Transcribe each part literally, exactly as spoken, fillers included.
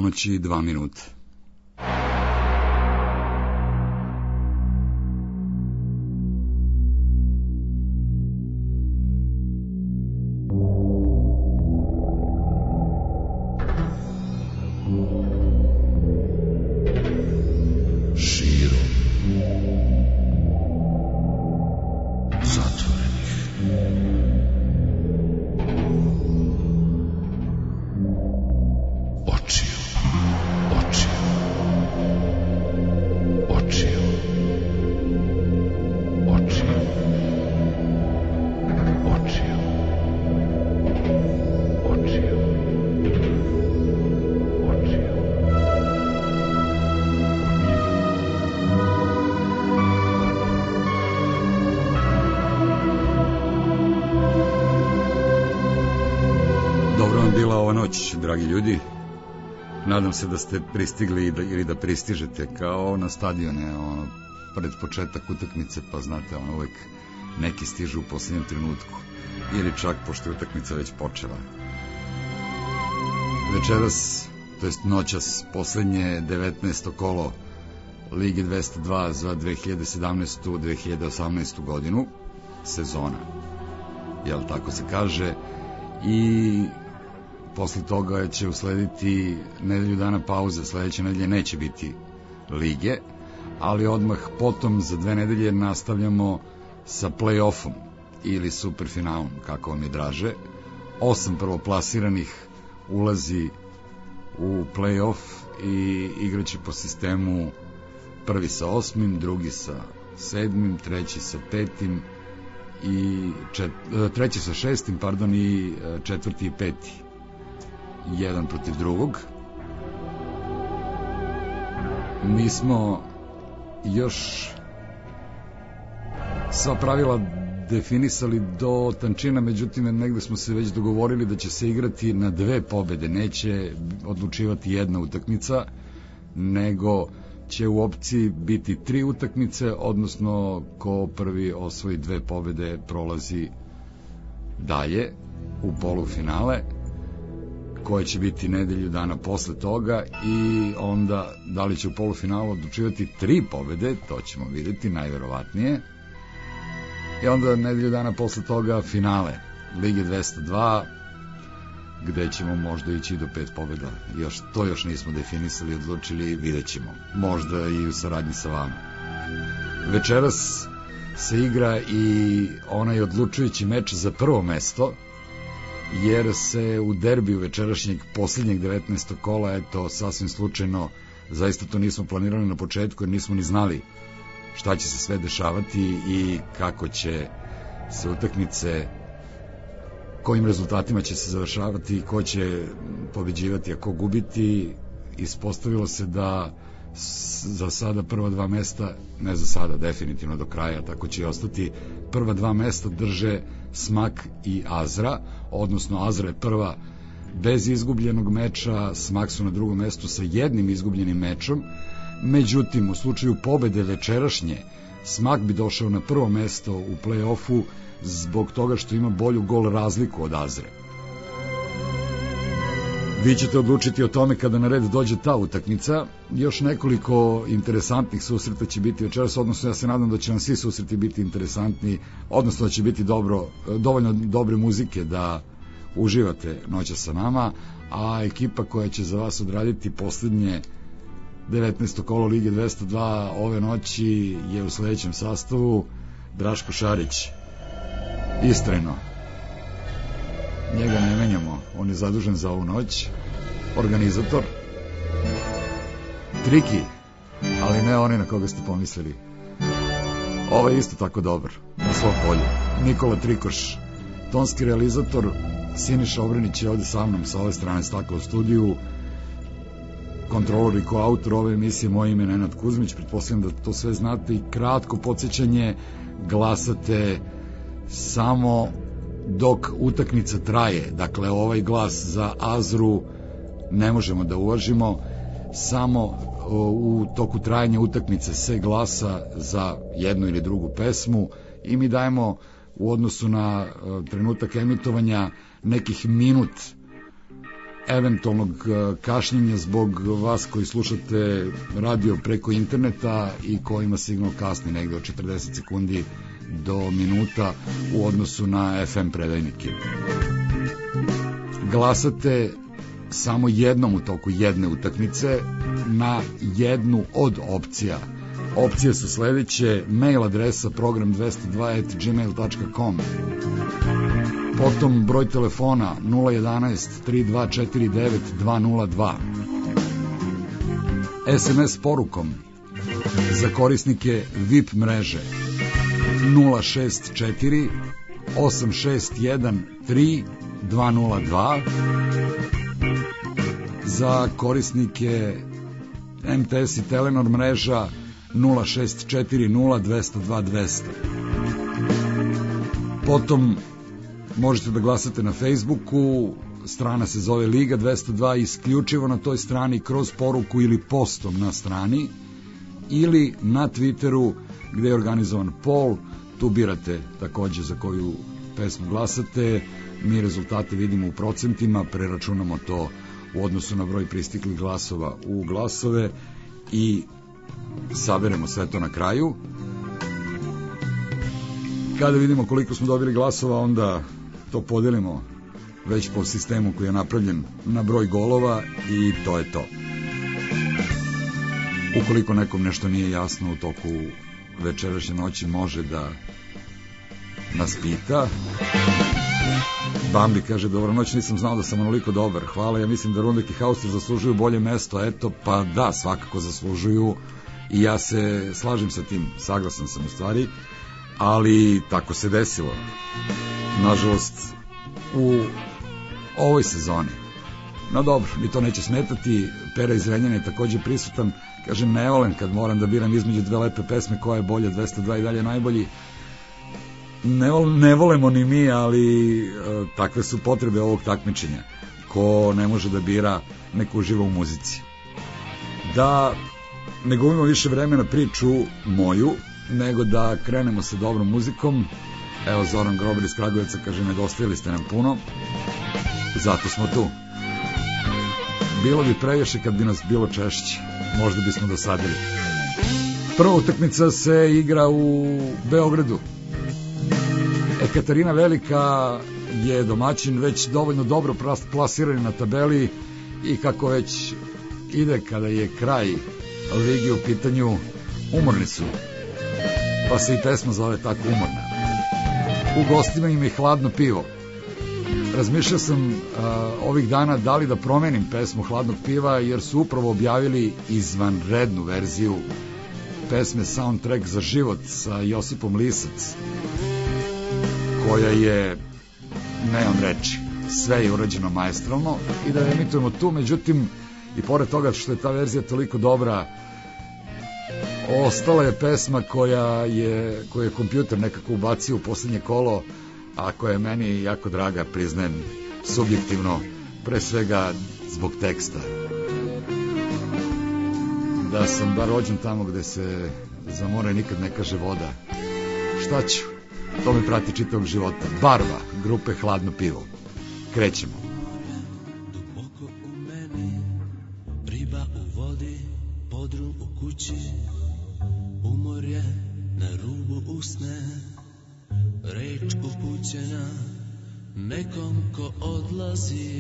ponoći i dva minuta. Dragi ljudi, nadam se da ste pristigli ili da pristižete kao na stadione, ono, pred početak utakmice, pa znate, ono, uvek neki stižu u posljednjem trenutku, ili čak pošto je utakmica već počela. Večeras, to jest noćas, poslednje devetnaesto kolo Lige dvesta dva za dve hiljade sedamnaestu dve hiljade osamnaestu godinu, sezona, jel tako se kaže, i posle toga će uslediti nedelju dana pauze, sledeće nedelje neće biti lige, ali odmah potom za dve nedelje nastavljamo sa play-offom ili superfinalom, kako vam je draže. Osam prvoplasiranih ulazi u play-off i igraće po sistemu prvi sa osmim, drugi sa sedmim, treći sa petim i čet, treći sa šestim, pardon, i četvrti i peti. Jedan protiv drugog. Mi smo još sva pravila definisali do tančina, međutim negde smo se već dogovorili da će se igrati na dve pobede, neće odlučivati jedna utakmica, nego će u opciji biti tri utakmice, odnosno ko prvi osvoji dve pobede prolazi dalje u polufinale, koje će biti nedelju dana posle toga, i onda da li će u polufinalu odlučivati tri pobede, to ćemo videti, najverovatnije. I onda nedelju dana posle toga finale Lige dvesta dva, gde ćemo možda ići do pet pobeda. Još, to još nismo definisali, odlučili, vidjet ćemo. Možda i u saradnji sa vama. Večeras se igra i onaj odlučujući meč za prvo mesto, jer se u derbiju večerašnjeg posljednjeg devetnaestog kola, eto, sasvim slučajno, zaista to nismo planirali na početku, jer nismo ni znali šta će se sve dešavati i kako će se utakmice, kojim rezultatima će se završavati, ko će pobeđivati, a ko gubiti. Ispostavilo se da za sada prva dva mesta, ne za sada, definitivno do kraja, tako će i ostati, prva dva mesta drže Smak i Azra, odnosno Azra je prva bez izgubljenog meča, Smak su na drugom mestu sa jednim izgubljenim mečom. Međutim, u slučaju pobede večerašnje, Smak bi došao na prvo mesto u play-offu zbog toga što ima bolju gol razliku od Azre. Vi ćete odlučiti o tome kada na red dođe ta utakmica. Još nekoliko interesantnih susreta će biti večeras, odnosno ja se nadam da će vam svi susreti biti interesantni, odnosno da će biti dobro, dovoljno dobre muzike da uživate noća sa nama, a ekipa koja će za vas odraditi poslednje devetnaesto kolo Lige dvesta dva ove noći je u sledećem sastavu: Draško Šarić, istrajno, njega ne menjamo, on je zadužen za ovu noć. Organizator Triki, ali ne oni na koga ste pomislili, ovo je isto tako dobar na svom polju, Nikola Trikoš. Tonski realizator Siniša Obrenić je ovde sa mnom, sa ove strane stakla u studiju. Kontrolor i koautor ove emisije, moje ime Nenad Kuzmić, pretpostavljam da to sve znate. I kratko podsjećanje, glasate samo dok utakmica traje, dakle ovaj glas za Azru ne možemo da uvažimo, samo u toku trajanja utakmice se glasa za jednu ili drugu pesmu i mi dajemo u odnosu na trenutak emitovanja nekih minut eventualnog kašnjenja zbog vas koji slušate radio preko interneta i kojima signal kasni negde od četrdeset sekundi do minuta u odnosu na F M predajnike. Glasate samo jednom u toku jedne utakmice na jednu od opcija. Opcije su sledeće: mail adresa program dvesta dva at gmail dot com, potom broj telefona nula jedanaest tri dva četiri devet dva nula dva, S M S porukom za korisnike V I P mreže nula šest četiri osam šest jedan tri dva nula dva, za korisnike M T S i Telenor mreža nula šest četiri nula dvesta dva dvesta. Potom možete da glasate na Facebooku, strana se zove Liga dvesta dva, isključivo na toj strani kroz poruku ili postom na strani, ili na Twitteru gde je organizovan poll, tu birate takođe za koju pesmu glasate, mi rezultate vidimo u procentima, preračunamo to u odnosu na broj pristiklih glasova u glasove i saberemo sve to na kraju. Kada vidimo koliko smo dobili glasova, onda to podelimo već po sistemu koji je napravljen na broj golova i to je to. Ukoliko nekom nešto nije jasno u toku večerašnje noći, može da nas pita. Bambi kaže: dobro noć, nisam znao da sam onoliko dobar. Hvala, ja mislim da Rundek i Hauster zaslužuju bolje mesto. Eto, pa da, svakako zaslužuju i ja se slažem sa tim, saglasan sam u stvari, ali tako se desilo. Nažalost, u ovoj sezoni. No dobro, mi to neće smetati. Pera iz Renjana je takođe prisutan. Kažem, ne volim kad moram da biram između dve lepe pesme koja je bolja, dvesta dva i dalje najbolji. Ne, ne volemo ni mi, ali e, takve su potrebe ovog takmičenja. Ko ne može da bira, neko uživa u muzici. Da ne gubimo više vremena priču moju, nego da krenemo sa dobrom muzikom. Evo, Zoran Grobar iz Kragujevca kaže: nedostajali ste nam puno, zato smo tu. Bilo bi previše kad bi nas bilo češće, možda bismo dosadili. Prva utakmica se igra u Beogradu. Ekaterina Velika je domaćin, već dovoljno dobro plasiran na tabeli i kako već ide kada je kraj ligi u pitanju, umorni su, pa se i pesma zove tako, Umorna. U gostima im je Hladno pivo. Razmišljao sam uh, ovih dana da li da promenim pesmu Hladnog piva, jer su upravo objavili izvanrednu verziju pesme Soundtrack za život sa Josipom Lisac, koja je, nemam reči, sve je urađeno maestralno i da je emitujemo tu. Međutim, i pored toga što je ta verzija toliko dobra, ostala je pesma koja je, koju je kompjuter nekako ubacio u poslednje kolo, a koja je meni jako draga, priznajem subjektivno, pre svega zbog teksta. Da sam bar rođen tamo gde se za more nikad ne kaže voda. Šta ću? To me prati čitavog života. Barva, grupe Hladno pivo. Krećemo. Duboko u meni, riba u vodi, podrum u kući, umor je na rubu usne, reč upućena nekom ko odlazi.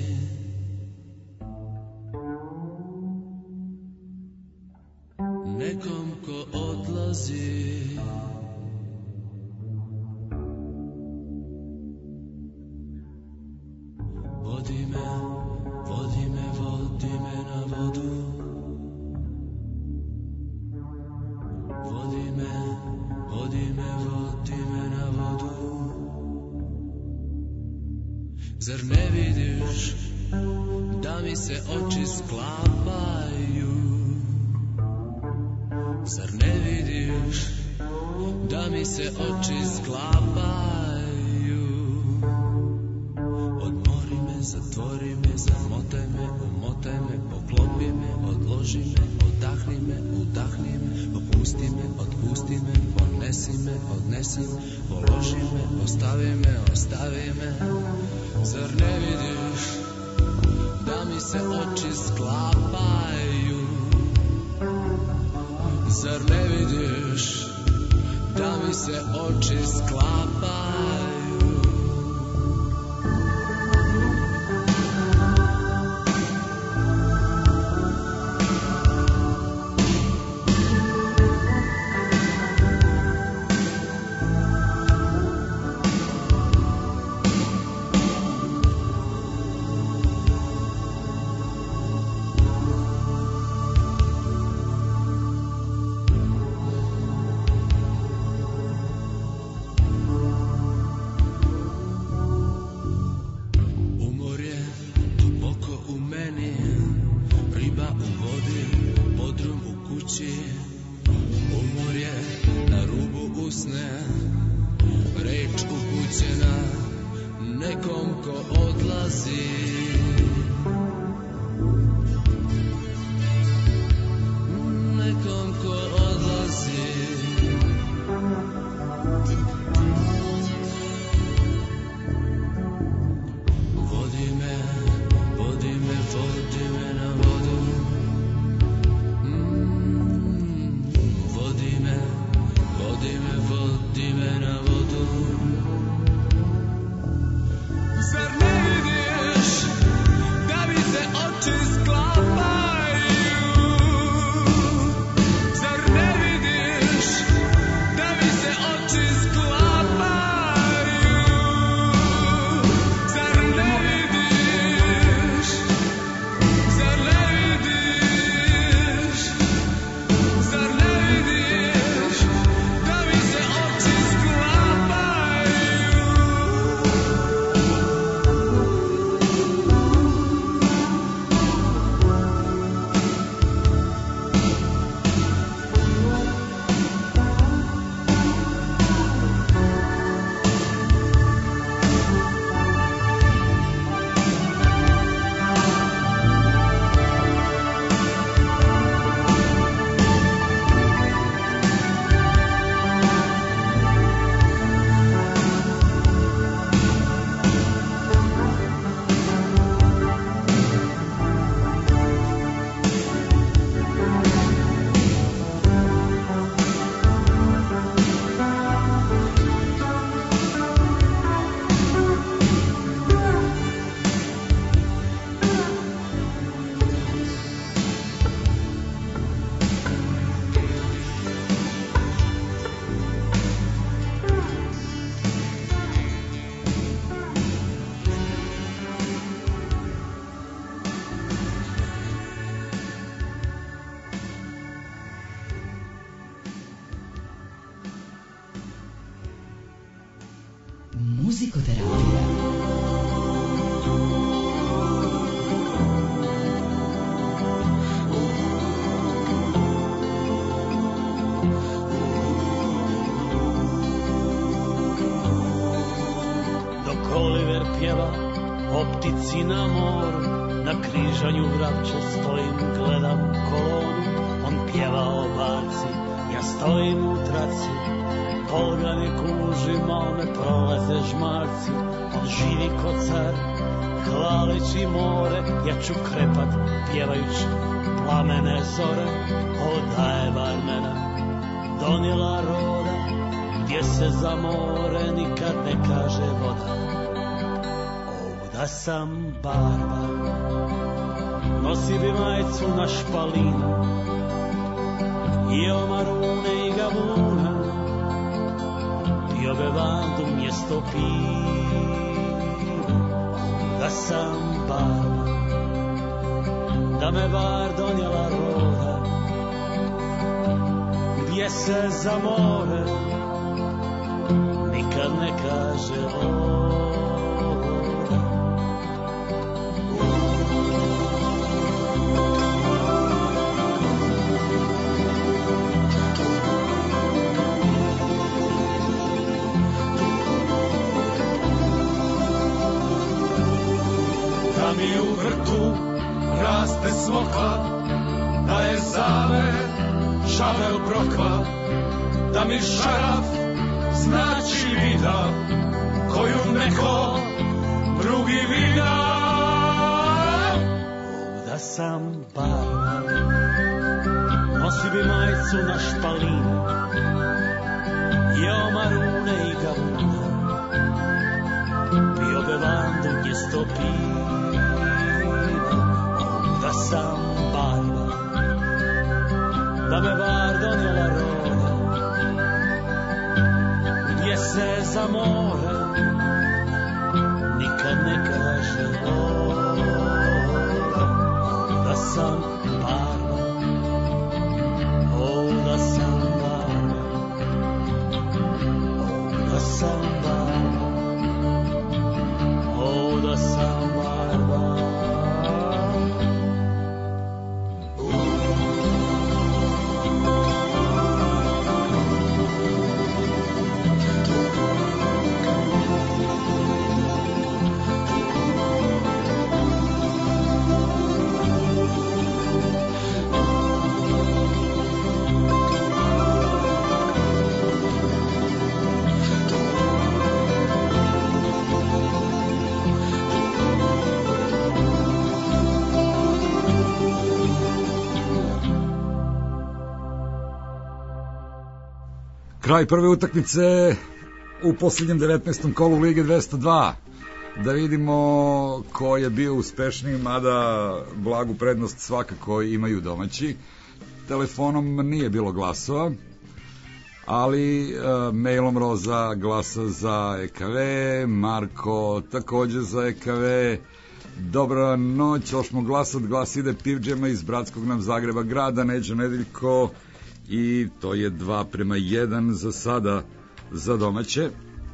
Nekom ko odlazi. Vodi me, vodi me, vodi me na vodu. Vodi me, vodi me, vodi me na vodu. Zar ne vidiš da mi se oči sklapaju? Zar ne vidiš da mi se oči sklapaju? Odmori me, zatvori me, zamotaj me, umotaj me, poklopi me, odloži me, odahni me, udahni me, opusti me, otpusti me, ponesi me, odnesi me, položi me, ostavi me, ostavi me. Zar ne vidiš da mi se oči sklapaju. Zar ne vidiš da mi se oči sklapaju? Muzikoterapija. Dok Oliver pjeva o ptici na moru, na križanju Vrapče stojim, gledam kolonu. On pjeva o barci, ja stojim u traci. Polgani kužima, one prolaze žmarci. On živi ko car, hvaleći more. Ja ću krepat, pjevajući plamene zore. Oda je barmena donijela roda, gdje se za more nikad ne kaže voda. Ovda sam barbar, nosi bi majicu na špalinu, jeo marune i gavuna, pio bevandu mjesto piva. Da sam barbar, da me bar donijela roda, gdje se za more nikad ne kaže voda. Da mi u vrtu raste smokva, da je zavet žavel brokva, da mi šaraf znači vida koju neko drugi vida. sam barman, nosi bi majicu na špaline, jeo marune i gavune, pio bevandu mjesto piva. Da sam barman, da me bar donijela roda, gdje se za more nikad ne kaže voda. Da sam barman, o da sam barman, o da sam barman, o da sam barman. Kraj prve utakmice u posljednjem devetnaestom kolu Lige dvesta dva. Da vidimo ko je bio uspešniji, mada blagu prednost svakako imaju domaći. Telefonom nije bilo glasova, ali e, mailom Roza glasa za E K V, Marko takođe za E K V. Dobra noć, hoćemo glasat, glas ide Pivđema iz bratskog nam Zagreba grada, Neđo Nedeljko, i to je dva prema jedan za sada za domaće.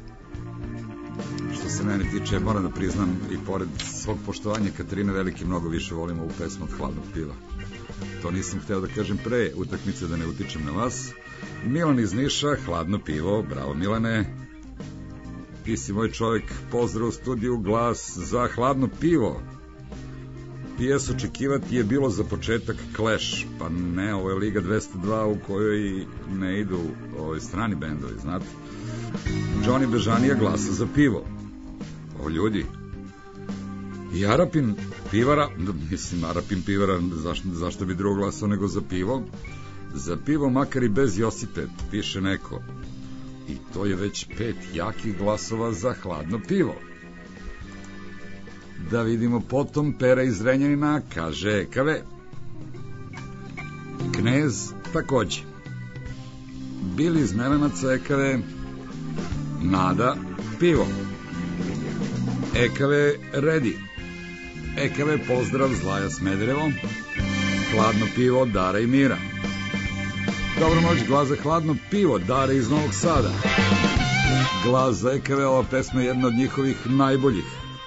Što se mene tiče, moram da priznam, i pored svog poštovanja Katarina Veliki, mnogo više volim ovu pesmu od Hladnog piva. To nisam hteo da kažem pre utakmice, da ne utičem na vas. Milan iz Niša, Hladno pivo, bravo Milane. Ti si moj čovjek, pozdrav u studiju, glas za Hladno pivo. P S očekivati je bilo za početak Clash, pa ne, ovo je Liga dvesta dva u kojoj ne idu ovaj strani bendovi, znate. Johnny Bežanija glasa za pivo. O ljudi, i Arapin pivara, mislim Arapin pivara, zašto, zašto bi drugo glasao nego za pivo? Za pivo makar i bez Josipe, piše neko. I to je već pet jakih glasova za Hladno pivo. Da vidimo potom, Pera iz Renjanina kaže E K V. Knez takođe. Bili iz Melenaca E K V. Nada pivo. E K V Redi. E K V pozdrav Zlaja Smederevo. Hladno pivo Dara i Mira. Dobro noć, glas za Hladno pivo Dara iz Novog Sada. Glas za E K V, ova pesma je jedna od njihovih najboljih.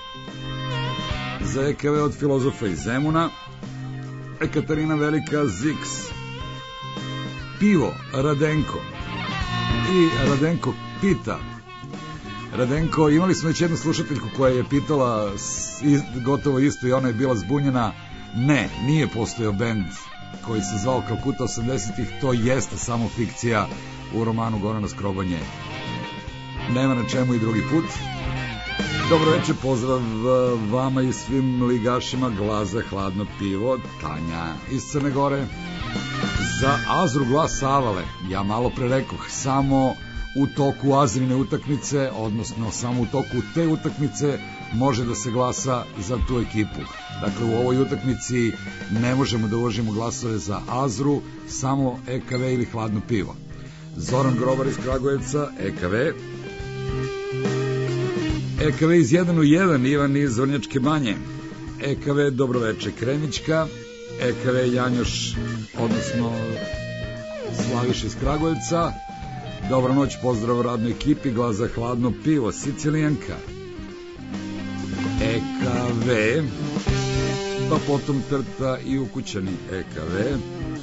Za E K V od Filozofa iz Zemuna, Ekaterina Velika Ziks. Pivo Radenko. I Radenko pita. Radenko, imali smo već jednu slušateljku koja je pitala gotovo isto i ona je bila zbunjena. Ne, nije postojao bend koji se zvao Kalkuta osamdesetih, to jeste samo fikcija u romanu Gorana Skrobanje. Nema na čemu i drugi put. Dobro večer, pozdrav vama i svim ligašima, glas za Hladno pivo, Tanja iz Crne Gore. Za Azru glas Avale, ja malo pre rekoh, samo u toku Azrine utakmice, odnosno samo u toku te utakmice može da se glasa za tu ekipu. Dakle, u ovoj utakmici ne možemo da uložimo glasove za Azru, samo E K V ili Hladno pivo. Zoran Grobar iz Kragujevca, E K V. E K V iz jedan u jedan, Ivan iz Vrnjačke Banje. E K V Dobroveče Krenička. E K V Janjoš, odnosno Slaviš iz Kragujevca. Dobra noć, pozdrav radnoj ekipi, glas za Hladno pivo Sicilijanka. E K V, pa potom Trta i Ukućani E K V.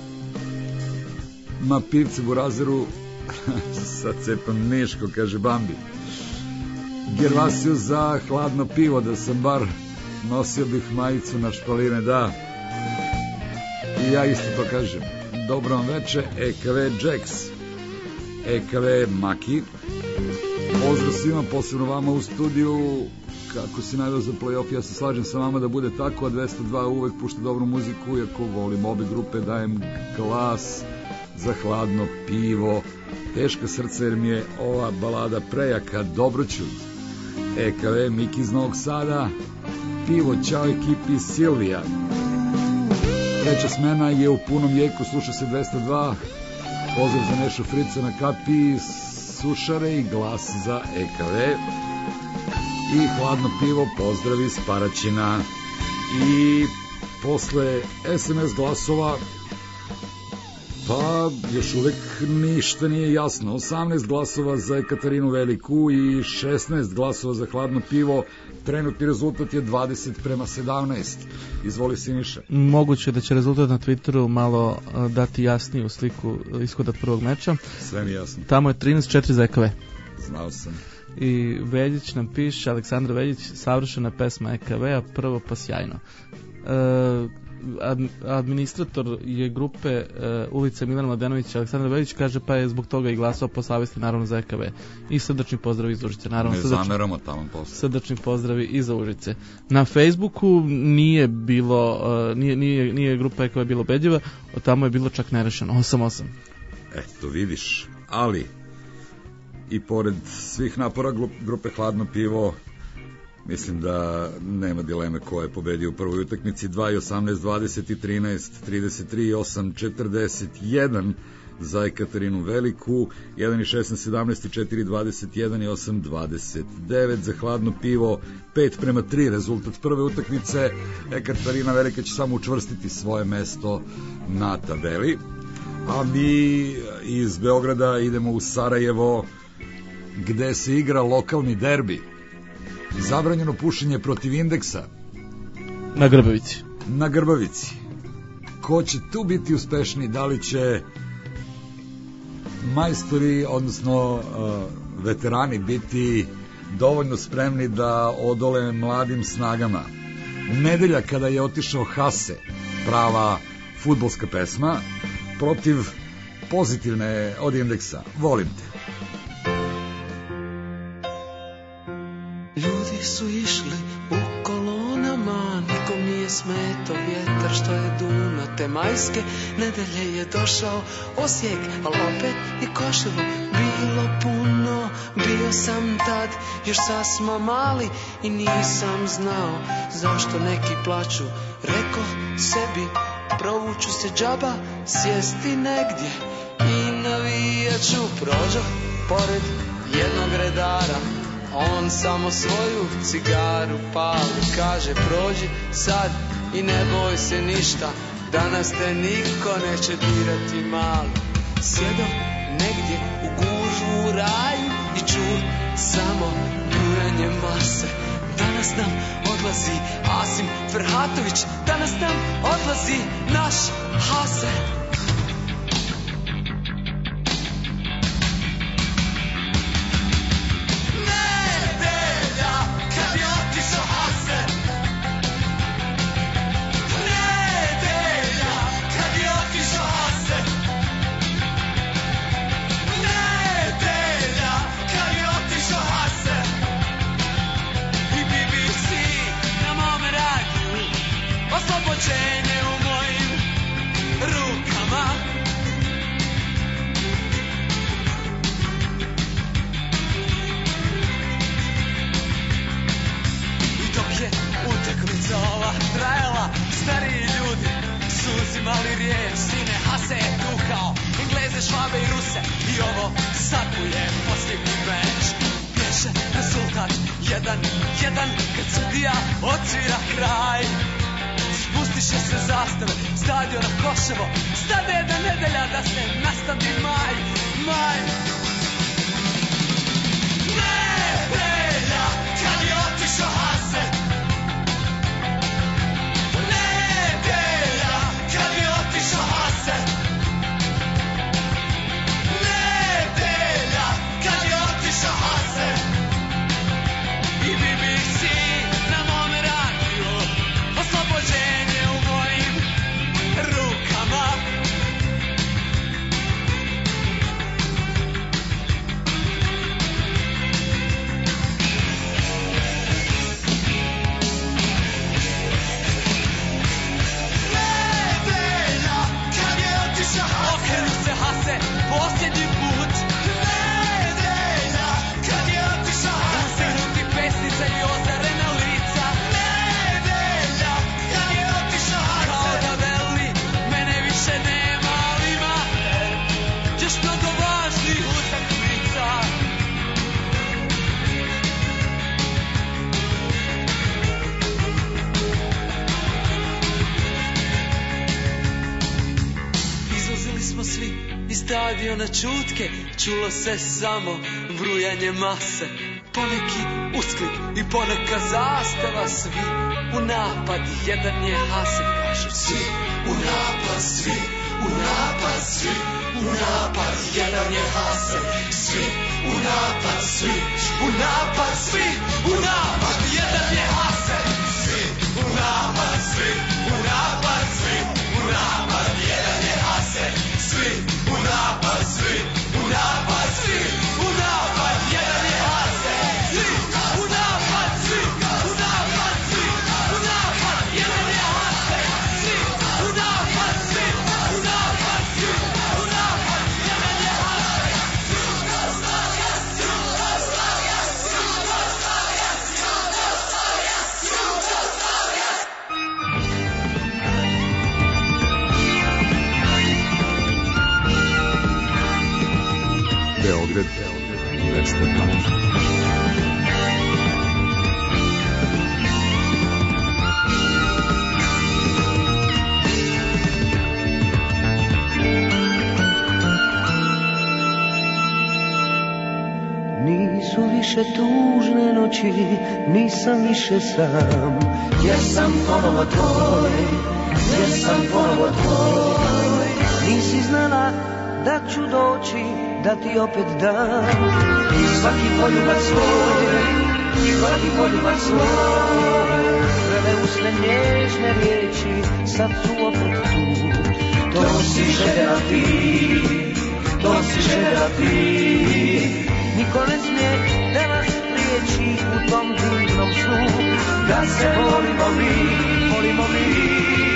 Ma pivce Burazeru sad cepam Niško, kaže Bambi. Gervasio za Hladno pivo, da sam bar nosio bih majicu na špaline, da. I ja isto to kažem. Dobro vam veče, E K V Jax. E K V Maki. Pozdrav svima, posebno vama u studiju. ako si naveo za play-off, ja se slažem sa vama da bude tako, a dvesta dva uvek pušta dobru muziku, iako volim obe grupe, dajem glas za Hladno pivo, Teška srca, jer mi je ova balada prejaka, Dobroćud, E K V, Miki iz Novog Sada, Pivo, čao ekipi, Silvija. Treća smena je u punom jeku, sluša se dvesta dva, pozdrav za Nešu Frica na kapi, Sušare i glas za E K V. I Hladno pivo, pozdrav iz Paraćina. I posle es em es glasova, pa još uvek ništa nije jasno. osamnaest glasova za Ekaterinu Veliku i šesnaest glasova za Hladno pivo. Trenutni rezultat je dvadeset prema sedamnaest. Izvoli, Siniša. Moguće da će rezultat na Twitteru malo dati jasniju sliku ishoda prvog meča. Sve mi jasno. Tamo je trinaest četiri za E K V. Znao sam. I Veljić nam piše, Aleksandar Veljić, savršena pesma E K V-a, prvo pa sjajno. E, ad, administrator je grupe e, ulica Milana Mladenovića, Aleksandar Veljić, kaže pa je zbog toga i glasao po savesti naravno za E K V. I srdačni pozdravi iz Užice. Naravno, ne srdačni, zameramo tamo posle. Srdačni pozdravi i za Užice. Na Facebooku nije bilo, uh, nije, nije, nije grupa E K V bilo ubedljiva, tamo je bilo čak nerešeno, osam osam. Eto, vidiš, ali i pored svih napora grupe Hladno pivo, mislim da nema dileme ko je pobedio u prvoj utakmici. Dva i osamnaest, dvadeset i trinaest, trideset tri, osam, četrdeset jedan za Ekaterinu Veliku, jedan i šesnaest, sedamnaest i četiri, dvadeset jedan i osam, dvadeset devet za Hladno pivo, pet prema tri rezultat prve utakmice. Ekaterina Velika će samo učvrstiti svoje mesto na tabeli, a mi iz Beograda idemo u Sarajevo, gde se igra lokalni derbi. Zabranjeno pušenje protiv Indeksa na Grbavici. Na Grbavici. Ko će tu biti uspešniji? Da li će majstori, odnosno uh, veterani biti dovoljno spremni da odole mladim snagama? Nedelja kada je otišao Hase, prava fudbalska pesma, protiv pozitivne od Indeksa. Volim te. Ljudi su išli u kolonama, nikom nije smetao vjetar što je duno. Te majske nedelje je došao Osijek, al opet i Koševo bilo puno. Bio sam tad još sasma mali i nisam znao zašto neki plaču. Reko sebi, provuću se džaba, sjesti negdje i navijaću. Prođo pored jednog redara, on samo svoju cigaru pali, kaže prođi sad i ne boj se ništa, danas te niko neće dirati mali. Sjedo negdje u gužvu u raju i čuj samo duranje mase. Danas nam odlazi Asim Ferhatović, danas nam odlazi naš Hase. Oslobođenje u mojim rukama. I dok je utakmica ova trajala, stariji ljudi su uzimali riječ. Sine Hase je tukao Engleze, Švabe i Ruse i ovo sad mu je posljednji meč. Bježe rezultat jedan jedan kad sudija odsvira kraj. Spustiše se zastave stadiona Koševo, stade jedna nedelja da se nastavi maj, maj. Nedelja kad je otišao Hase, nedelja kad je otišao Hase, nedelja kad je otišao Hase. I B B C na mome radiju, oslobođenje u mojim rukama. smo svi iz stadiona čutke, čulo se samo vrujanje mase. Poneki usklik i poneka zastava, svi u napad, jedan je Hasan, kažu svi u napad, svi u napad, svi u napad, jedan je Hasan, svi u napad, svi u napad, svi u napad, jedan je Hasan, svi u napad, svi u napad, svi u napad, jedan je Hasan, svi u napad, svi u napad, svi u napad, jedan je Hasan, svi u napad, svi u napad, svi u napad, jedan je Hasan, svi u napad, svi u napad, svi u napad, jedan je Hasan. Beograd, dvesta dva. Nisu više tužne noći, nisam više sam, jer sam ponovo tvoj, jer sam ponovo tvoj. Nisi znala da ću doći, da ti opet dam svaki poljubac svoj, svaki poljubac svoj. Prve usne nježne riječi, sad su opet tu. To si željela ti, to si željela ti. Niko ne smije da nas priječi u tom divnom snu, da se volimo mi, volimo mi.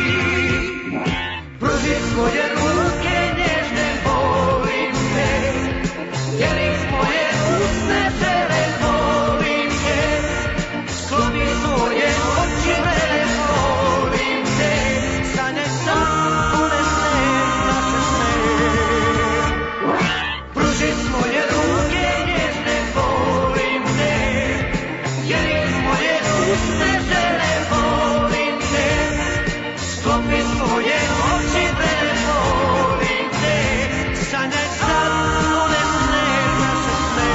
Pruži svoje ruke nježne, volim te, jer iz moje usne žele, volim te. Skloni svoje oči mene, volim te, sanjaj sam one sne, naše sne. Pruži svoje ruke nježne, volim te, jer iz moje usne žele, volim te. Sklopi svoje oči mene, volim te, sanjaj sad one sne, naše sne.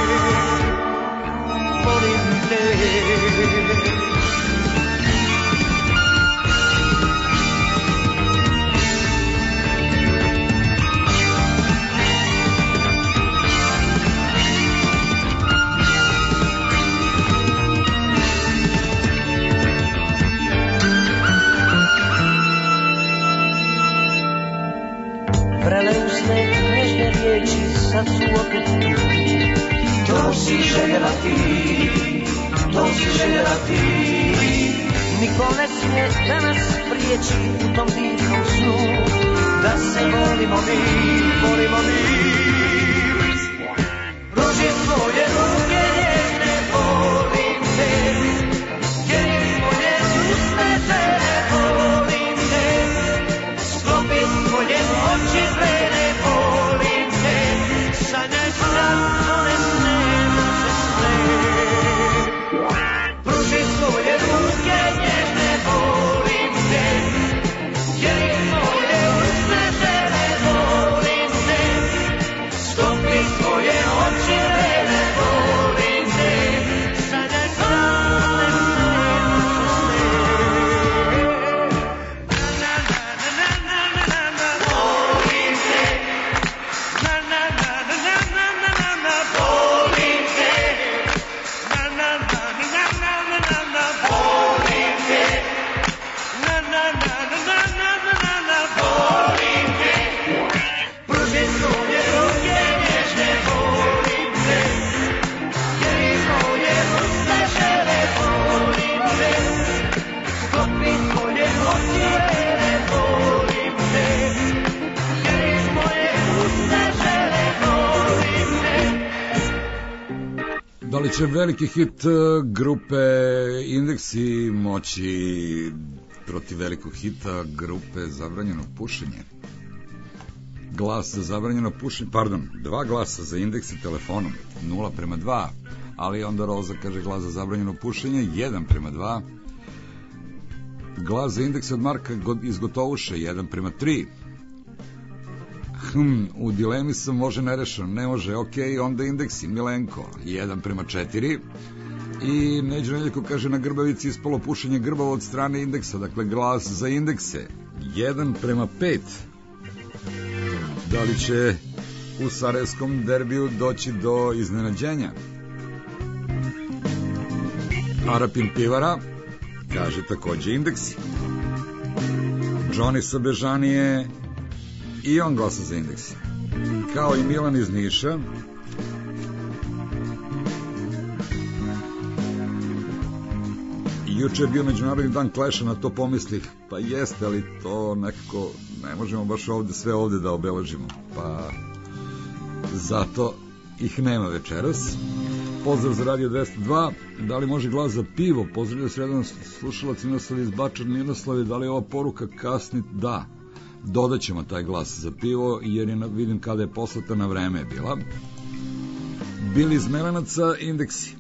Volim te. Vrele usne nježne riječi, sad su opet tu. To si željela ti, to si željela ti. Niko ne smije da nas priječi u tom divnom snu, da se volimo mi, volimo mi. Pruži svoje ruke nježne, volim te, jer iz moje usne žele, volim te. Sklopi svoje oči vrene, volim te, sanjaj sad one sne, naše sne. Pruži svoje ruke nježne, volim te, jer iz moje usne žele, volim te. Sklopi svoje oči vrene, volim te, sanjaj sad one sne, naše sne. Na na na na na na na, volim te. Na na na na na na na na, volim te. Na na na na na na na na, volim te. Na na na na na na na na, volim te. Pruži svoje ruke nježne, volim te, jer iz moje usne žele, volim te. Sklopi svoje oči vrene, volim te, jer iz moje usne žele, volim te. Da li će veliki hit uh, grupe Indeksi moći protiv velikog hita grupe Zabranjeno pušenje? Glas za zabranjeno pušenje, pardon, dva glasa za Indeks i telefonom, nula prema dva, ali onda Roza kaže glas za zabranjeno pušenje, jedan prema dva. Glas za Indeks od Marka iz Gotovuše, jedan prema tri. Hm, u dilemi sam, može nerešeno, ne može, ok, onda Indeksi, Milenko, jedan prema četiri. I Neđo Nedeljko kaže, na Grbavici ispalo pušenje grbava od strane Indeksa, dakle glas za Indekse, jedan prema pet. Da li će u sarajevskom derbiju doći do iznenađenja? Arapin Pivara kaže takođe Indeksi. Johnny sa Bežanije, i on glasa za Indeksi. Kao i Milan iz Niša. Juče je bio Međunarodni dan Clash-a, na to pomislih, pa jeste, ali to nekako ne možemo baš ovde sve ovde da obeležimo, pa zato ih nema večeras. Pozdrav za Radio dvesta dva, da li može glas za pivo? Pozdravljaju sredan slušalac Ninoslav iz Bačar. Ninoslav, da li je ova poruka kasnit? Da, dodat ćemo taj glas za pivo, jer je, vidim kada je poslata, na vreme je bila. Bili iz Melenaca, Indeksi.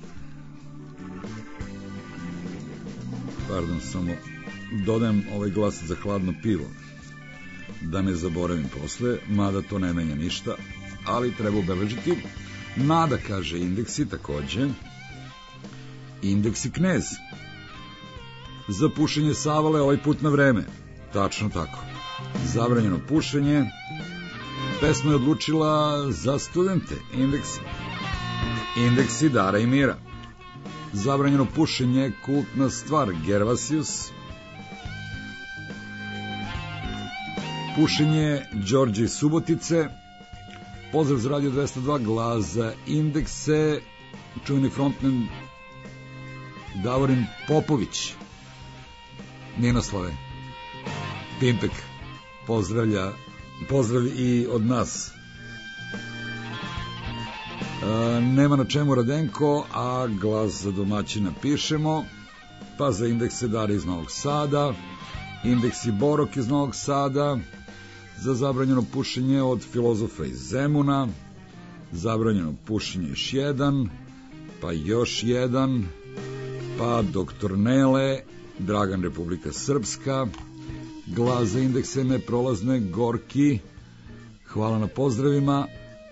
Pardon, samo dodajem ovaj glas za hladno pivo, da ne zaboravim posle, mada to ne menja ništa, ali treba obeležiti. Nada kaže Indeksi takođe. Indeksi Knez. Za pušenje savale ovaj put na vreme. Tačno tako. Zabranjeno pušenje. Pesma je odlučila za studente. Indeksi. Indeksi Dara i Mira. Zabranjeno pušenje, kultna stvar, Gervasius. Pušenje, Đorđe iz Subotice. Pozdrav za Radio dvesta dva, glas za Indekse, čuveni frontman Davorin Popović. Ninoslave, Pimpek, pozdravlja, pozdrav i od nas. E, nema na čemu Radenko, a glas za domaćina pišemo, pa za Indekse Dara iz Novog Sada, Indeksi Borok iz Novog Sada, za zabranjeno pušenje od Filozofa iz Zemuna, zabranjeno pušenje još jedan, pa još jedan, pa Doktor Nele, Dragan Republika Srpska, glas za Indekse neprolazne, Gorki, hvala na pozdravima.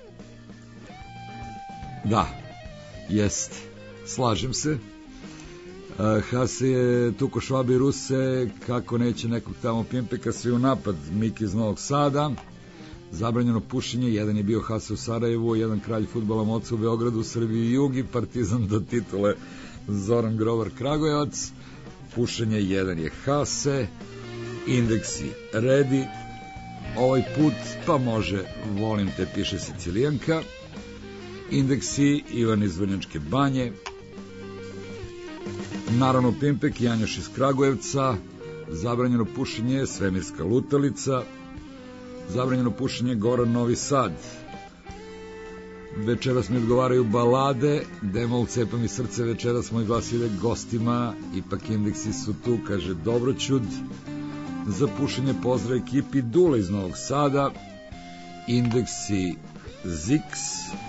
Da, jest, slažem se. Hase je tuko Švabe i Ruse, kako neće nekog tamo Pimpeka, svi u napad. Miki iz Novog Sada, zabranjeno pušenje, jedan je bio Hase u Sarajevu, jedan kralj fudbala Moca u Beogradu, Srbiji i Jugi, Partizan do titule Zoran Grovar Kragujevac, pušenje, jedan je Hase, Indeksi Redi, ovaj put pa može, volim te, piše Sicilijanka, Indeksi Ivan iz Vrnjačke Banje, naravno Pimpek, Janjoš iz Kragujevca, zabranjeno pušenje, Svemirska Lutalica, zabranjeno pušenje, Goran Novi Sad. Večeras mi odgovaraju balade, Demol cepa mi srce, večeras moj glas ide gostima, ipak Indeksi su tu, kaže Dobroćud. Za pušenje pozdrav ekipi Dule iz Novog Sada, Indeksi Ziks,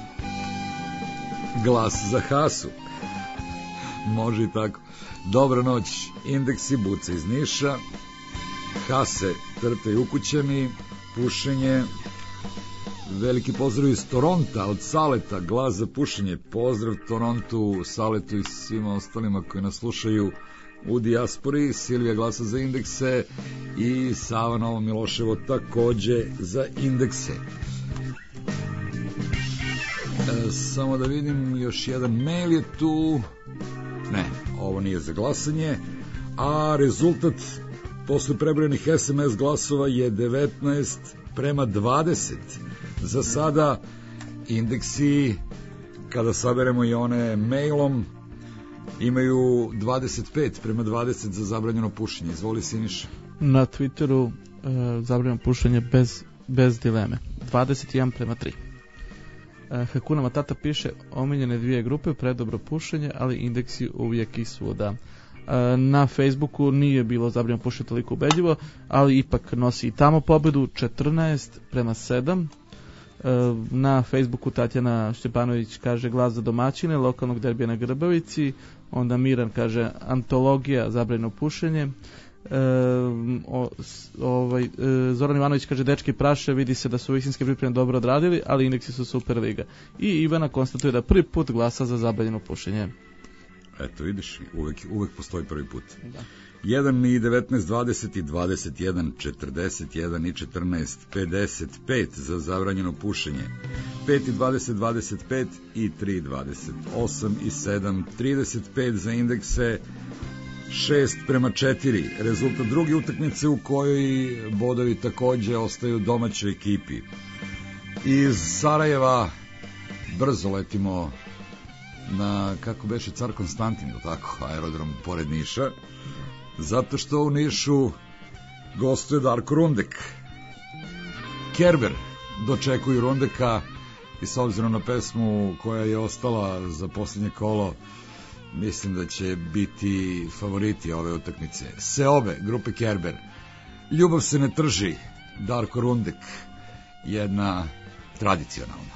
glas za Hasu. Može i tako. Dobra noć, Indeksi Buca iz Niša, Hase, Trte i Ukućani, pušenje, veliki pozdrav iz Toronta, od Saleta, glas za pušenje, pozdrav Torontu, Saletu i svima ostalima koji nas slušaju u dijaspori, Silvija glasa za Indekse i Sava Novo Miloševo takođe za Indekse. E, samo da vidim, još jedan mail je tu. Ne, ovo nije za glasanje, a rezultat posle prebrojenih es em es glasova je devetnaest prema dvadeset. Za sada Indeksi, kada saberemo i one mailom, imaju dvadeset pet prema dvadeset za zabranjeno pušenje. Izvoli, Siniša. Na Twitteru e, zabranjeno pušenje bez, bez dileme. dvadeset jedan prema tri. Hakuna Matata piše, omiljene dvije grupe, predobro pušenje, ali Indeksi uvijek i svuda. Na Facebooku nije bilo zabranjeno pušenje toliko ubedljivo, ali ipak nosi i tamo pobedu, četrnaest prema sedam. Na Facebooku Tatjana Šćepanović kaže glas za domaćine, lokalnog derbija na Grbavici. Onda Miran kaže antologija, zabranjeno pušenje. E, o, s, ovaj, e, Zoran Ivanović kaže, dečki praše, vidi se da su visinske pripreme dobro odradili, ali indeksi su Superliga. I Ivana konstatuje da prvi put glasa za zabranjeno pušenje. Eto, vidiš, uvek, uvek postoji prvi put. Da. jedan i devetnaest, dvadeset i dvadeset jedan, četrdeset jedan i četrnaest, pedeset pet za zabranjeno pušenje, pet i dvadeset, dvadeset pet i tri, dvadeset osam i sedam, trideset pet za indekse, šest prema četiri. Rezultat druge utakmice u kojoj bodovi takođe ostaju domaćoj ekipi. Iz Sarajeva brzo letimo na, kako beše, Car Konstantin, tako, aerodrom pored Niša, zato što u Nišu gostuje Darko Rundek. Kerber dočekuju Rundeka i s obzirom na pesmu koja je ostala za posljednje kolo, mislim da će biti favoriti ove utakmice. Seobe, grupe Kerber. Ljubav se ne trži, Darko Rundek, jedna tradicionalna.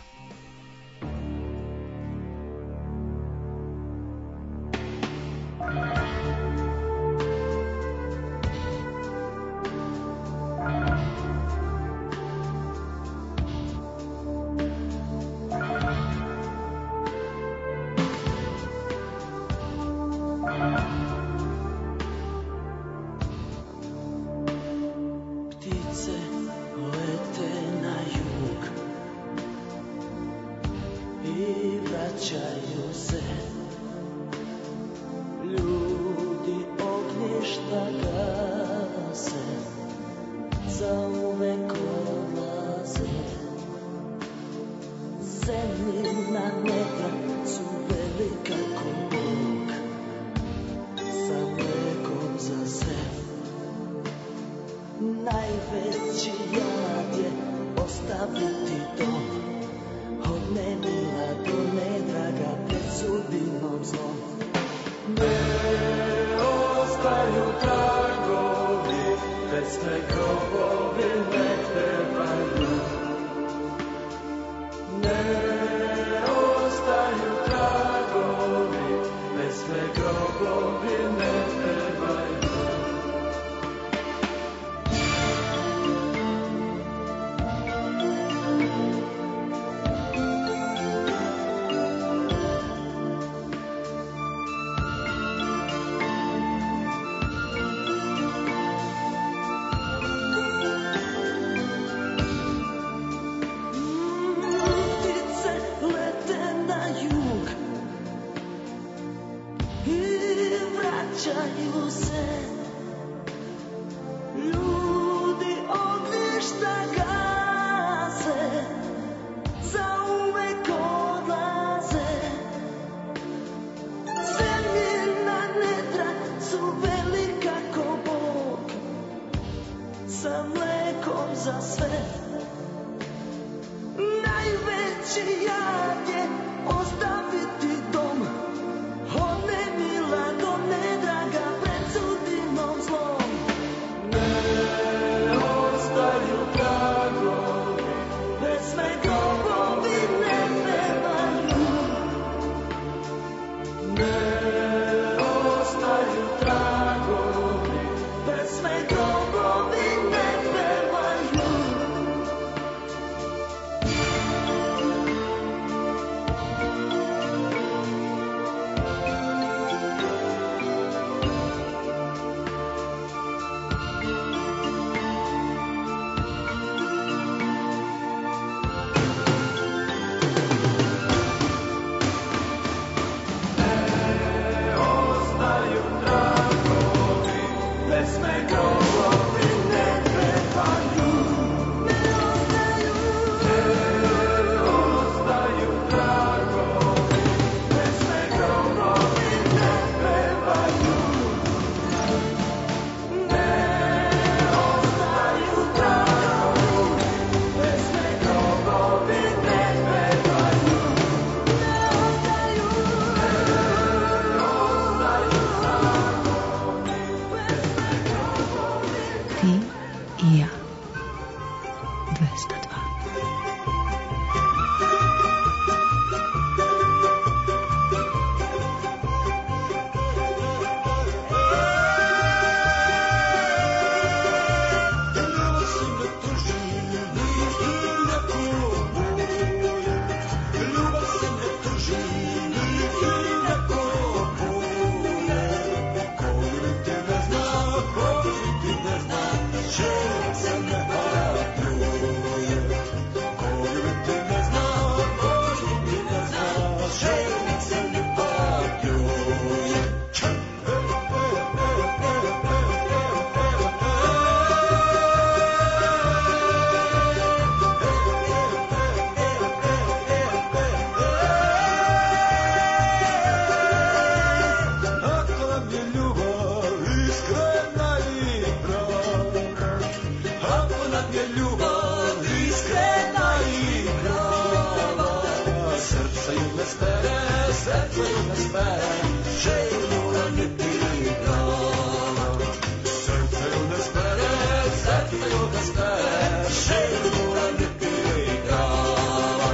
Srce da spere, živula niti glava. Srce da spere, srce da spere, živula niti glava.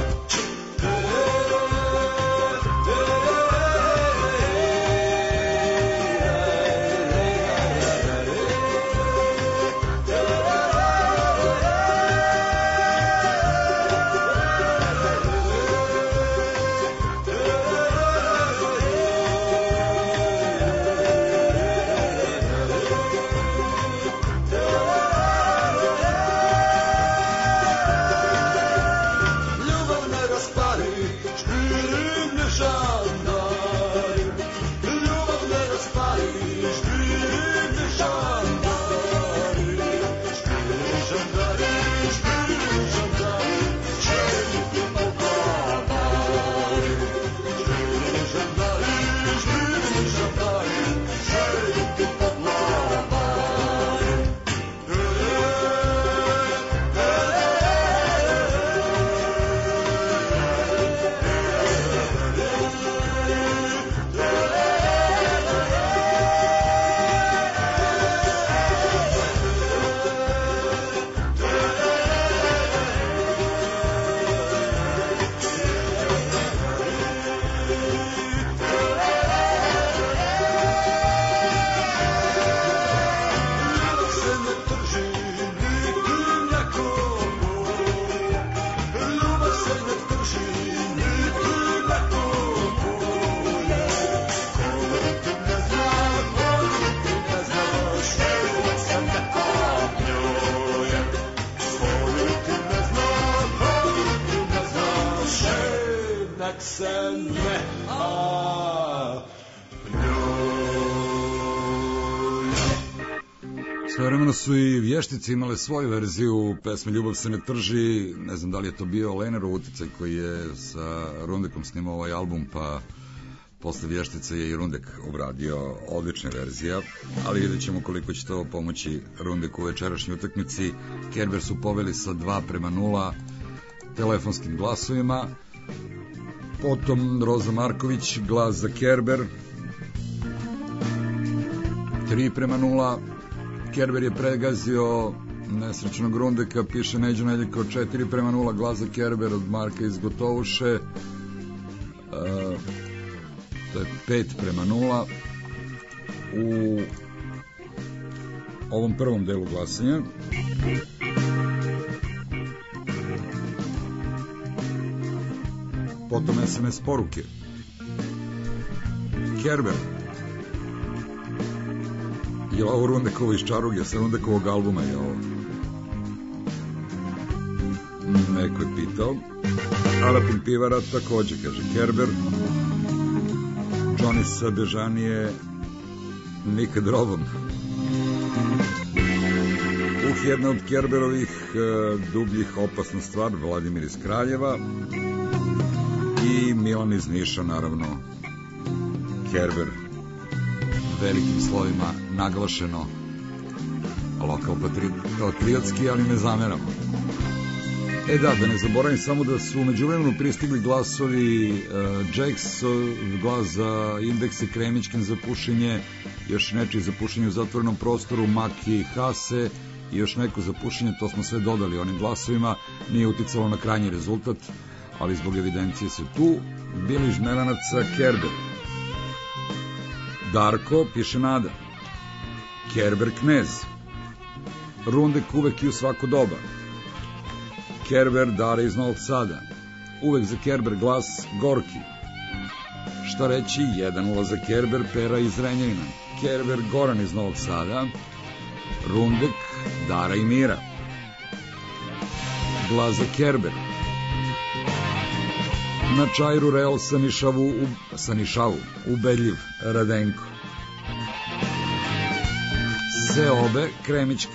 Svojevremeno su i Vještice imale svoju verziju pesme Ljubav se ne trži, ne znam da li je to bio Lenerov uticaj koji je sa Rundekom snimao ovaj album, pa posle Vještice je i Rundek obradio odlične verzija, ali vidjet ćemo koliko će to pomoći Rundeku u večerašnjoj utakmici. Kerber su poveli sa dva prema nula telefonskim glasovima, potom Roza Marković, glas za Kerber, tri prema nula. Kerber je pregazio nesrećnog Rundeka, piše Neđo Nedeljko, četiri prema nula, glas za Kerber od Marka iz Gotovuše, uh, to je pet prema nula u ovom prvom delu glasanja. Potom es em es poruke. Kerber, je ovo Rundekovo iz Čaruge, sa Rundekovog albuma je ovo? Neko je pitao. Arapin Pivara takođe, kaže Kerber. Johnny sa Bežanije, nikad robom. Uh, jedna od Kerberovih uh, dubljih opasna stvar, Vladimir iz Kraljeva i Milan iz Niša, naravno Kerber velikim slovima naglašeno lokal patriotski, ali ne zameramo. E da, da ne zaboravim samo da su umeđu vremenu pristigli glasovi uh, Jax, glas za Indekse, Kremićkin za pušenje, još nečiji za pušenje u zatvorenom prostoru, Maki Hase i još neko za pušenje, to smo sve dodali onim glasovima, nije uticalo na krajnji rezultat, ali zbog evidencije se tu. Biliž Melanaca, Kerber. Darko, piše Nada. Kerber Knez. Rundek uvek i u svako doba. Kerber Dara iz Novog Sada. Uvek za Kerber glas Gorki. Šta reći, jedan nula za Kerber, Pera iz Renjanina. Kerber Goran iz Novog Sada. Rundek Dara i Mira. Glas za Kerber. Na Čajru Real Sanišavu, u, Sanišavu, ubedljiv Radenko. Seobe Kremićka.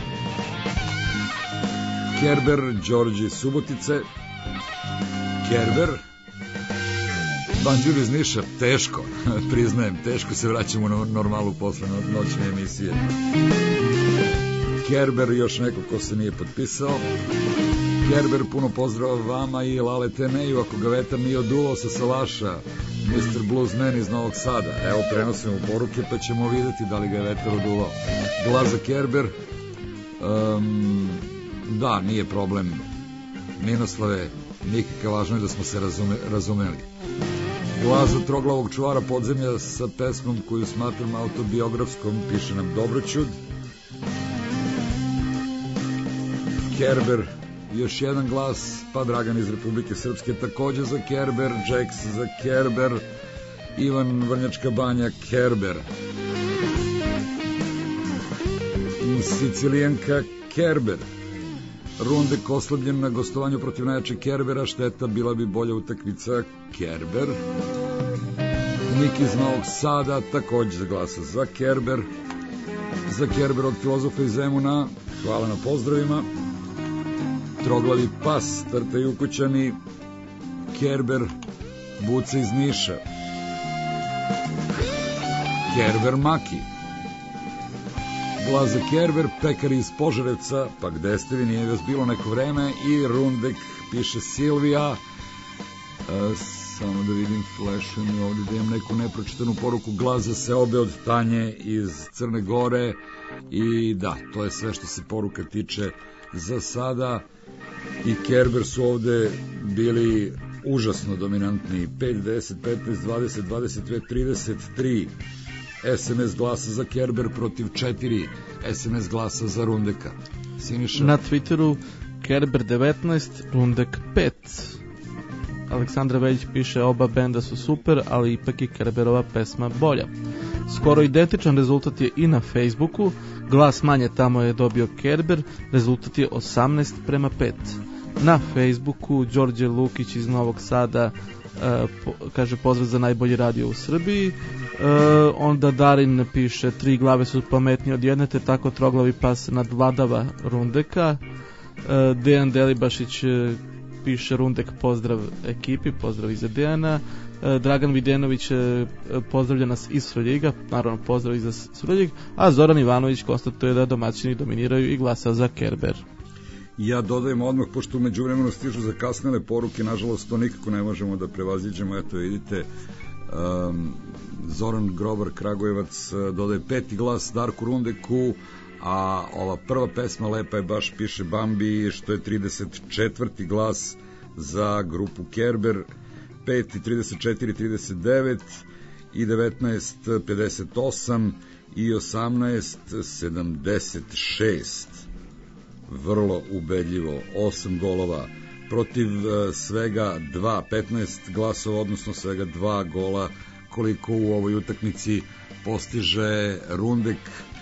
Kerber Đorđe Subotice. Kerber Banđur iz Niša, teško, priznajem, teško se vraćamo na normalu posle noćne emisije. Kerber, još neko ko se nije potpisao. Kerber, puno pozdrava vama i Lale Teneju, ako ga vetar nije oduvao sa salaša. mister Bluesman iz Novog Sada. Evo, prenosimo poruke pa ćemo vidjeti da li ga je vetar oduvao. Glas za Kerber. Um, da, nije problem. Ninoslave, nikakve, važno je da smo se razume, razumeli. Glas za Troglavog čuvara podzemlja sa pesmom koju smatram autobiografskom, piše nam Dobroćud. Kerber, još jedan glas, pa Dragan iz Republike Srpske takođe za Kerber, Jax za Kerber, Ivan Vrnjačka Banja, Kerber. Sicilijanka, Kerber. Rundek oslabljen na gostovanju protiv najjače Kerbera, šteta, bila bi bolja utakmica, Kerber. Nik iz Novog Sada, takođe za glasa za Kerber. Za Kerber od Filozofa iz Zemuna, hvala na pozdravima. Troglavi pas, Trta Ukućani, Kerber, Buca iz Niša. Kerber Maki. Glas za Kerber, Pekari iz Požarevca, pa gde ste vi, nije vas bilo neko vreme, i Rundek, piše Silvija. E, samo da vidim, flešem ovdje da imam neku nepročitanu poruku. Glas za Seobe od Tanje iz Crne Gore, i da, to je sve što se poruka tiče za sada. I Kerber su ovde bili užasno dominantni, pet, deset, petnaest, dvadeset, dvadeset dve, trideset tri es em es glasa za Kerber protiv četiri es em es glasa za Rundeka. Siniša? Na Twitteru Kerber devetnaest, Rundek pet. Aleksandra Veljić piše, oba benda su super, ali ipak je Kerberova pesma bolja. Skoro identičan rezultat je i na Facebooku, glas manje tamo je dobio Kerber, rezultat je osamnaest prema pet. Na Facebooku Đorđe Lukić iz Novog Sada uh, po, kaže pozdrav za najbolji radio u Srbiji. Uh, onda Darin piše, tri glave su pametnije od jedne, te tako Troglavi pas nadvladava Rundeka. Uh, Dejan Delibašić uh, piše, Rundek pozdrav ekipi, pozdrav iza Dejana. Uh, Dragan Videnović uh, pozdravlja nas iz Svrljiga, naravno pozdrav iza Svrljig, a Zoran Ivanović konstatuje da domaćini dominiraju i glasa za Kerber. Ja dodajem odmah, pošto umeđu vremenu stižu zakasnele poruke, nažalost to nikako ne možemo da prevaziđemo. Eto vidite, um, Zoran Grobar Kragujevac dodaje peti glas Darku Rundeku, a ova prva pesma Lepa je baš, piše Bambi, što je trideset četvrti glas za grupu Kerber, peti trideset četiri trideset devet i devetnaest pedeset osam i osamnaest sedamdeset šest. Vrlo ubedljivo, osam golova protiv uh, svega dva, petnaest glasova, odnosno svega dva gola koliko u ovoj utakmici postiže Rundek.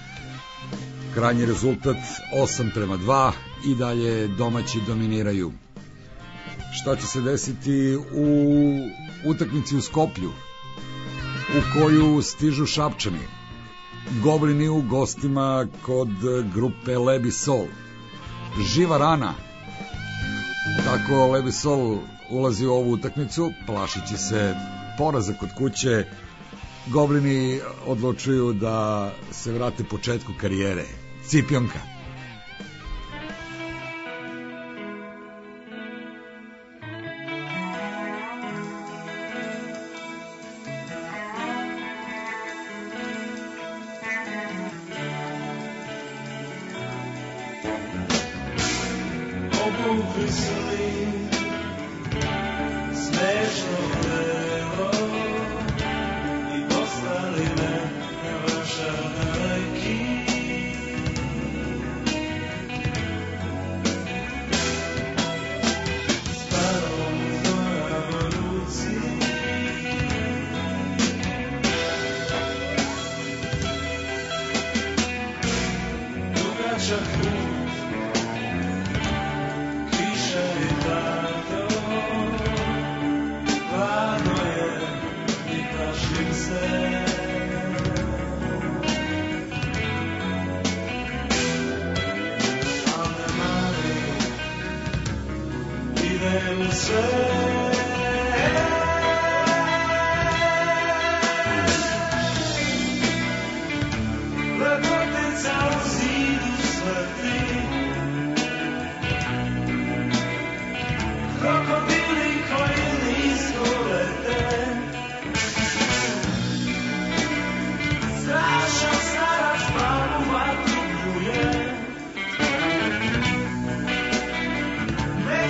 Krajnji rezultat osam prema dva i dalje domaći dominiraju. Šta će se desiti u utakmici u Skoplju, u koju stižu Šapčani? Goblini u gostima kod grupe Lebi Sol. Živa rana. Tako Lebi Sol ulazi u ovu utakmicu, plašići se poraza kod kuće. Goblini odlučuju da se vrate početku karijere. Cipionka.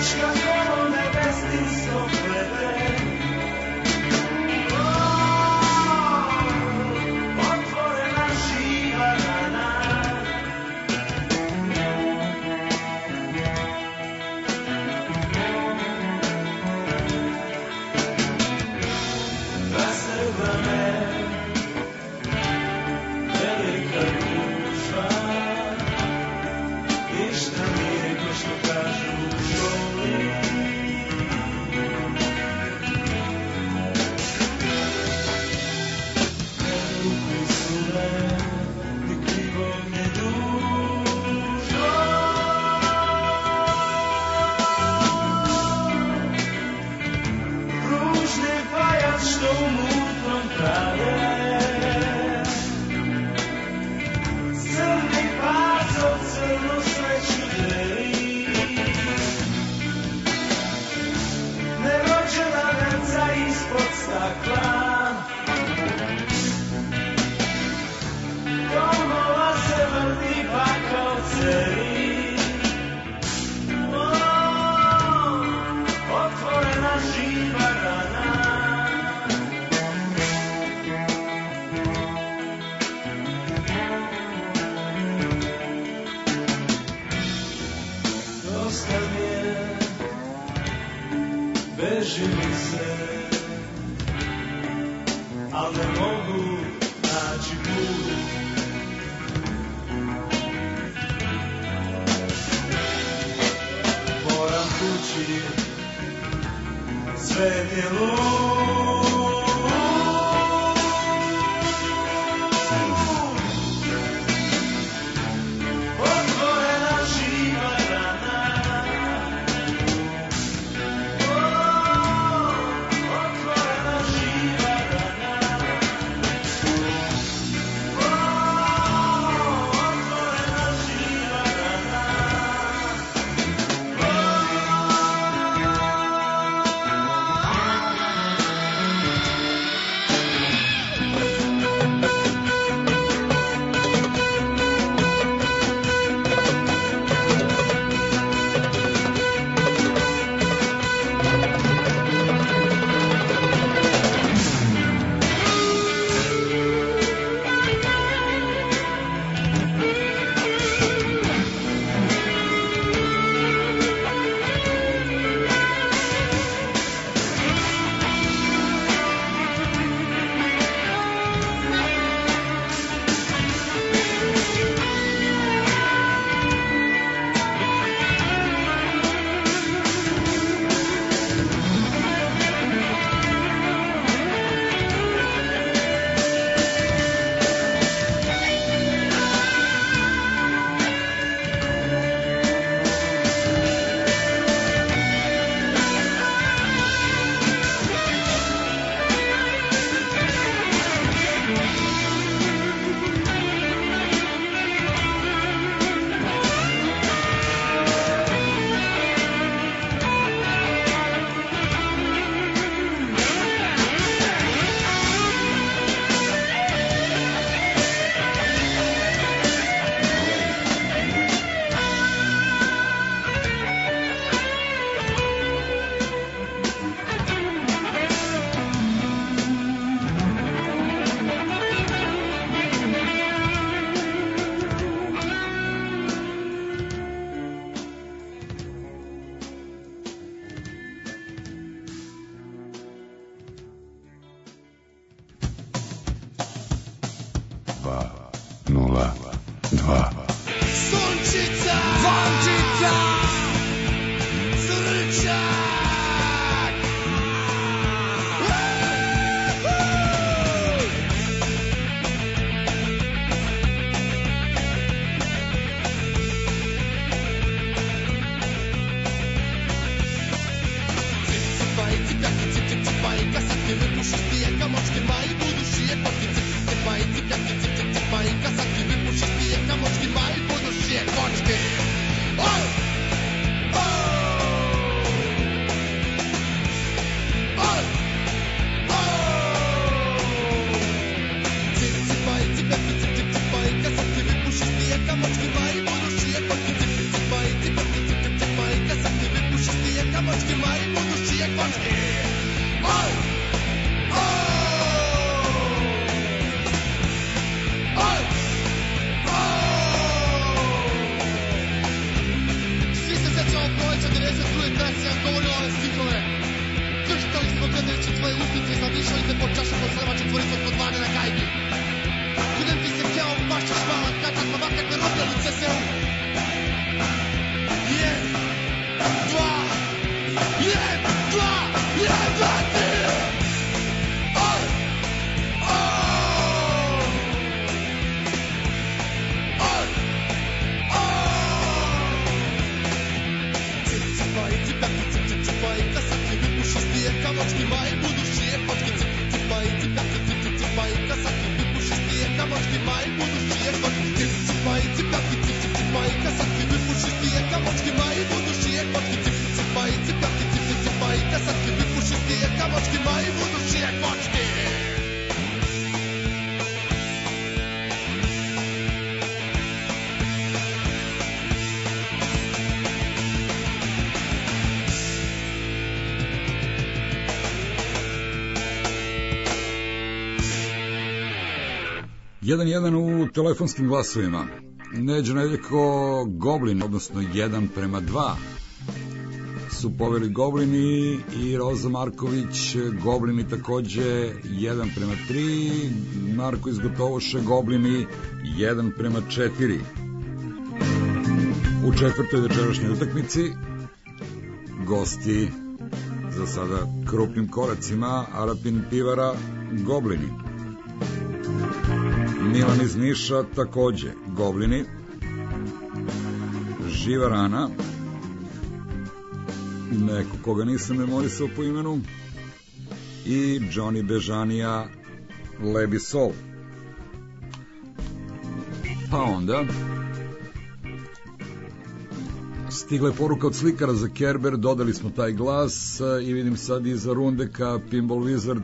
Majka, saki wypuścisz pijaka, moczki kamočki, maj budućije kvačke. Oj! Oj! Svi se sećamo proleća devedeset druge kada si nam govorio ove stihove. Krštali smo gledajući tvoje upite, zamišljali te po čašama slema četvoricu kod vane na gajbi. Kudem ti se kjao pašćeš mala kačak, pa makar me rodljalice se u. Jedan, dva, jedan, dva, jedan, dva, tri. Oj! Oj! Cip, cipa i cipjaki, cip, cip, cipa i kasaki, vypušistije kamočki, maj budućije počki. Cip, cipa i cipjaki, cip, cip, cipa i kasaki, vypušistije kamočki, maj budućije počki. Cip, cipa i cipjaki, cip, cip, cipa i kasaki, vypušistije kamočki, maj budućije počki. Cip, cipa i cipjaki, cip, cip, cipa i kasaki, vypušistije kamočki, maj budućije počki. jedan jedan u telefonskim glasovima. Neđo Nedeljko, Goblin, odnosno jedan prema dva su poveli Goblini i Roza Marković, Goblini takođe jedan prema tri, Marko iz Gotovoše, Goblini jedan prema četiri. U četvrtoj večerašnjoj utakmici gosti za sada krupnim koracima, Arapin Pivara, Goblini. Milan iz Niša takođe, Goblini. Živa rana, neko koga nisam memorisao po imenu, i Johnny Bežanija, Lebi Sol. Pa onda stigla je poruka od slikara za Kerber, dodali smo taj glas i vidim sad iza Rundeka Pinball Wizard.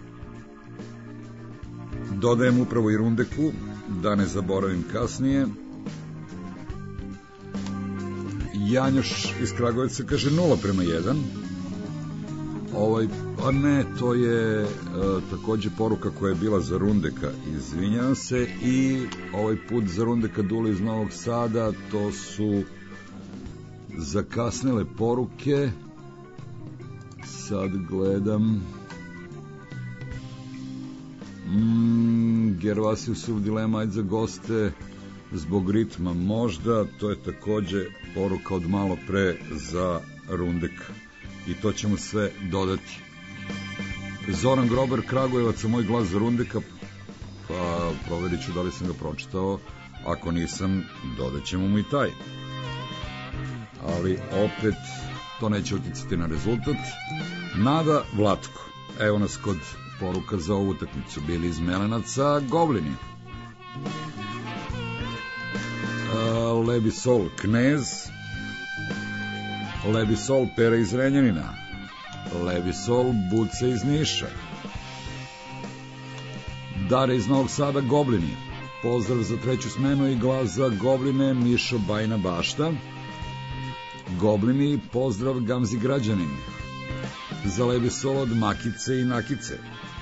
Dodajem upravo i Rundeku, da ne zaboravim kasnije. Janjoš iz Kragujevca kaže nula prema jedan. Ovaj, a ne, to je e, takođe poruka koja je bila za Rundeka, izvinjavam se. I ovaj put za Rundeka Dule iz Novog Sada, to su zakasnele poruke. Sad gledam. Mm, Gervasiusov dilema, ajde za goste zbog ritma možda, to je takođe poruka od malo pre za Rundeka i to ćemo sve dodati. Zoran Grober, Kragujevac, moj glas za Rundeka, pa proverit ću da li sam ga pročitao, ako nisam dodat ćemo mu i taj, ali opet to neće uticati na rezultat. Nada Vlatko, evo nas kod poruka za ovu utakmicu, bili iz Melenaca, Goblini. Uh, Lebi Sol, Knez. Lebi Sol, Pera iz Renjanina. Lebi Sol, Buce iz Niša. Dare iz Novog Sada, Goblini. Pozdrav za treću smenu i glas za Gobline, Mišo Bajna Bašta. Goblini, pozdrav Gamzi Građanin. Za Lebi Sol od Makice i Nakice.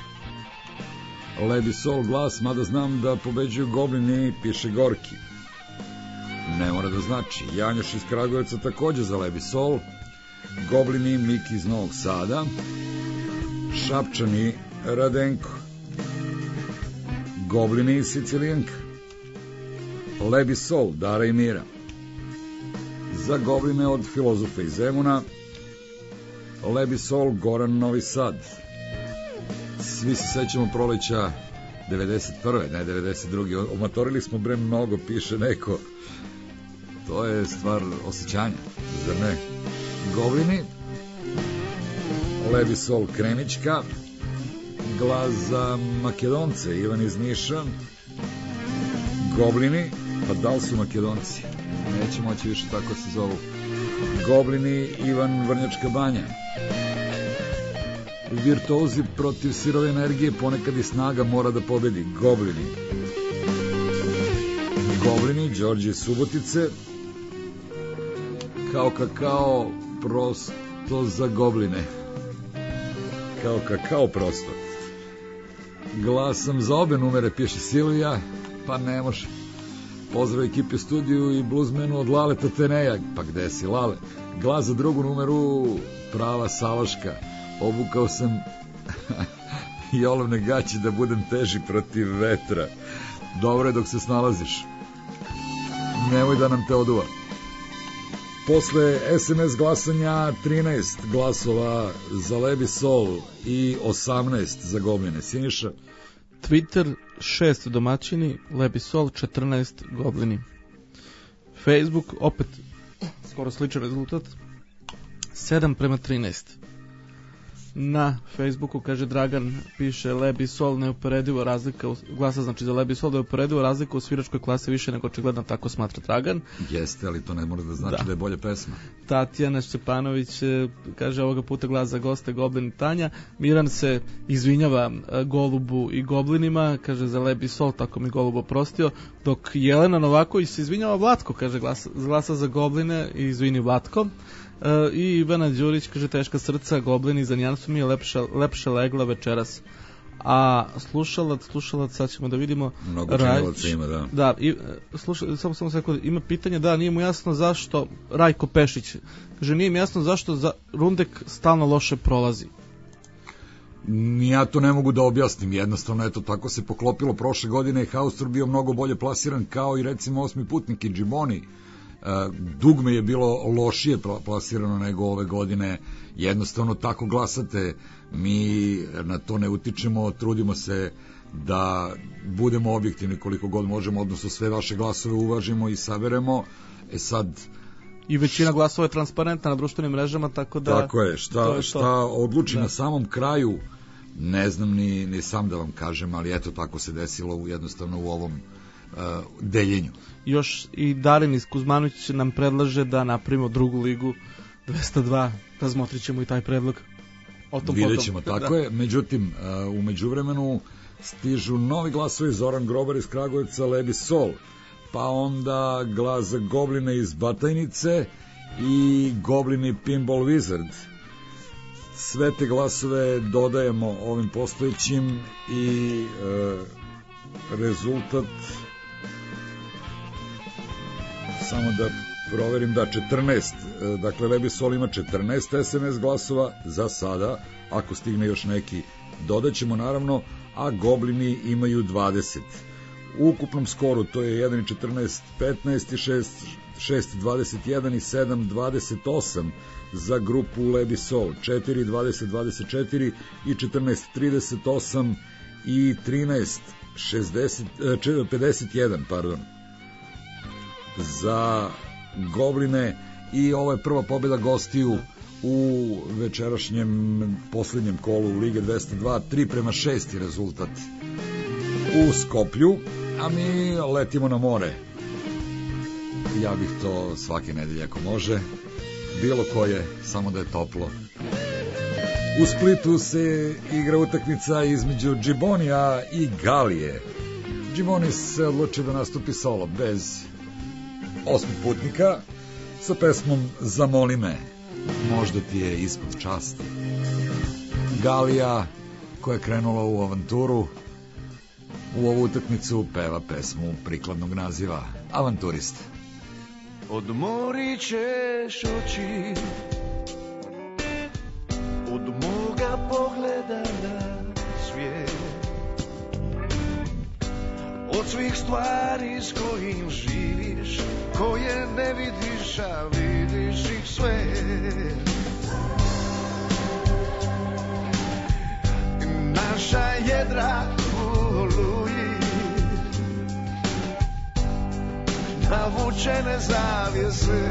Lebi Sol glas, mada znam da pobeđuju Goblini, piše Gorki. Ne mora da znači. Janjoš iz Kragujevca takođe za Lebi Sol. Goblini, Miki iz Novog Sada. Šapčani, Radenko. Goblini, Sicilijanka. Lebi Sol, Dara i Mira. Za Gobline od Filozofa iz Zemuna. Lebi Sol, Goran, Novi Sad. Svi se sećamo proleća devedeset prve, ne devedeset druge. Omatorili smo bre mnogo, piše neko. To je stvar osjećanja, zar ne? Goblini, Lebi Sol, Krenićka. Glas za Makedonce, Ivan iz Niša. Goblini, pa da li su Makedonci? Neće moći više tako se zovu. Goblini, Ivan, Vrnjačka Banja. Virtuozi protiv sirove energije, ponekad i snaga mora da pobedi. Goblini. Goblini, Đorđe iz Subotice. Kao kakao, prosto za gobline. Kao kakao prosto. Glasam za obe numere, piše Silvija, pa ne može. Pozdrav ekipe studiju i bluzmenu od Laleta Teneja, pa gde si Lale? Glas za drugu numeru, prava Savaška. Obukao sam i olovne gaće da budem teži protiv vetra. Dobro je dok se snalaziš. Nemoj da nam te oduva. Posle es em es glasanja trinaest glasova za Lebi Sol i osamnaest za Gobline. Siniša? Twitter šest domaćini, Lebi Sol četrnaest Goblini. Facebook opet skoro sličan rezultat, sedam prema trinaest. Na Facebooku, kaže Dragan, piše Lebi Sol neuporedivo razlika, u, glasa znači za Lebi Sol, neuporedivo razlika u sviračkoj klasi više nego očigledno, tako smatra Dragan. Jeste, ali to ne mora da znači da, da je bolja pesma. Tatjana Šćepanović kaže ovoga puta glas za goste Goblin i Tanja. Miran se izvinjava Golubu i Goblinima, kaže za Lebi Sol, tako mi Golub oprostio, dok Jelena Novaković se izvinjava Vlatko, kaže glasa, glasa za Gobline i izvini Vlatko. Uh, i Ivana Đurić kaže teška srca, Goblini za nijansu mi je lepša, lepša legla večeras. A slušalac, slušalac, sad ćemo da vidimo. Mnogo činjelaca ima, da. Da, i, sluša, samo, samo sekund, ima pitanje, da, nije mu jasno zašto Rajko Pešić, kaže nije mi jasno zašto za Rundek stalno loše prolazi. Ja to ne mogu da objasnim, jednostavno, eto, tako se poklopilo. Prošle godine je Haustor bio mnogo bolje plasiran, kao i recimo osmi putnik i Džiboni. Dugme je bilo lošije plasirano nego ove godine, jednostavno tako glasate, mi na to ne utičemo, trudimo se da budemo objektivni koliko god možemo, odnosno sve vaše glasove uvažimo i saberemo. E sad, i većina glasova je transparentna na društvenim mrežama, tako da tako je, šta, je šta odluči da. Na samom kraju ne znam ni, ni sam da vam kažem, ali eto tako se desilo jednostavno u ovom uh, deljenju. Još i Darin iz Kuzmanović nam predlaže da napravimo drugu ligu dvesta dva, razmotrit ćemo i taj predlog. O tom vidjet ćemo, potom. tako da. je. Međutim, u međuvremenu stižu novi glasovi, Zoran Grobar iz Kragujevca, Lebi Sol, pa onda glas za Gobline iz Batajnice i Goblini Pinball Wizard. Sve te glasove dodajemo ovim postojećim i e, rezultat, samo da proverim, da, četrnaest, dakle Lebi Sol ima četrnaest es em es glasova za sada, ako stigne još neki dodaćemo naravno, a Goblini imaju dvadeset. U ukupnom skoru to je jedan i četrnaest, petnaest i šest, šest dvadeset jedan i sedam dvadeset osam za grupu Lebi Sol, četiri dvadeset dvadeset četiri i četrnaest trideset osam i trinaest šezdeset, pedeset jedan, pardon, za Gobline. I ovo je prva pobjeda gostiju u večerašnjem poslednjem kolu Lige dvesta dva, tri prema šest rezultat u Skoplju, a mi letimo na more. Ja bih to svake nedelje ako može, bilo koje, samo da je toplo. U Splitu se igra utakmica između Džibonija i Galije. Džiboni se odlučio da nastupi solo, bez osmih putnika, sa pesmom Zamoli me, možda ti je ispod časti. Galija, koja je krenula u avanturu, u ovu utakmicu peva pesmu prikladnog naziva Avanturista. Odmorit ćeš oči od moga pogleda na svijet, od svih stvari s kojim živiš, koje ne vidiš, a vidiš ih sve. Naša jedra u oluji, navučene zavjese,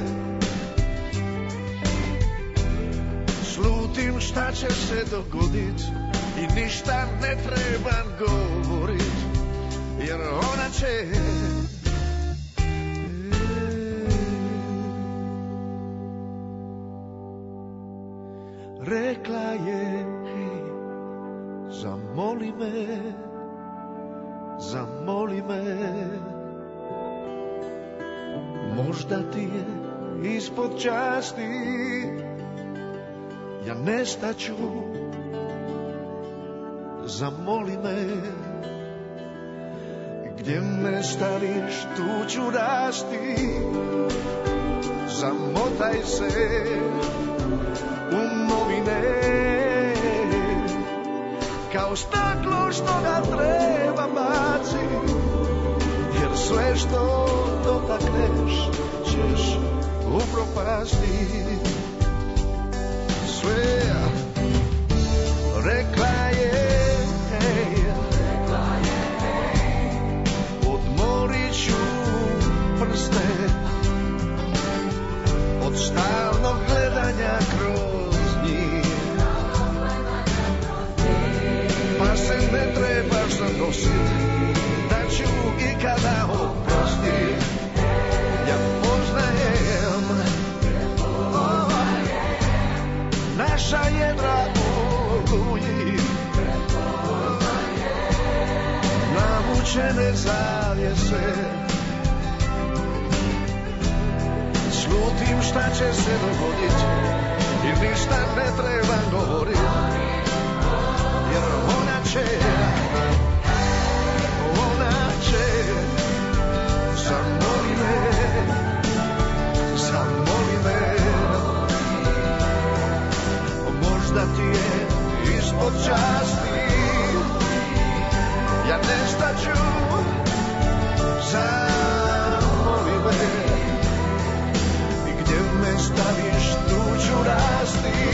slutim šta će se dogodit i ništa ne trebam govorit, jer ona će rekla je, hej, zamoli me, zamoli me, možda ti je ispod časti, ja nestaću, zamoli me, gdje me staviš tu ću rasti, zamotaj se u novine, kao staklo što ga treba baci, jer sve što dotakneš ćeš upropasti. Sve rekla je, odmorit ću prste od stalnog gledanja kroz njih, pa se ne trebaš zanositi da ću ikada oprostit. Ja poznajem naša jedra oluji, navučene zavjese, slutim šta će se dogodit i ništa ne treba govorit, jer ona će, ona će, zamoli me, zamoli me, možda ti je ispod časti, ja nestaću, zamoli me, i gdje me staviš tu ću rasti,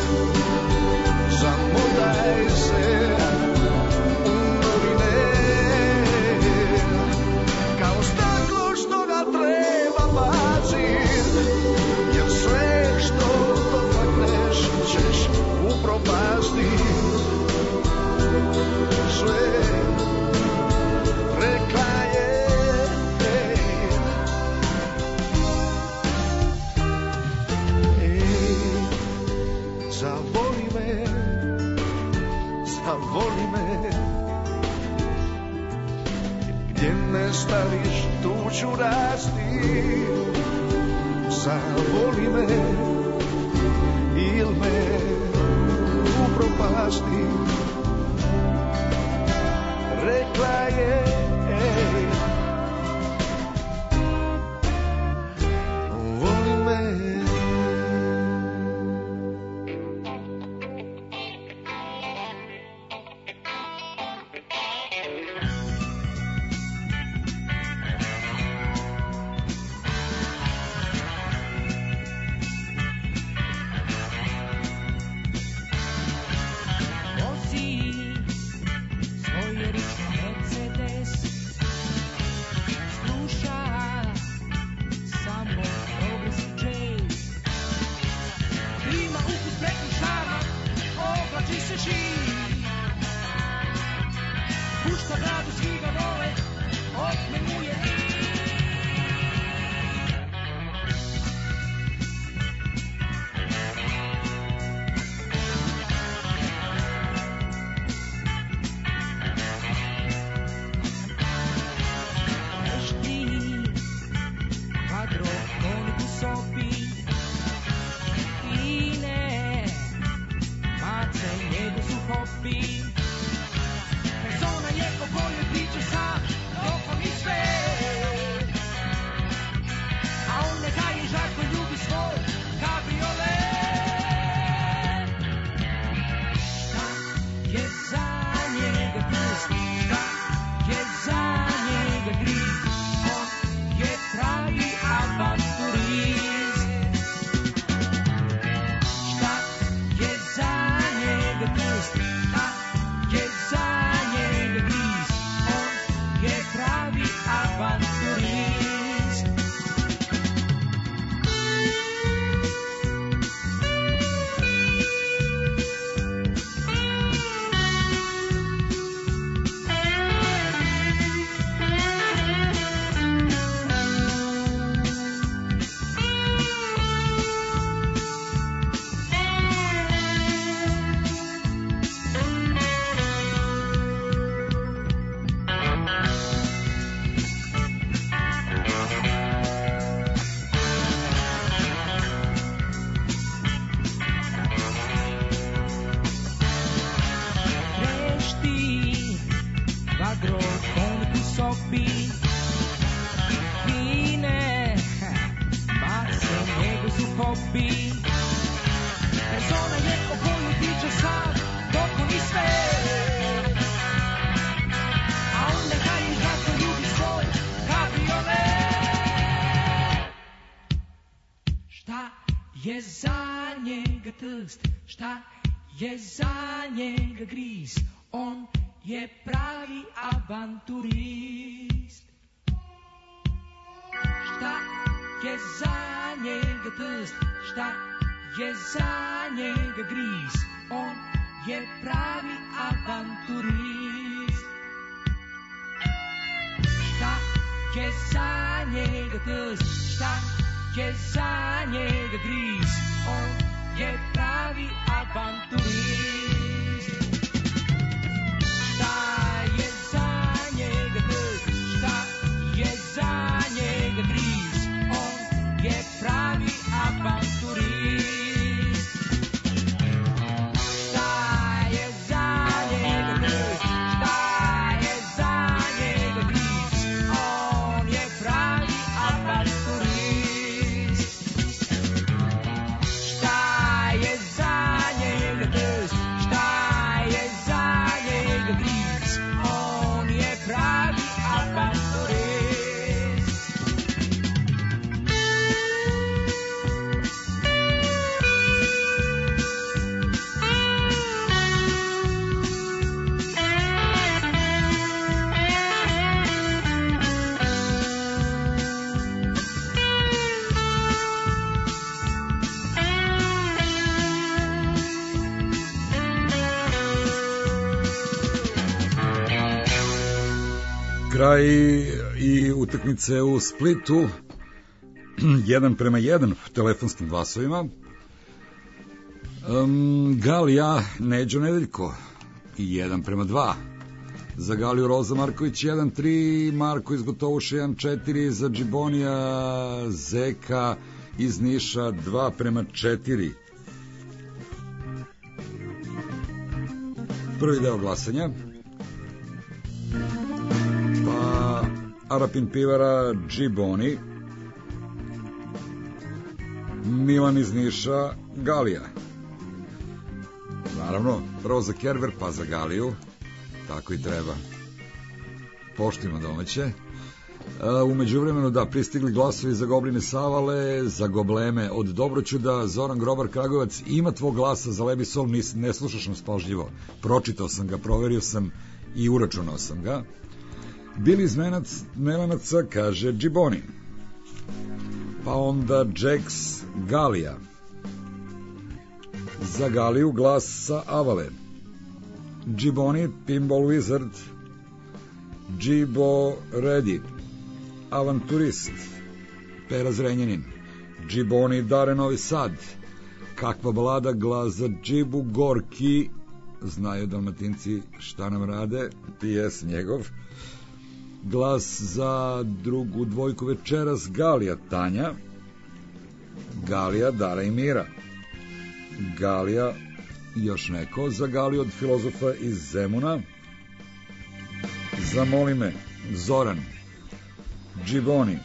zamotaj se u novine, kao staklo što ga treba bacit, jer sve što dotakneš ćeš upropasti. Sve rekla je, ej, ej, zavoli me, zavoli me, gdje me staviš tu ću rasti, zavoli me, il me upropasti. Rekla je, ej, voli me. Persona je o kojoj priča sam, dok mi sve prst, šta je za njega gris, on je pravi avanturist. Šta je za njega prst, šta je za njega gris, on je pravi avanturist. Šta je za njega prst, šta je za njega gris, on je pravi avanturist. Šta je za njega prst, šta je za njega gris, on je pravi avanturist. Šta je za njega prst, šta je za njega gris, on je pravi avanturist. Šta je za njega prst, šta je za njega gris, on je pravi avanturist. Kraj i utakmice u Splitu, jedan prema jedan telefonskim glasovima. Um, Galija, Neđo Nedeljko, jedan prema dva. Za Galiju Roza Marković jedan tri, Marko iz Gotovuša jedan četiri, za Džibonija Zeka iz Niša dva prema četiri. Prvi deo glasanja. Pa Arapin Pivara Džiboni, Milan iz Niša Galija. Naravno, prvo za Kerver pa za Galiju. Tako i treba. Poštujemo domaće. U međuvremenu da pristigli glasovi za Gobline Savale, za Gobleme od Dobroćuda, Zoran Grobar Kragujevac. Ima tvog glasa za Lebi Sol, nis, ne slušaš nas pažljivo. Pročitao sam ga, proverio sam i uračunao sam ga. Bili iz Melanaca kaže Džiboni. Pa onda Jax Galija. Za Galiju glas sa Avale. Džiboni Pinball Wizard, Džibo Redi, Avanturist, Pera Zrenjanin, Džiboni Dare Novi Sad, Kakva balada, glas za Džibu Gorki, znaju Dalmatinci šta nam rade, P S njegov, glas za drugu dvojku večeras Galija Tanja, Galija Dara i Mira, Galija još neko, za Galiju od filozofa iz Zemuna, Zamoli me Zoran, Džiboni,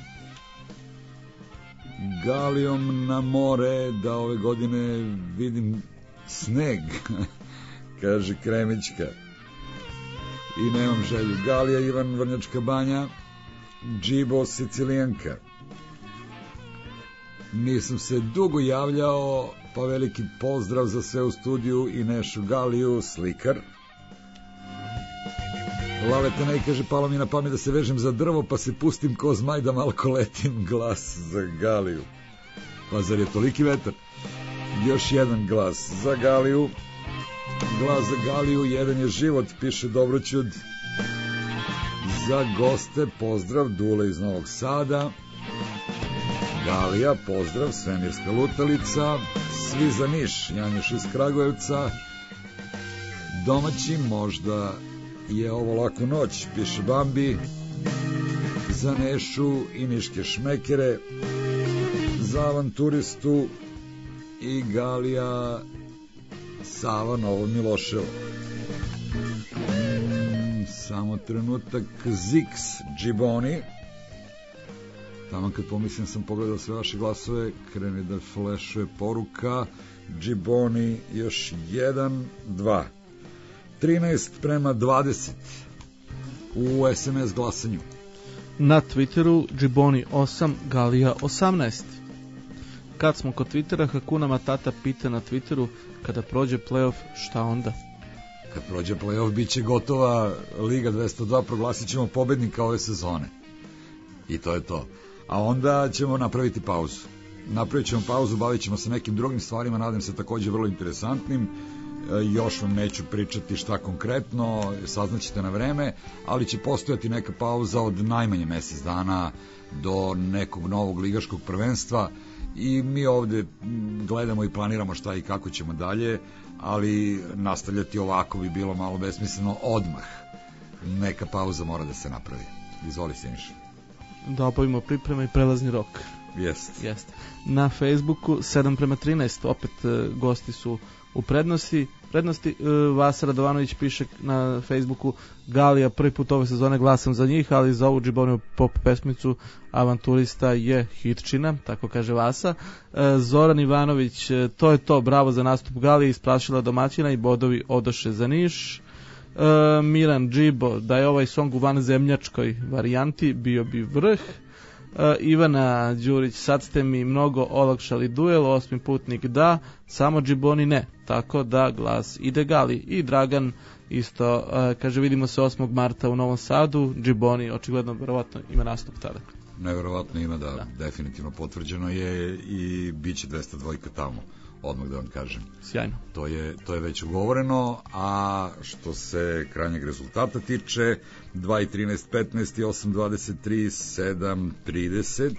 Galijom na more, da ove godine vidim sneg, kaže Kremićka, i nemam želju. Galija Ivan Vrnjačka Banja, Džibo Sicilijanka. Nisam se dugo javljao, pa veliki pozdrav za sve u studiju i Nešu Galiju, slikar. Laveta ne kaže, palo mi na pamet da se vežem za drvo, pa se pustim ko zmaj da malko letim, glas za Galiju. Pa zar je toliki vetar? Još jedan glas za Galiju. Glas za Galiju, jedan je život, piše Dobroćud. Za goste, pozdrav, Dule iz Novog Sada. Galija, pozdrav, Svemirska lutalica. Svi za Niš, Janjuš iz Kragujevca. Domaći, možda je ovo laku noć, piše Bambi. Za Nešu i Niške šmekere. Za Avanturistu i Galija Sava Novo Miloševo. Mm, samo trenutak. Zix Džiboni. Tamo kad pomislim sam pogledao sve vaše glasove, krene da flešuje poruka. Džiboni još jedan, dva. trinaest prema dvadeset u es em es glasanju. Na Twitteru Džiboni osam, Galija osamnaest. Kad smo kod Twittera, Hakuna Matata pita na Twitteru Kada prođe play-off, šta onda? Kad prođe play-off, bit će gotova Liga dvesta dva, proglasit ćemo pobednika ove sezone. I to je to. A onda ćemo napraviti pauzu. Napravit ćemo pauzu, bavit ćemo se nekim drugim stvarima, nadam se takođe vrlo interesantnim. Još vam neću pričati šta konkretno, saznaćete na vreme, ali će postojati neka pauza od najmanje mesec dana do nekog novog ligaškog prvenstva i mi ovde gledamo i planiramo šta i kako ćemo dalje, ali nastavljati ovako bi bilo malo besmisleno odmah. Neka pauza mora da se napravi. Izvoli, Siniša. Da obavimo pripreme i prelazni rok. Jest. Jest. Na Facebooku sedam prema trinaest, opet uh, gosti su u prednosti. Prednosti uh, Vasa Radovanović piše na Facebooku: Galija prvi put ove sezone, glasam za njih, ali za ovu džiboniju pop pesmicu Avanturista je hitčina, tako kaže Vasa. Uh, Zoran Ivanović: to je to, bravo za nastup Galije, isprašila domaćina i bodovi odoše za Niš. Uh, Miran Džibo: da je ovaj song u vanzemljačkoj varijanti, bio bi vrh. Uh, Ivana Đurić: sad ste mi mnogo olakšali duel, osmi putnik da, samo džiboni ne, tako da glas ide Gali. I Dragan isto uh, kaže: vidimo se osmog marta u Novom Sadu, džiboni očigledno verovatno ima nastup tada. Neverovatno ima, da, da. Definitivno potvrđeno je i bit će dvesta dva tamo, odmah da vam kažem. Sjajno. To je, to je već ugovoreno, a što se krajnjeg rezultata tiče, dva i trinaest petnaest i osam dvadeset tri sedam trideset,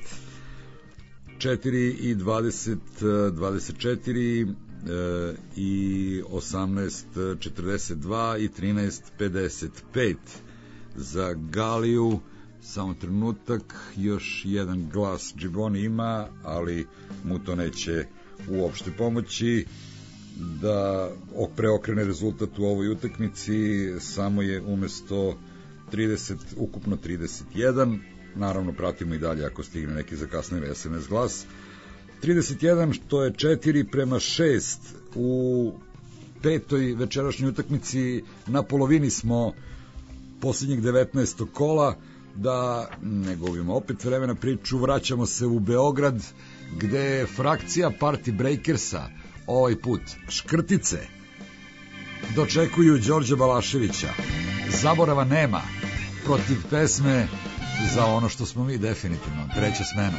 četiri i dvadeset dvadeset četiri i osamnaest četrdeset dva i trinaest pedeset pet za Galiju. Samo trenutak, još jedan glas džiboni ima, ali mu to neće uopšte pomoći da preokrene rezultat u ovoj utakmici. Samo je umesto trideset, ukupno trideset jedan. Naravno, pratimo i dalje ako stigne neki zakasnili es em es glas. trideset jedan, što je četiri prema šest u petoj večerašnjoj utakmici. Na polovini smo posljednjeg devetnaestog kola. Da ne gubimo opet vremena priču, vraćamo se u Beograd, gde je frakcija Party Breakersa, ovaj put Škrtice, dočekuju Đorđa Balaševića. Zaborava nema, protiv pesme Za ono što smo mi, definitivno, treća smena.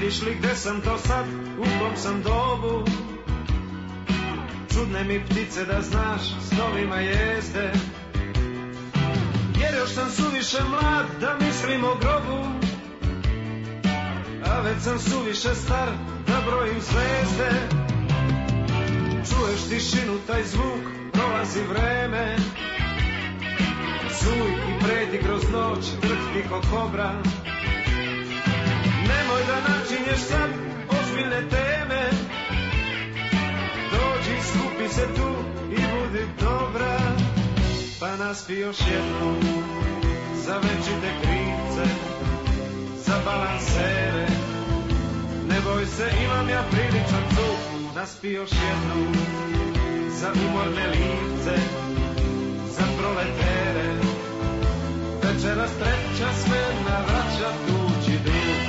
Vidiš li gde sam to sad, u kom sam dobu? Čudne mi ptice da znaš, snovima jezde. Jer još sam suviše mlad da mislim o grobu, a već sam suviše star da brojim zvezde. Čuješ tišinu, taj zvuk, prolazi vreme. Zuj i preti kroz noć, drhti ko kobra. Nemoj da načinješ sad ozbiljne teme. Dođi, skupi se tu i budi dobra. Pa naspi još jednom za večite krivce, za balansere. Ne boj se, imam ja priličan zvuk. Naspi još jednom za umorne livce, za proletere. Večeras treća smena vraća tuđi drug.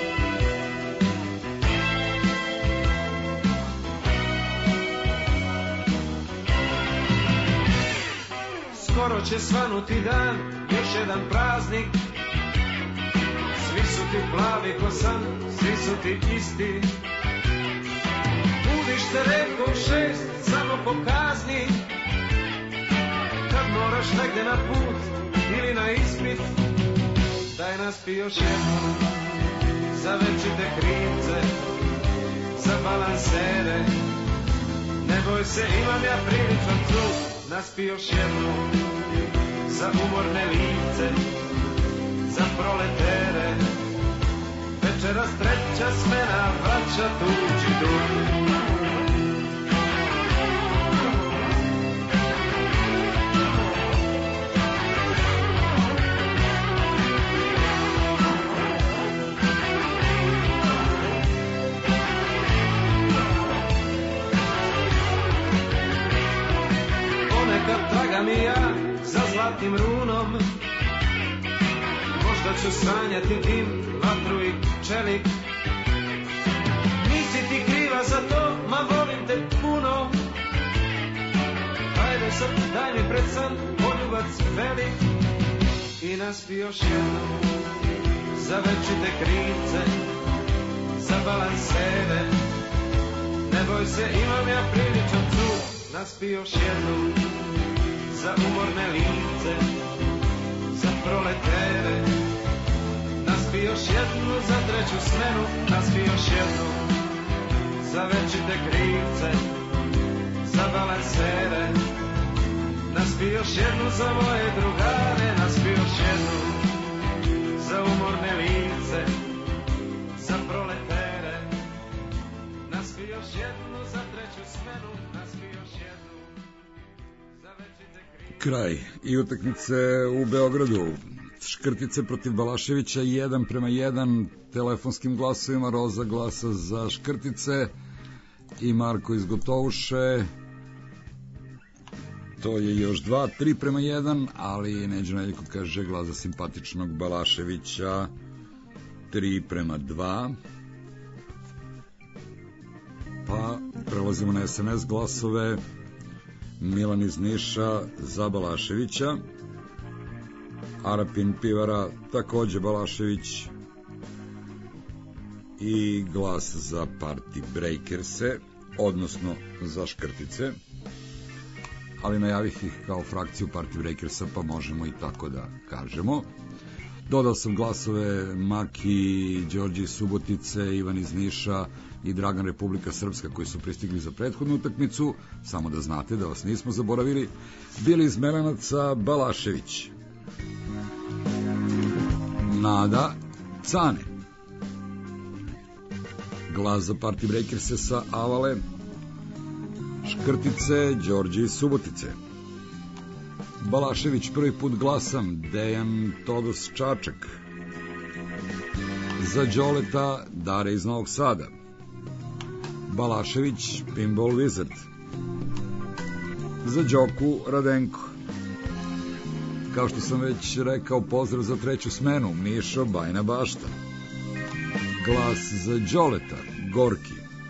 Skoro će svanuti dan, još jedan praznik. Svi su ti plavi ko san, svi su ti isti. Budiš se retko u šest, samo po kazni. Kad moraš negde na put ili na ispit, daj naspi još jednom za večite krivce, za balansere. Ne boj se, imam ja priličan zvuk. Naspi još jednom za umorne livce, za proletere. Večeras treća smena vraća tuđi dug. Tragam i ja za zlatnim runom. Možda ću sanjati dim, vatru i čelik. Nisi ti kriva za to, ma volim te puno. Ajde sad, daj mi pred san poljubac velik. I naspi još jednom za večite krivce, za balansere. Ne boj se, imam ja priličan zvuk. Naspi još jednom za umorne livce, za proletere. Naspi još jednu za treću smenu. Naspi još jednu za večite krivce, za balansere. Naspi još jednu za moje drugare. Naspi još jednu za umorne livce, za proletere. Naspi još jednu za treću smenu. Naspi još jednu za večite krivce. Kraj i utakmice u Beogradu. Škrtice protiv Balaševića jedan prema jedan. Telefonskim glasovima Roza glasa za Škrtice i Marko iz Gotovuše. To je još dva, tri prema jedan, ali Neđo Neljko kaže glas za simpatičnog Balaševića tri prema dva. Pa prelazimo na es em es glasove. Milan iz Niša za Balaševića, Arapin Pivara takođe Balašević i glas za Party Breakers-e, odnosno za Škrtice, ali najavih ih kao frakciju Party Breakers-a, pa možemo i tako da kažemo. Dodao sam glasove Maki, Đorđe Subotice, Ivan iz Niša i Dragan Republika Srpska koji su pristigli za prethodnu utakmicu, samo da znate da vas nismo zaboravili. Bili iz Melanaca Balašević, Nada Cane, glas za Party Breakers-e sa Avale, Škrtice Đorđe iz Subotice, Balašević prvi put glasam, Dejan Todos Čačak, za Đoleta Dare iz Novog Sada, Balašević Pinball Wizard, za Đoku Radenko. Kao što sam već rekao, pozdrav za treću smenu, Mišo Bajna Bašta, glas za Đoleta Gorki,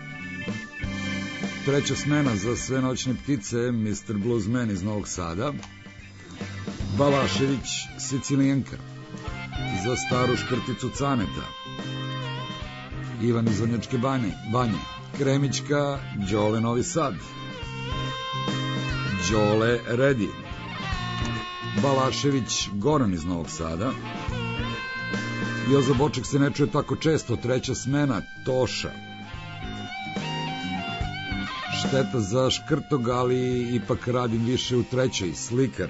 treća smena za sve noćne ptice, mister Bluesman iz Novog Sada, Balašević Sicilijanka, za staru Škrticu Caneta, Ivan iz Vrnjačke banje, banje. Kremićka, Đole Novi Sad. Đole Redi. Balašević Goran iz Novog Sada. Jozo Boček se ne čuje tako često, treća smena, Toša. Šteta za Škrtog, ali ipak radim više u trećoj, Slikar.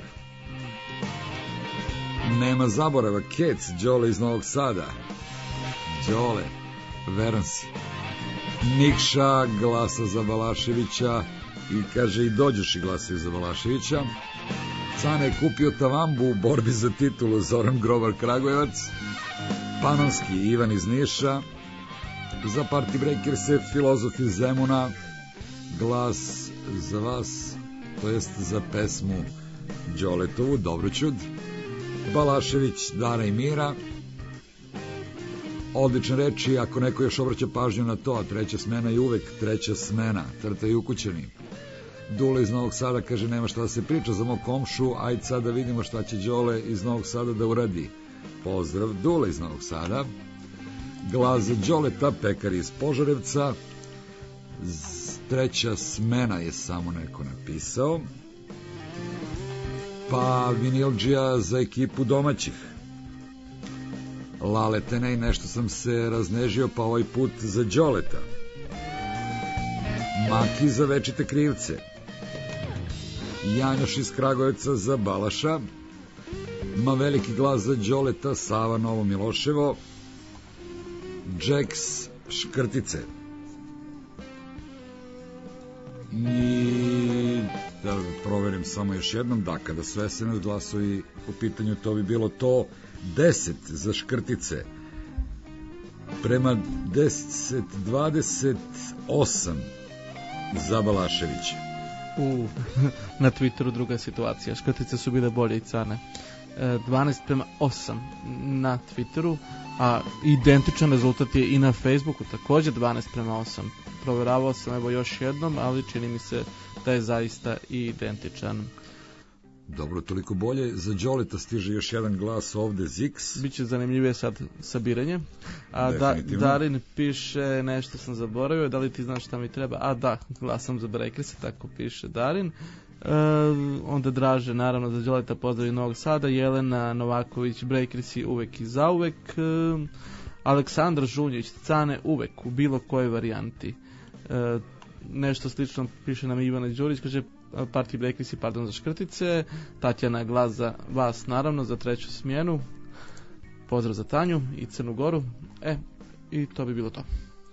Nema zaborava, Kec, Đole iz Novog Sada. Đole, veran si. Nikša glasa za Balaševića i kaže i dođeš i glasaju za Balaševića. Cane je kupio tavambu u borbi za titulu, Zoran Grobar Kragujevac. Panonski Ivan iz Niša. Za Party Breakerse Filozof iz Zemuna. Glas za vas, to jest za pesmu Đoletovu, Dobroćud. Balašević, Dara i Mira. Odlične reči, ako neko još obraća pažnju na to, a treća smena je uvek treća smena, Trta i ukućeni. Dule iz Novog Sada kaže nema šta da se priča za mog komšu, ajde sad da vidimo šta će Đole iz Novog Sada da uradi. Pozdrav, Dule iz Novog Sada. Glas za Đoleta, Pekar iz Požarevca. Treća smena je samo neko napisao. Pa Vinilđija za ekipu domaćih. Laletene i nešto sam se raznežio, pa ovaj put za Đoleta. Maki za Večite krivce. Janjoš iz Kragujevca za Balaša. Ma veliki glas za Đoleta, Sava Novo Miloševo. Džeks Škrtice. I da proverim samo još jednom, da, kada su es en es glasovi u pitanju, to bi bilo to deset za Škrtice prema deset dvadeset osam za Balaševića. U, na Twitteru druga situacija, Škrtice su bile bolje i Cane. dvanaest prema osam na Twitteru, a identičan rezultat je i na Facebooku, također dvanaest prema osam. Proveravao sam evo još jednom, ali čini mi se da je zaista i identičan. Dobro, toliko bolje. Za Đoleta stiže još jedan glas ovde, Zix. Biće zanimljivije sad sabiranje. A da, Darin piše, nešto sam zaboravio, da li ti znaš šta mi treba? A da, glasam za Breakerse, tako piše Darin. E, onda Draže, naravno, za Đoleta pozdrav iz Novog Sada. Jelena Novaković, Breakersi uvek i zauvek. E, Aleksandar Žunjić, Cane uvek u bilo kojoj varijanti. E, nešto slično piše nam Ivana Đurić, kaže Party Breakersi, pardon, za Škrtice. Tatjana, glas za vas, naravno, za treću smjenu. Pozdrav za Tanju i Crnu Goru. E, i to bi bilo to.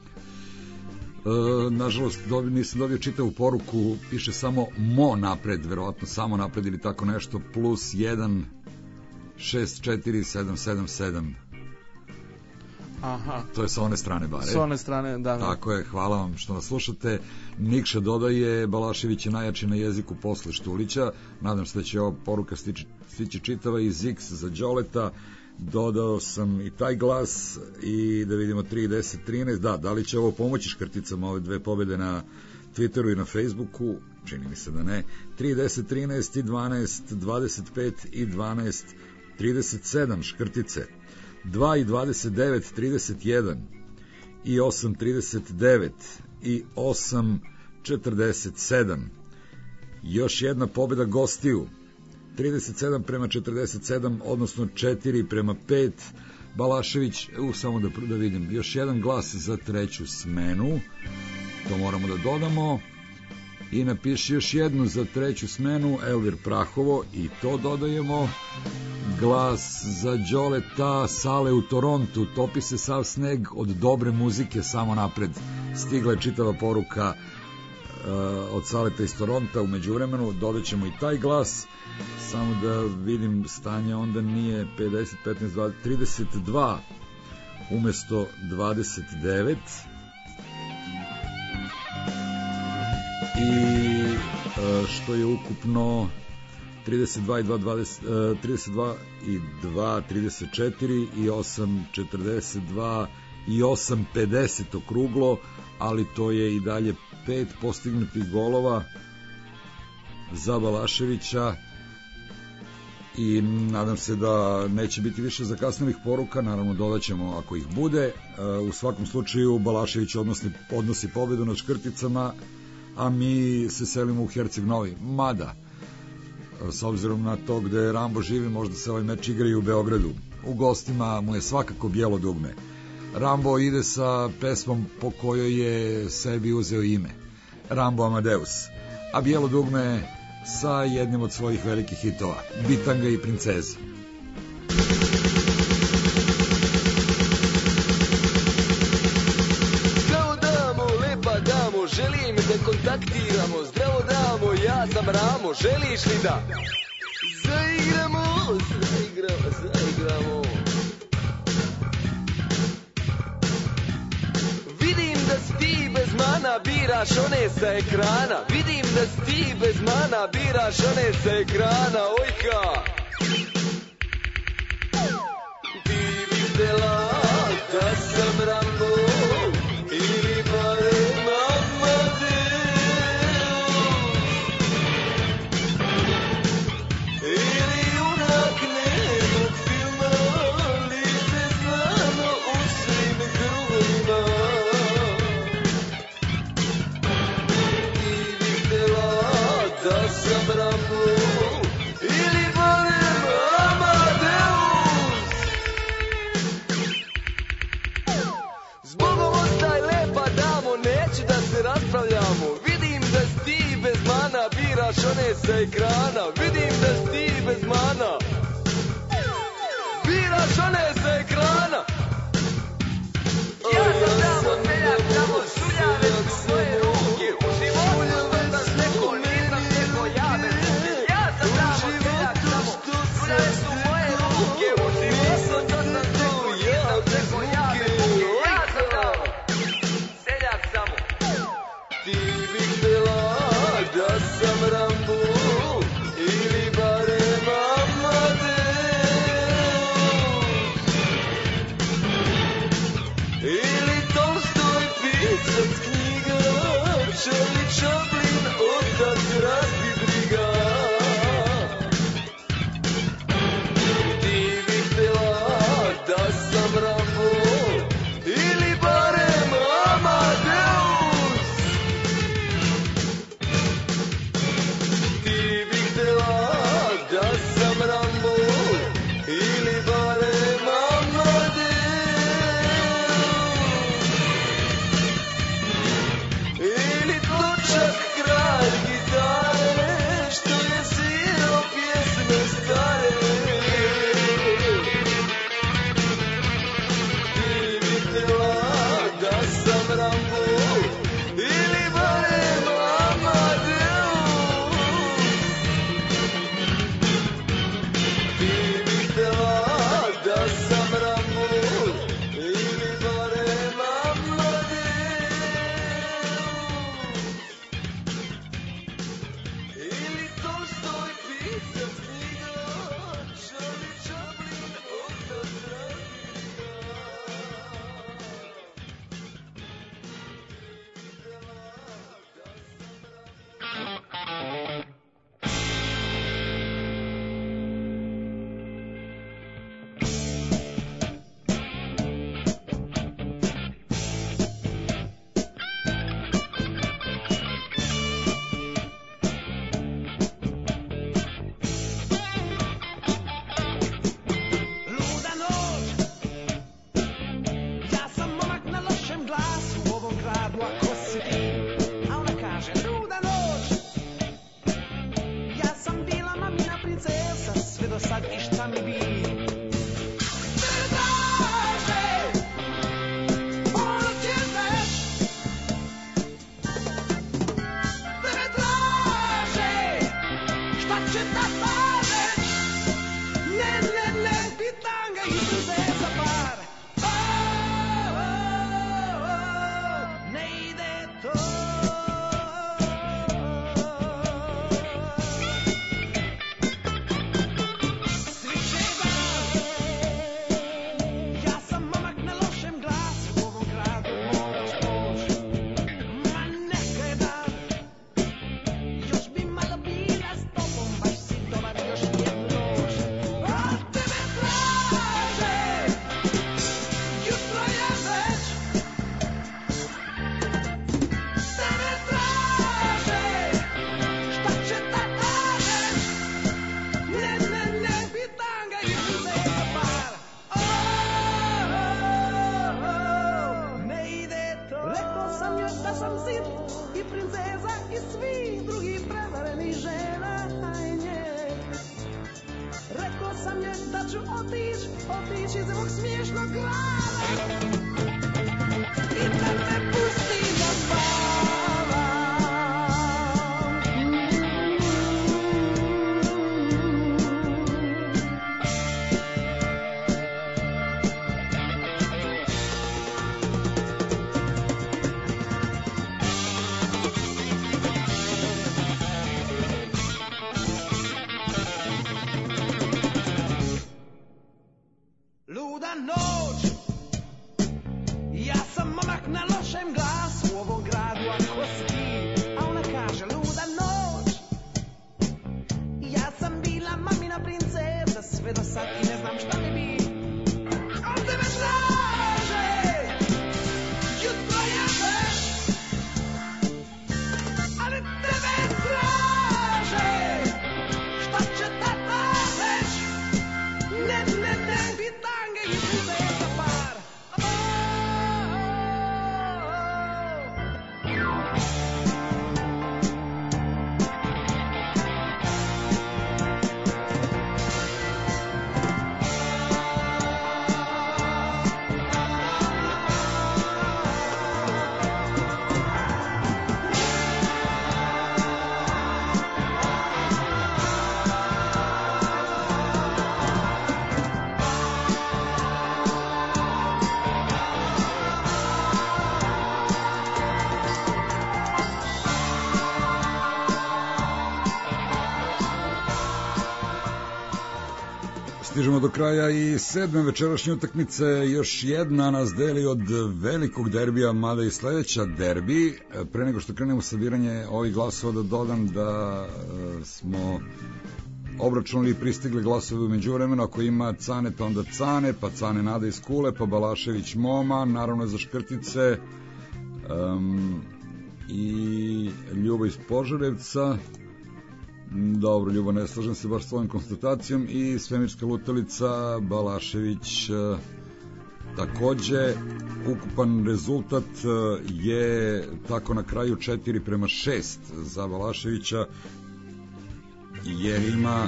E, nažalost, dobi, nisam dobio čitavu poruku, piše samo mo napred, verovatno samo napred ili tako nešto, plus jedan šest četiri sedam sedam sedam. Aha. To je sa one strane bare. Sa one strane, da. Tako je, hvala vam što nas slušate. Nikša dodaje, Balašević je najjači na jeziku posle Štulića. Nadam se da će ova poruka stići, stići čitava. I Zix za Đoleta. Dodao sam i taj glas i da vidimo tri deset trinaest. Da, da li će ovo pomoći Škrticama, ove dve pobjede na Twitteru i na Facebooku? Čini mi se da ne. tri deset trinaest i dvanaest dvadeset pet i dvanaest trideset sedam Škrtice. dva i dvadeset devet trideset jedan i osam trideset devet i osam četrdeset sedam. Još jedna pobjeda gostiju, trideset sedam prema četrdeset sedam, odnosno četiri prema pet. Balašević, u, samo da, da vidim, još jedan glas za treću smenu, to moramo da dodamo. I napiši još jednu za treću smenu, Elvir Prahovo, i to dodajemo. Glas za Đoleta, Sale u Torontu, topi se sav sneg od dobre muzike, samo napred. Stigla je čitava poruka uh, od Saleta iz Toronta, u međuvremenu dodat ćemo i taj glas, samo da vidim stanje, onda nije pedeset, petnaest, dvadeset, trideset dva umesto dvadeset devet. I uh, što je ukupno trideset dva i dva, dvadeset, uh, trideset dva i dva, trideset četiri i osam, četrdeset dva i osam, pedeset okruglo, ali to je i dalje pet postignutih golova za Balaševića i nadam se da neće biti više zakasnelih poruka, naravno dodaćemo ako ih bude. U svakom slučaju Balašević odnosi, odnosi pobedu nad Škrticama, a mi se selimo u Herceg Novi, mada s obzirom na to gde Rambo živi, možda se ovaj meč igra i u Beogradu. U gostima mu je svakako Bijelo dugme. Rambo ide sa pesmom po kojoj je sebi uzeo ime, Rambo Amadeus, a Bijelo dugme sa jednim od svojih velikih hitova, Bitanga i princeza. Zdravo damo, lepa damo, želim da kontaktiramo. Zdravo damo, ja sam Ramo, želiš li da zaigramo, zaigramo, zaigramo. Vidim da si ti bez mana, biraš one sa ekrana. Vidim da si ti bez mana, biraš one sa ekrana. Ojka, ti videla da sam Rambo ili barem Amadeus, ili junak nekog filma, lice znano u svim krugovima. Da sam Rambo ili barem Amadeus. Zbogom ostaj lepa damo, neću da se raspravljamo. Vidim da si ti bez mana, biraš one sa ekrana. Vidim da si ti bez mana, biraš one sa ekrana. Ja sam Ramo, seljak, samo suljave su moje ruke. U životu sam neko, nisam neko, ja bez ruke. Ja sam Ramo, seljak, samo suljave su moje ruke. U životu sam neko, nisam neko, ja bez ruke. Ja sam Ramo, seljak, samo. Ti bih htjela da sam Rambo ili barem Amadeus, ili Tolstoj pisac knjiga, Charlie Chaplin otac raznih briga. Ti bih htjela da sam Rambo ili barem Amadeus. Ti bih htjela da sam Rambo ili barem Amadeus, ili točak kralj gitare što je svirao pjesme stare. Ti bih htjela da sam Rambo ili barem Amadeus. Ti bih htjela da sam Rambo ili barem Amadeus, ili Tolstoj pisac knjiga, Charlie Chaplin otac raznih Luda noć, ja sam momak na lošem glasu u ovom gradu, ako si ti. A ona kaže, luda noć, ja sam bila mamina princesa, sve do sad ništa mi bi. Predlaže, ono će već, predlaže, šta će ta paveć. Ne, ne, ne, bitanga i princesa par. Oh, oh, oh, ne ide oči zbog smiješnog glava i da me pusti da spavam. Luda noć, ja sam momak na lošem glasu u ovom gradu, ako si ti, a ona kaže luda noć. Ja sam bila mamina princeza sve do sad i ne znam šta mi bi. On tebe traže, jutro je već, ali tebe traže, šta će tata reć? Ne, ne, ne, bitange i bude za par. Stižemo do kraja i sedme večerašnje utakmice, još jedna nas deli od velikog derbija, mada i sledeća derbi. Pre nego što krenemo sabiranje ovih glasova, da dodam da smo obračunali i pristigli glasove u međuvremenu. Ako ima Caneta, onda Cane, pa Cane Nada iz Kule, pa Balašević Moma, naravno za Škrtice, um, i Ljubo iz Požarevca. Dobro, Ljubo, ne slažem se baš s tvojom konstatacijom. I Svemirska lutalica, Balašević e, takođe. Ukupan rezultat je tako na kraju četiri prema šest za Balaševića, jer ima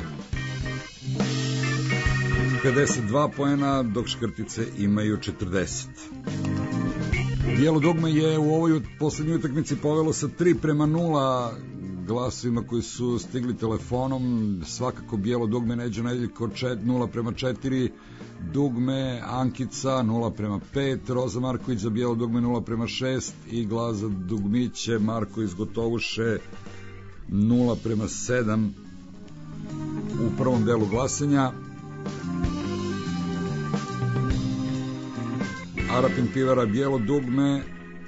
pedeset dva poena, dok Škrtice imaju četrdeset. Bijelo dugme je u ovoj poslednjoj utakmici povelo sa tri prema nula glasovima koji su stigli telefonom. Svakako Bijelo dugme Neđo Nedeljko nula prema četiri, dugme Ankica nula prema pet, Roza Marković za Bijelo dugme nula prema šest i glas za dugmiće Marko iz Gotovuše nula prema sedam u prvom delu glasanja. Arapin Pivara Bijelo dugme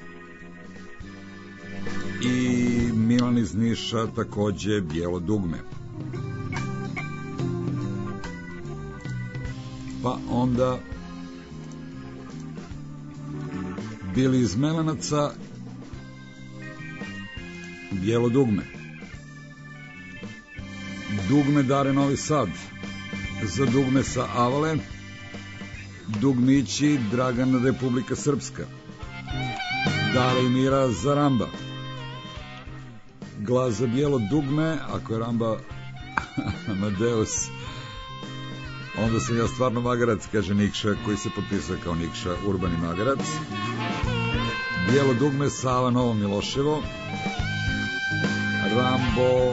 i Milan iz Niša takođe Bijelo dugme. Pa onda Bili iz Melenaca Bijelo dugme. Dugme Dare Novi Sad za dugme sa Avale, dugmići Dragan Republika Srpska, Dara i Mira za Ramba. Glas za Bijelo dugme, ako je Ramba Amadeus, onda sam ja stvarno magarac, kaže Nikša, koji se potpisao kao Nikša, urbani magarac. Bijelo dugme Sava Novo Miloševo, Rambo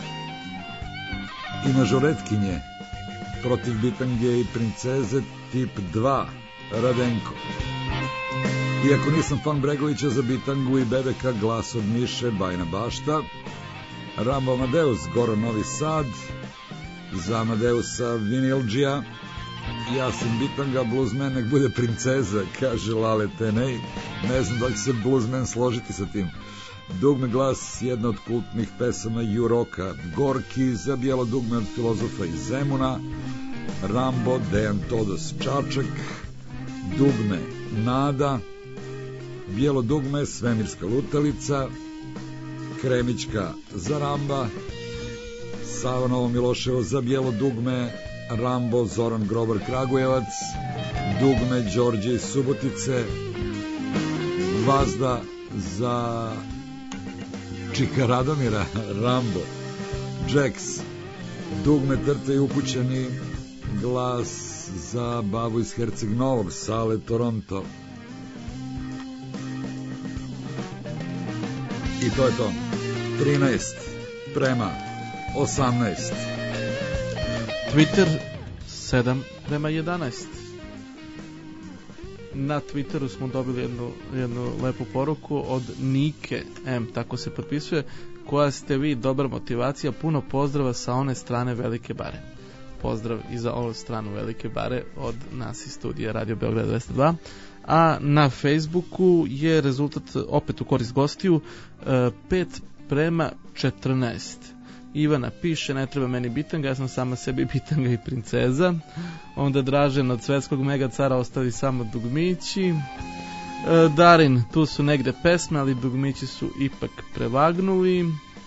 i Mažoretkinje protiv Bitange i Princeze tip dva Radenko. Iako nisam fan Bregovića, za Bitangu i Bebeka glas od Miše Bajna Bašta. Rambo Amadeus Goran Novi Sad, za Amadeusa Vinilđija. Ja sam Bitanga, bluesman nek bude Princeza, kaže Lale Tenej. Ne znam da će se bluesman složiti sa tim. Dugme glas, jedna od kultnih pesama Juroka, Gorki za Bijelo dugme od Filozofa iz Zemuna. Rambo Dejan Todos Čačak, dugme Nada, Bijelo dugme Svemirska lutalica, Kremićka za Ramba, Sava Novo Miloševo za Bijelo dugme, Rambo Zoran Grobar Kragujevac, dugme Đorđe iz Subotice, Vazda za Čika Radomira, Rambo, Jax, dugme Trte i Upućani, glas za babu iz Herceg Novog, Sale Toronto. I to je to. trinaest prema osamnaest. Twitter sedam prema jedanaest. Na Twitteru smo dobili jednu, jednu lepu poruku od Nike M, tako se potpisuje: koja ste vi, dobra motivacija, puno pozdrava sa one strane Velike Bare. Pozdrav i za ovu stranu Velike Bare od nas iz studija Radio Beograd dvesta dva. A na Facebooku je rezultat opet u korist gostiju, pet prema četrnaest. Ivana piše: ne treba meni bitanga, ja sam sama sebi bitanga i princeza. Onda Dražen: od svetskog mega cara ostali samo dugmići. E, Darin: tu su negde pesme, ali dugmići su ipak prevagnuli.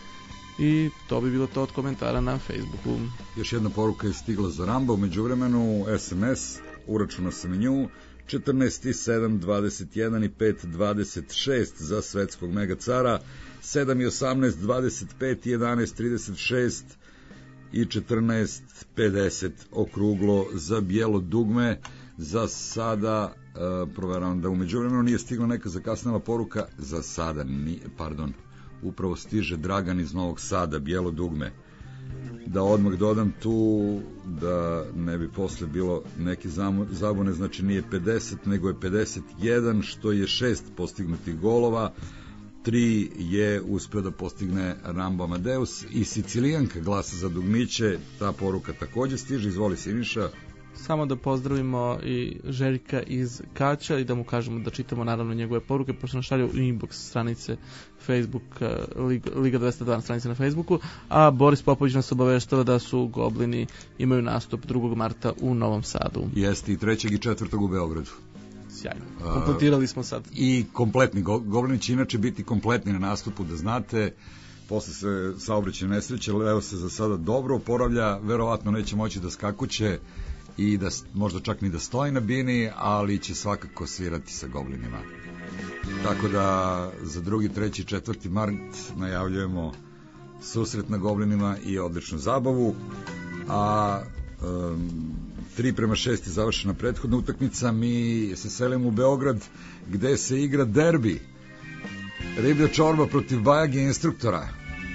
I to bi bilo to od komentara na Facebooku. Još jedna poruka je stigla za Ramba, u međuvremenu es em es, uračunao sam i nju, četrnaest, sedam, dvadeset jedan i pet, dvadeset šest za svetskog mega cara, sedam i osamnaest, dvadeset pet, jedanaest, trideset šest i četrnaest, pedeset okruglo za bijelo dugme. Za sada, uh, proveravam da u međuvremenu nije stigla neka zakasnela poruka, za sada, ni, pardon, upravo stiže Dragan iz Novog Sada, bijelo dugme. Da odmah dodam tu, da ne bi posle bilo neke zabune, znači nije pedeset, nego je pedeset jedan, što je šest postignutih golova, tri je uspio da postigne Rambo Amadeus i Sicilijanka glasa za dugmiće, ta poruka takođe stiže, izvoli Siniša. Samo da pozdravimo i Željka iz Kaća i da mu kažemo da čitamo naravno njegove poruke, pošto nam šalju u inbox stranice Facebook, Liga, Liga dvesta dva na stranici na Facebooku, a Boris Popović nas obaveštava da su Goblini imaju nastup drugog marta u Novom Sadu. Jeste, i trećeg i četvrtog u Beogradu. Sjajno, kompletirali smo sad. I kompletni, Goblini će inače biti kompletni na nastupu, da znate. Posle se saobraćajne nesreće, Leo se za sada dobro oporavlja, verovatno neće moći da skakuće i da možda čak ni da stoji na bini, ali će svakako svirati sa Goblinima. Tako da za drugi, treći, četvrti mart najavljujemo susret na Goblinima i odličnu zabavu. A um, tri prema šest je završena prethodna utakmica. Mi se selimo u Beograd gde se igra derbi. Riblja čorba protiv Bajage instruktora.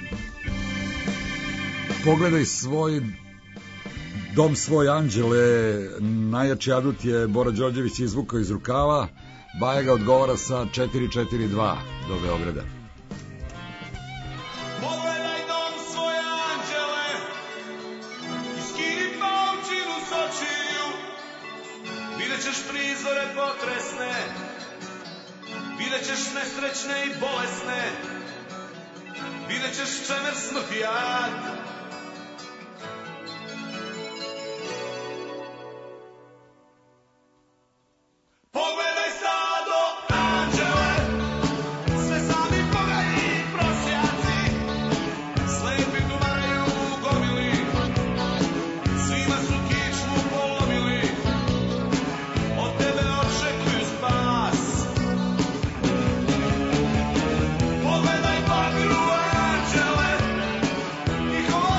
Pogledaj svoj dom, svoj anđele. Najjači adut je Bora Đorđević izvukao iz rukava. Bajaga odgovara sa četiri četiri dva do Beograda. Pogledaj dom svoje anđele, iskini paučinu s očiju, vidjet ćeš prizore potresne, vidjet ćeš nesrećne i bolesne, vidjet ćeš čemer smrti jad. Pogledaj stado anđele, sve sami pogani prosjaci, slepi tumaraju u gomili, svima su kičmu polomili, od tebe očekuju spas. Pogledaj bagru anđele, njihovo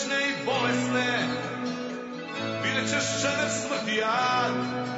nesrećne i bolesne, vidjet ćeš šeder smrti jad.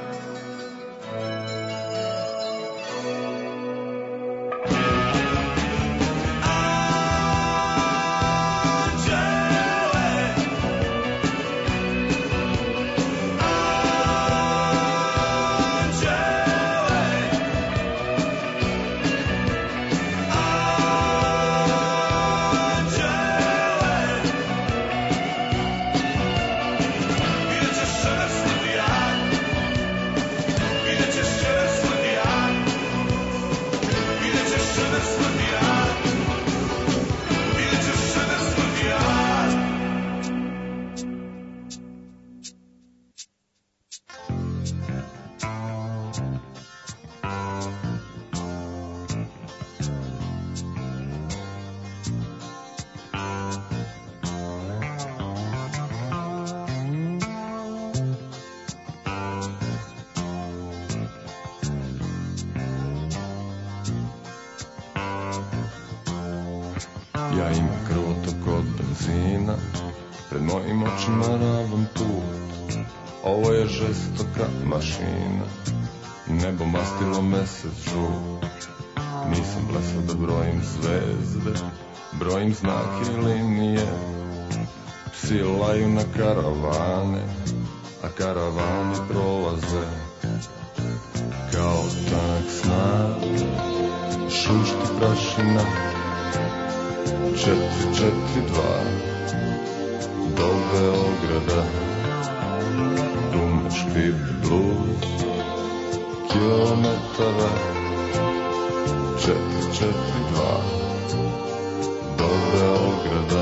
Ja imam krvotok od benzina, pred mojim očima ravan put. Ovo je žestoka mašina, nebo mastilo mesec žut. Nisam blesao da brojim zvezde, brojim znake i linije. Psi laju na karavane, a karavani prolaze. Kao tanak snag, šušti prašina. Četiri, četiri, dva, do Beograda. Rume, škrip, bluz, kilometara. Četiri, četiri, dva, do Beograda.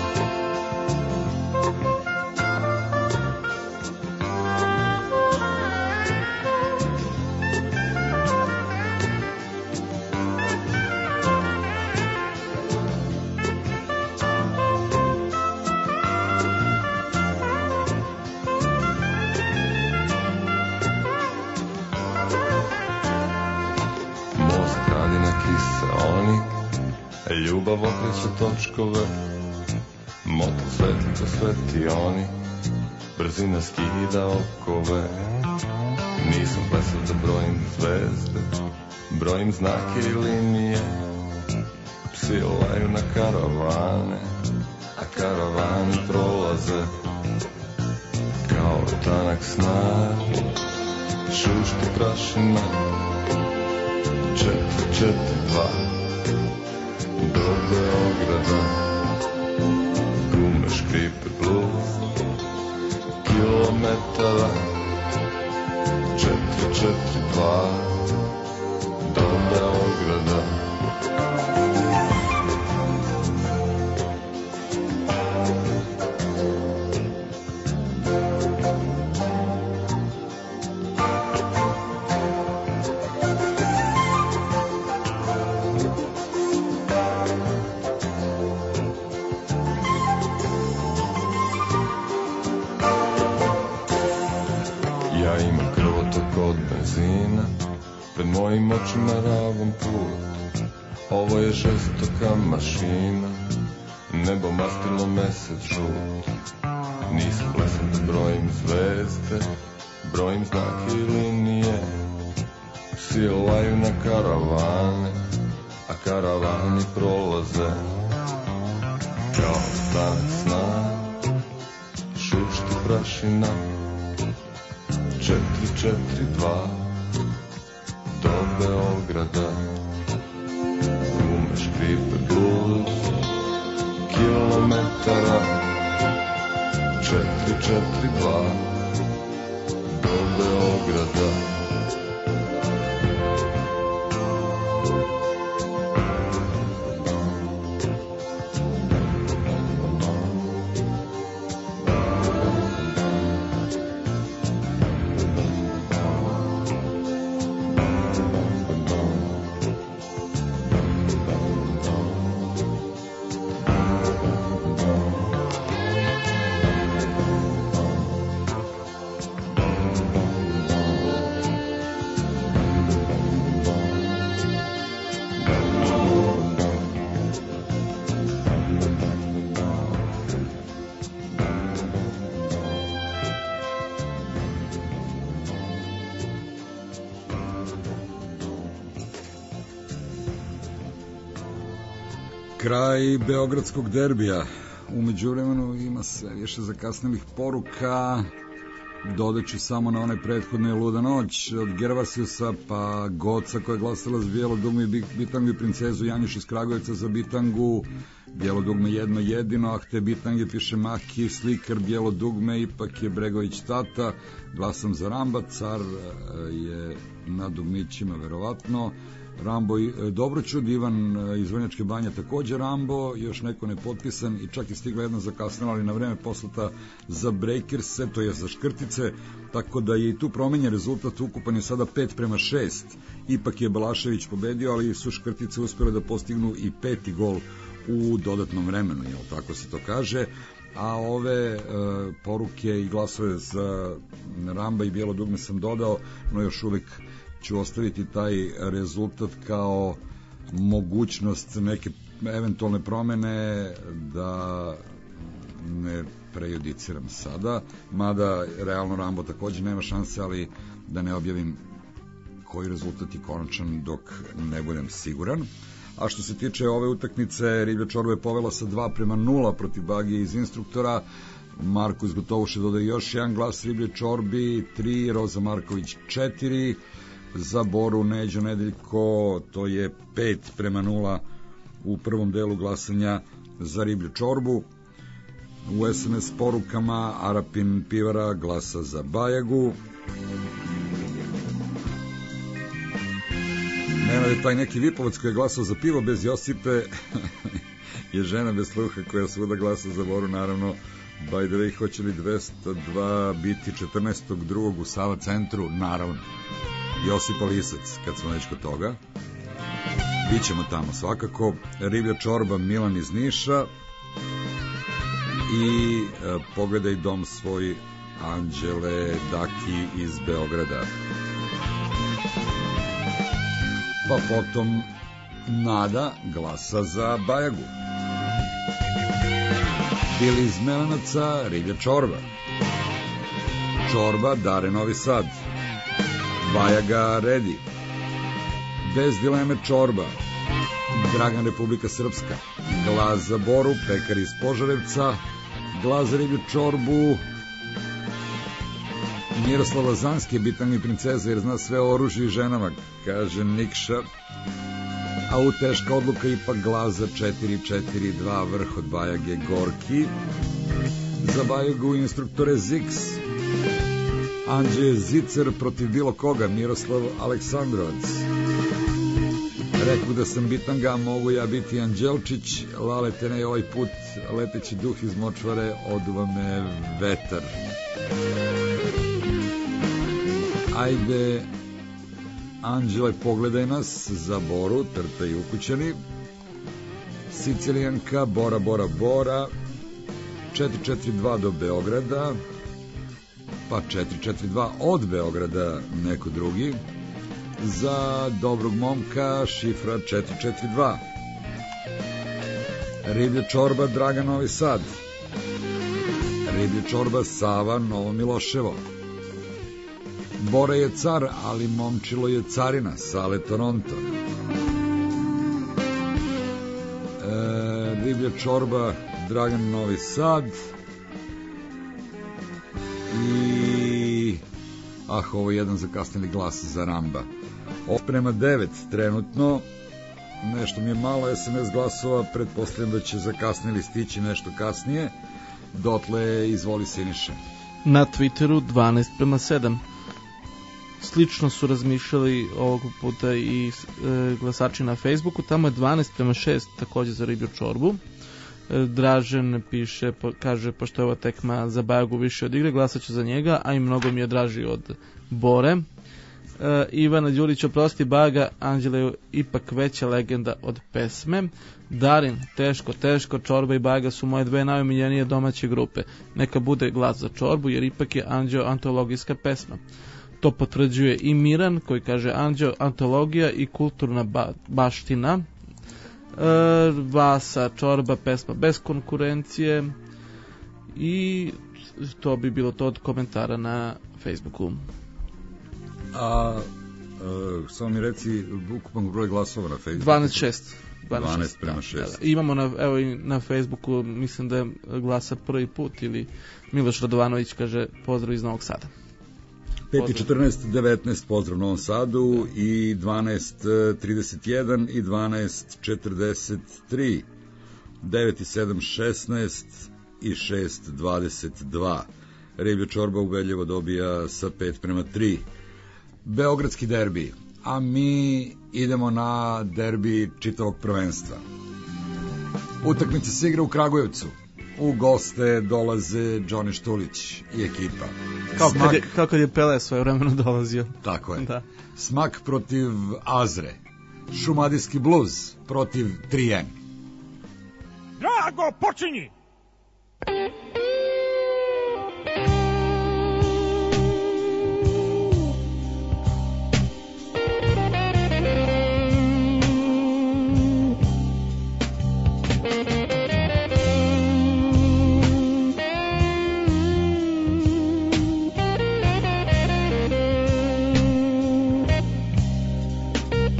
Ljubav okreće točkove, motor svetli ko svetioni, brzina skida okove. Nisam plesao da brojim zvezde, brojim znake i linije. Psi laju na karavane, a karavani prolaze. Kao tanak snag, šušti prašina. Četiri, četiri, dva, do Beograda. Gume, škripe, bluz, kilometara. Četiri, četiri, dva, do Beograda. Pred mojim očima ravan put. Ovo je žestoka mašina, nebo mastilo mesec žut. Nisam blesan da brojim zvezde, brojim znake i linije. Psi laju na karavane, a karavani prolaze. Kao tanak snag, šušti prašina. Četiri, četiri, dva, do Beograda. Gume, škripe, bluz, kilometara. Četiri, četiri, dva, do Beograda. Kraj beogradskog derbija. U međuvremenu ima sve više zakasnelih poruka. Dodat ću samo na one prethodne Luda noć od Gervasiusa pa Goca koja je glasala za Bijelo dugme i Bitangu i princezu Janjuš iz Kragujevca za Bitangu. Bijelo dugme jedno jedino, ah te Bitange piše Maki, slikar Bijelo dugme, ipak je Bregović tata. Glasam za Ramba, car je na dugmićima verovatno. Rambo i Dobroćud, Ivan iz Vrnjačke banje takođe Rambo, još neko nepotpisan i čak je stigla jedna zakasnila, ali na vreme poslata za Breakerse, to je za Škrtice, tako da je i tu promenjen rezultat, ukupan je sada pet prema šest. Ipak je Balašević pobedio, ali su Škrtice uspjele da postignu i peti gol u dodatnom vremenu, jel tako se to kaže. A ove e, poruke i glasove za Ramba i Bijelo dugme sam dodao, no još uvek ću ostaviti taj rezultat kao mogućnost neke eventualne promene, da ne prejudiciram sada, mada realno Rambo takođe nema šanse, ali da ne objavim koji rezultat je konačan dok ne budem siguran. A što se tiče ove utakmice, Riblja Čorba je povela sa dva prema nula protiv Bagije iz Instruktora. Marko iz Gotovuše dodaje još jedan glas Riblje Čorbi, tri, Roza Marković četiri, za Boru Neđo Nedeljko, to je pet prema nula u prvom delu glasanja za Riblju Čorbu. U es em es porukama Arapin Pivara glasa za Bajagu. Nema je taj neki Vipovac koji je glasao za pivo bez Josipe je žena bez sluha koja svuda glasa za Boru, naravno. By the way, hoće li dvesta dva biti četrnaestog drugog u Sava centru? Naravno. Josipa Lisac, kad smo već kod toga. Bićemo tamo svakako. Riblja Čorba, Milan iz Niša. I e, pogledaj dom svoj, Anđele Daki iz Beograda. Pa potom Nada glasa za Bajagu. Bili iz Melanaca, Riblja Čorba. Čorba, Dare Novi Sad. Bajaga Redi. Bez dileme Čorba. Dragan Republika Srpska. Glas za Boru, Pekar iz Požarevca. Glas za Riblju Čorbu, Miroslav Lazanski je bitan i princeza jer zna sve o oružju i ženama, kaže Nikša. A u teška odluka ipak glas za četiri četiri dva vrh od Bajage Gorki. Za Bajagu instruktore Zix. Anđe Zicer protiv bilo koga, Miroslav Aleksandrovac. Rekao da sam bitanga, mogu ja biti Anđelčić, Lalete ne ovaj put, leteći duh iz močvare, oduva me vetar. Ajde, Anđele, pogledaj nas za Boru, Trta i Ukućani. Sicilijanka, Bora, Bora, Bora, četiri četiri dva do Beograda, pa četiri četiri dva od Beograda neko drugi. Za dobrog momka šifra četiri četiri dva. Riblja Čorba, Draga Novi Sad. Riblja Čorba, Sava, Novo Miloševo. Bora je car, ali momčilo je carina, Sale Toronto. E, Riblja Čorba, Dragan Novi Sad. I ah, ovo je jedan zakasnili glas za Ramba. Prema devet trenutno, nešto mi je malo es em es glasova, pretpostavljam da će zakasnili stići nešto kasnije. Dotle izvoli Siniše. Na Twitteru dvanaest prema sedam. Slično su razmišljali ovog puta i e, glasači na Facebooku, tamo je dvanaest prema šest takođe za Riblju Čorbu. E, Dražen piše, po, kaže, pošto je ova tekma za Bajagu više od igre, glasat ću za njega, a i mnogo mi je draži od Bore. Uh, Ivana Đurić, oprosti Baga, Anđela je ipak veća legenda od pesme. Darin, teško, teško, Čorba i Baga su moje dve najomiljenije domaće grupe. Neka bude glas za Čorbu, jer ipak je Anđeo antologijska pesma. To potvrđuje i Miran, koji kaže Anđeo antologija i kulturna ba baština. Uh, Vasa, Čorba, pesma bez konkurencije. I to bi bilo to od komentara na Facebooku. A, uh, samo mi reci ukupan broj glasova na Facebooku. dvanaest šest. dvanaest prema šest. Da, da. Imamo na, evo i na Facebooku, mislim da je glasa prvi put, ili Miloš Radovanović kaže pozdrav iz Novog Sada. pet četrnaest devetnaest pozdrav Novom Sadu i dvanaest trideset jedan i dvanaest četrdeset tri, devet i sedam šesnaest i šest dvadeset dva. Riblja čorba ubedljivo dobija sa pet prema tri. Beogradski derbi, a mi idemo na derbi čitavog prvenstva. Utakmica se igra u Kragujevcu. U goste dolaze Džoni Štulić i ekipa. Kao kad je, kao kad je Pele svoje vremeno dolazio. Tako je. Da. Smak protiv Azre. Šumadijski bluz protiv tri en. Drago, počinji!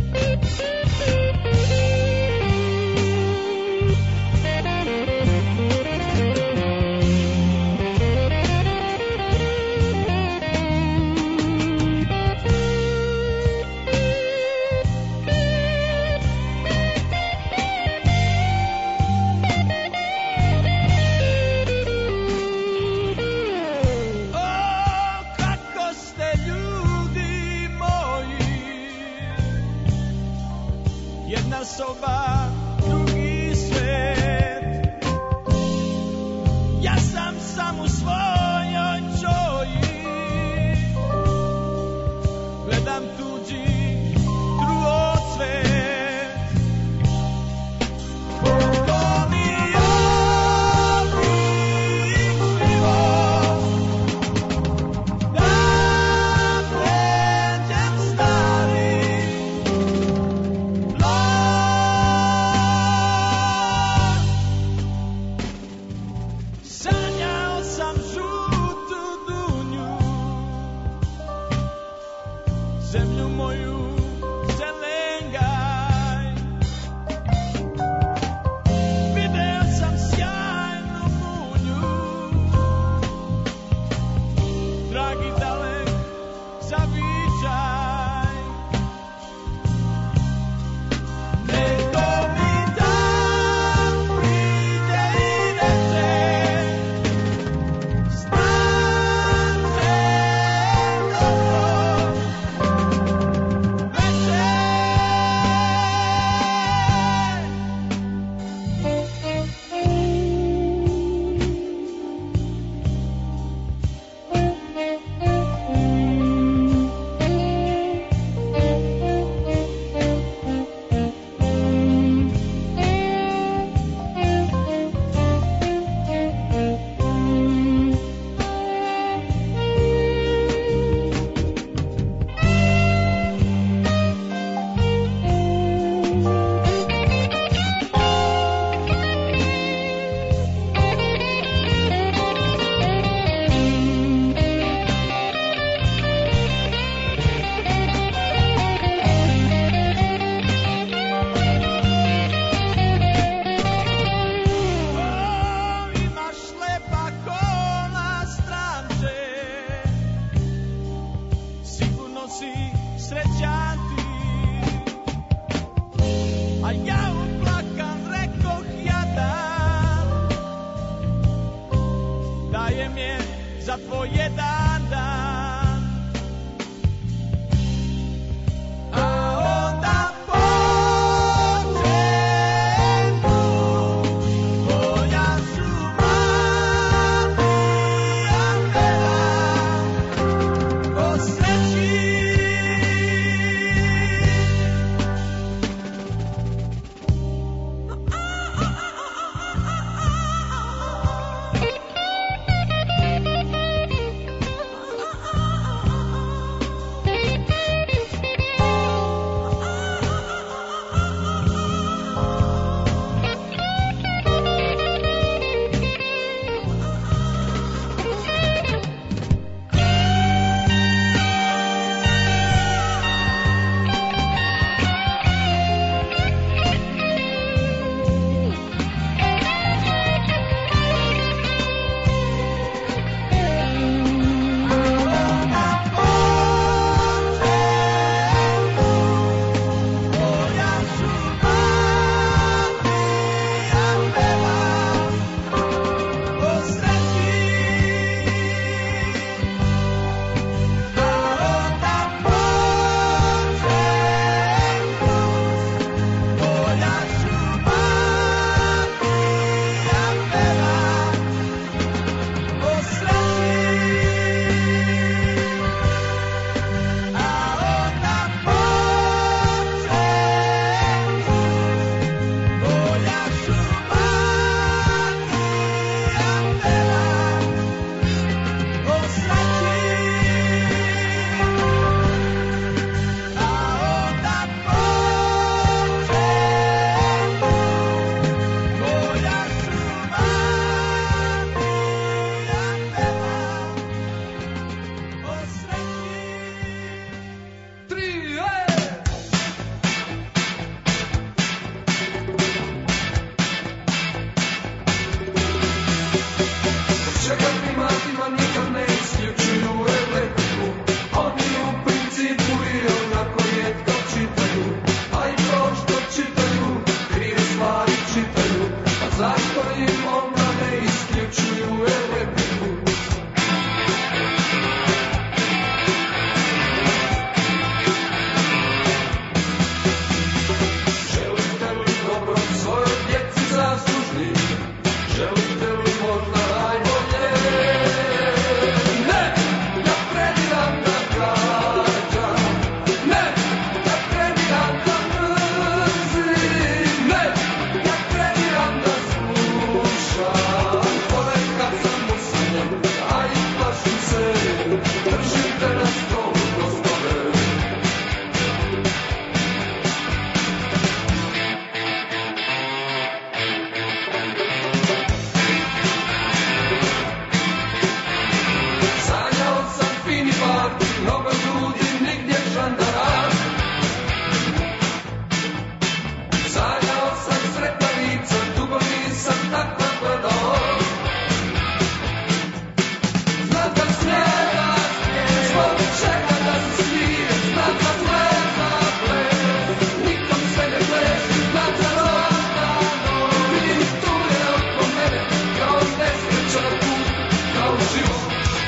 Thank you. zašto im onda ne isključuju elektriku? Želite li dobro svojoj djeci zaslužni? Želite li možda najbolje? Ne, ja plediram da gađam. Ne, ja plediram da mrzim. Ne, ja plediram da slušam. Ponekad sam usamljen, a i plašim se. Držite na stolu, gospode. Sanjao sam fini parti, mnogo ljudi, nigdje žandara. Sanjao sam sretna lica, dugo nisam tako gledao. Znam da smijeva, zbog čega da se smije. Znam da gleda ples, nikom se ne pleši. Znam da rozdano, vidim tu je oko mene, kao nesreća na put, kao život.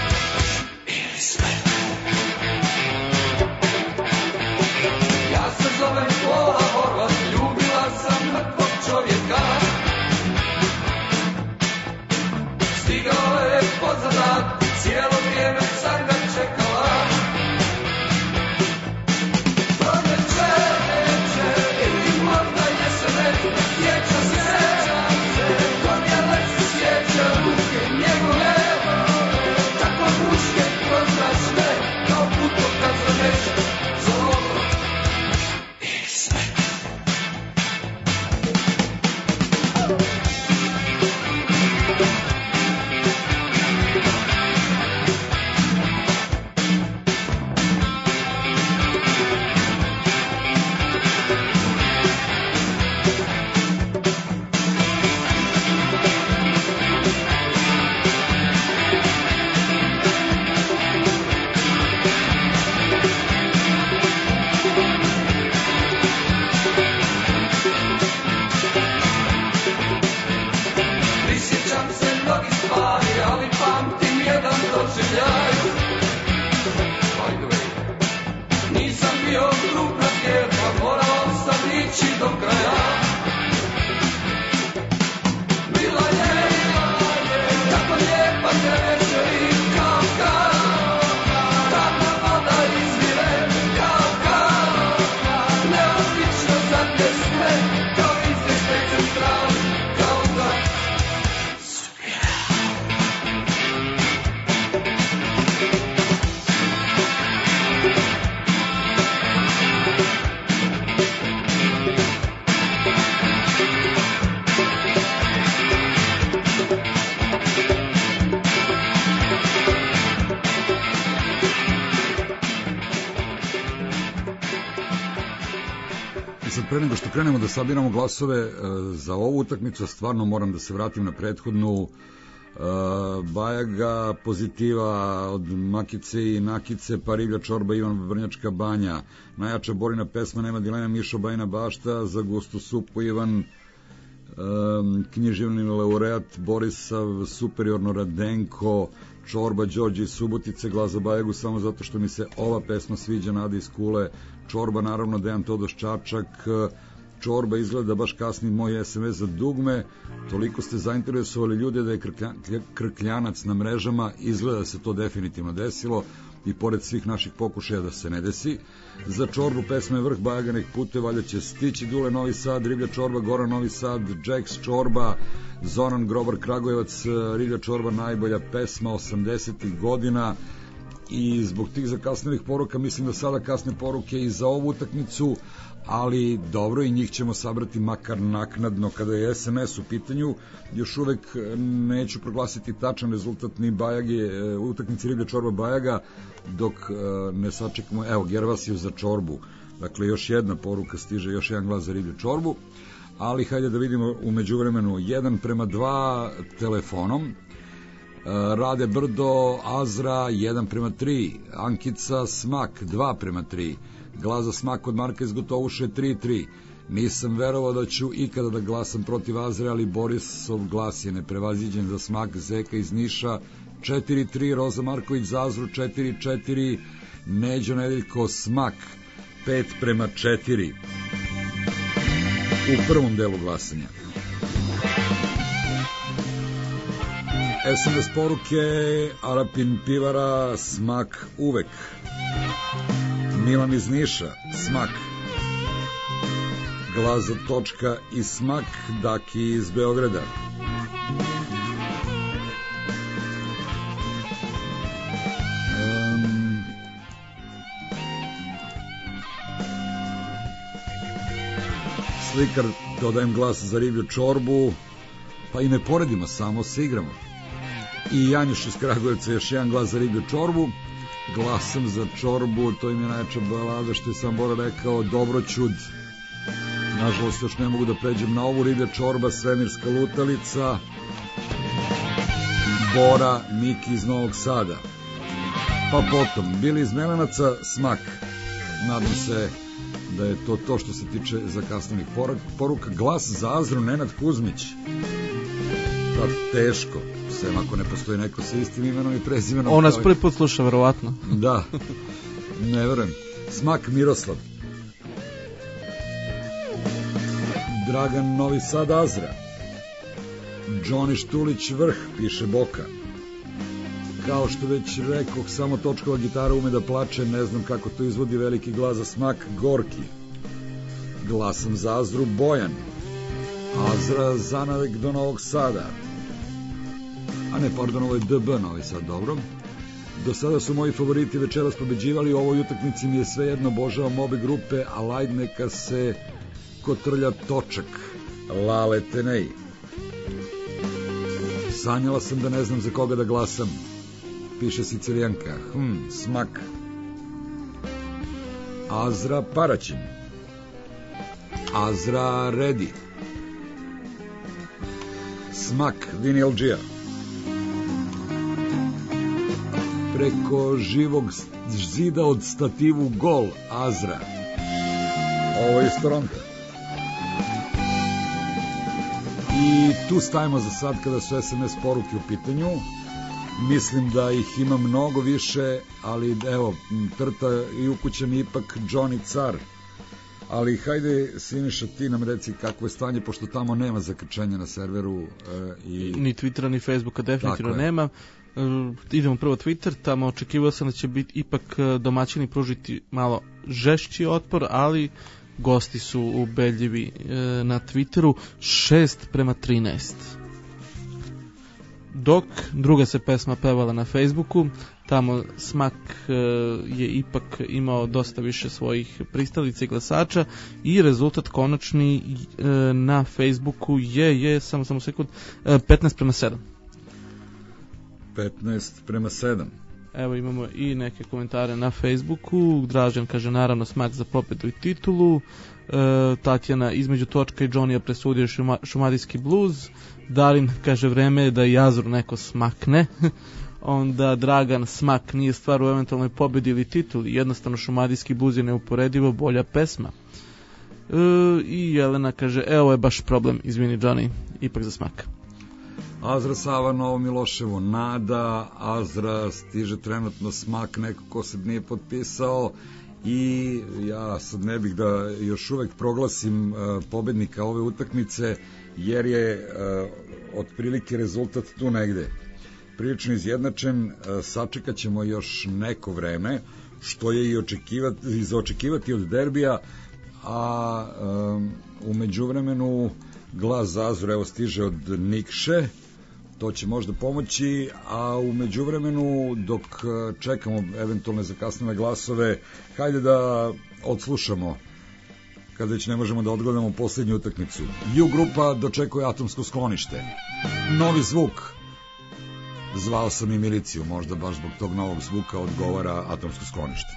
Ja se zovem Pola Horvat, ljubila sam mrtvog čovjeka. Stigao je pozadat, cijelo vrijeme sam ga čekala. Proljeće, neće, ili možda jesen, sjeća se, kom je lek se sjeća ruke njegove. Tako muške proznačne, kao putokaz za nešto, za ovo i sve. Prisjećam se mnogih stvari, ali pamtim jedan doživljaj. By the way, nisam bio krupna zvjerka, morao sam ići do kraja. Bila je, tako lijepa kreće i kao kao, tamna voda izvire kao kao, neobično zatesne, kao izvještaj centrali, kao da I sad pre nego što krenemo da sabiramo glasove e, za ovu utakmicu, stvarno moram da se vratim na prethodnu. e, Bajaga, Pozitiva od Makice i Nakice, pa Riblja čorba, Ivan Vrnjačka banja, najjača Borina pesma, nema dilema, Mišo Bajina bašta, za gustu supu Ivan, e, književni laureat Borisav, superiorno Radenko, Čorba, Đorđe iz Subotice, glas za Bajagu samo zato što mi se ova pesma sviđa, Nada iz Kule, Čorba, naravno Dejan Todoš Čačak, Čorba, izgleda baš kasni moj es em es za dugme, toliko ste zainteresovali ljude da je krklja, krkljanac na mrežama, izgleda da se to definitivno desilo i pored svih naših pokušaja da se ne desi. Za Čorbu pesma je Vrh Bajaganih pute, valjda će stići Dule Novi Sad, Riblja čorba, Goran Novi Sad, Jax Čorba, Zoran Grobar Kragujevac, Riblja čorba najbolja pesma osamdesetih godina. I zbog tih zakasnelih poruka mislim da sada kasne poruke i za ovu utakmicu, ali dobro, i njih ćemo sabrati makar naknadno kada je es em es u pitanju. Još uvek neću proglasiti tačan rezultat ni Bajage, utakmici Riblja čorba Bajaga, dok ne sačekamo, evo, Gervasiju za Čorbu. Dakle, još jedna poruka stiže, još jedan glas za Riblju čorbu, ali hajde da vidimo u međuvremenu jedan prema dva telefonom. Rade Brdo, Azra, jedan prema tri, Ankica Smak, dva prema tri, glas za Smak od Marka iz Gotovuše, tri tri, Nisam verovao da ću ikada da glasam protiv Azre, ali Borisov glas je neprevaziđen za smak. Zeka iz Niša četiri tri, Roza Marković za Azru četiri četiri, Neđo Nedeljko smak pet prema četiri u prvom delu glasanja. S M S poruke Arapin Pivara smak uvek, Milan iz Niša smak, Glas za točka i smak Daki iz Beograda. Um, slikar dodajem glas za riblju čorbu, pa i ne poredimo, samo se igramo. I Janjuš iz Kragujevca još jedan glas za riblju čorbu. Glasam za čorbu, to im je najjača balada, što je sam Bora rekao, Dobroćud. Nažalost još ne mogu da pređem na ovu. Riblja čorba, Svemirska lutalica, Bora, Miki iz Novog Sada. Pa potom Bili iz Melenaca smak. Nadam se da je to to što se tiče zakasnenih poruka. Glas za Azru, Nenad Kuzmić. Pa teško, sem ako ne postoji neko sa istim imenom i prezimenom. On nas prvi put sluša, verovatno. Da, ne verujem. Smak Miroslav. Dragan Novi Sad Azra. Džoni Štulić Vrh, piše Boka. Kao što već rekoh, samo točkova gitara ume da plače, ne znam kako to izvodi. Veliki glas za smak Gorki. Glasam za Azru Bojan. Azra Zanavek do Novog Sada. A ne, pardon, ovo je D B Novi Sad, dobro. Do sada su moji favoriti večeras pobeđivali, u ovoj utakmici mi je sve jedno, obožavam obe grupe, a lajd neka se kotrlja točak. Lale Tenej. Sanjala sam da ne znam za koga da glasam, piše Sicilijanka. Hm, smak. Azra Paraćin. Azra Redi. Smak Vinilđija. Preko živog zida od stativu gol Azra. Ovo je iz Toronto. I tu stajemo za sad kada su S M S poruke u pitanju. Mislim da ih ima mnogo više, ali evo, Trta i ukućen ipak Johnny Car. Ali hajde, Siniša, ti nam reci kakvo je stanje, pošto tamo nema zakrčenja na serveru. E, i... Ni Twittera, ni Facebooka, definitivno nema. E, idemo prvo Twitter, tamo očekivao sam da će biti ipak domaćini pružiti malo žešći otpor, ali gosti su ubedljivi e, na Twitteru, šest prema trinaest. Dok druga se pesma pevala na Facebooku, tamo Smak e, je ipak imao dosta više svojih pristalica i glasača i rezultat konačni e, na Facebooku je, je samo, samo sekund, e, petnaest prema sedam. petnaest prema sedam. Evo imamo i neke komentare na Facebooku. Dražan kaže naravno Smak za pobedu i titulu. E, Tatjana između točka i Johnny-a presudio šuma, šumadijski bluz. Darin kaže vreme je da i Azru neko smakne. Onda Dragan, Smak nije stvar u eventualnoj pobedi ili tituli, jednostavno šumadijski bluz je neuporedivo bolja pesma. E, I Jelena kaže evo je baš problem, izvini Johnny, ipak za Smak. Azra Sava, Novo Miloševo, Nada, Azra stiže trenutno Smak, neko ko se nije potpisao, i ja sad ne bih da još uvek proglasim uh, pobednika ove utakmice, jer je uh, otprilike rezultat tu negde prilično izjednačen. Uh, sačekat ćemo još neko vreme, što je i očekivati, i za očekivati od derbija, a um, u međuvremenu glas za Azru evo stiže od Nikše, to će možda pomoći, a u međuvremenu dok čekamo eventualne zakasnene glasove, hajde da odslušamo, kad već ne možemo da odgledamo posljednju utakmicu. U grupa dočekuje Atomsko sklonište. Novi zvuk. Zvao sam i miliciju, možda baš zbog tog novog zvuka odgovara Atomsko sklonište.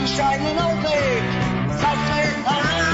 shining uvijek za sve nas.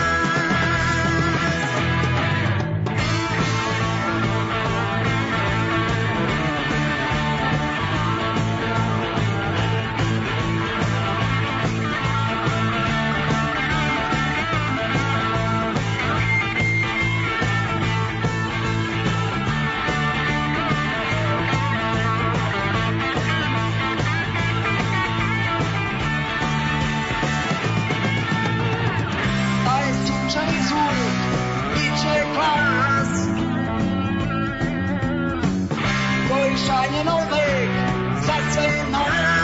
Shining uvijek za sve nas.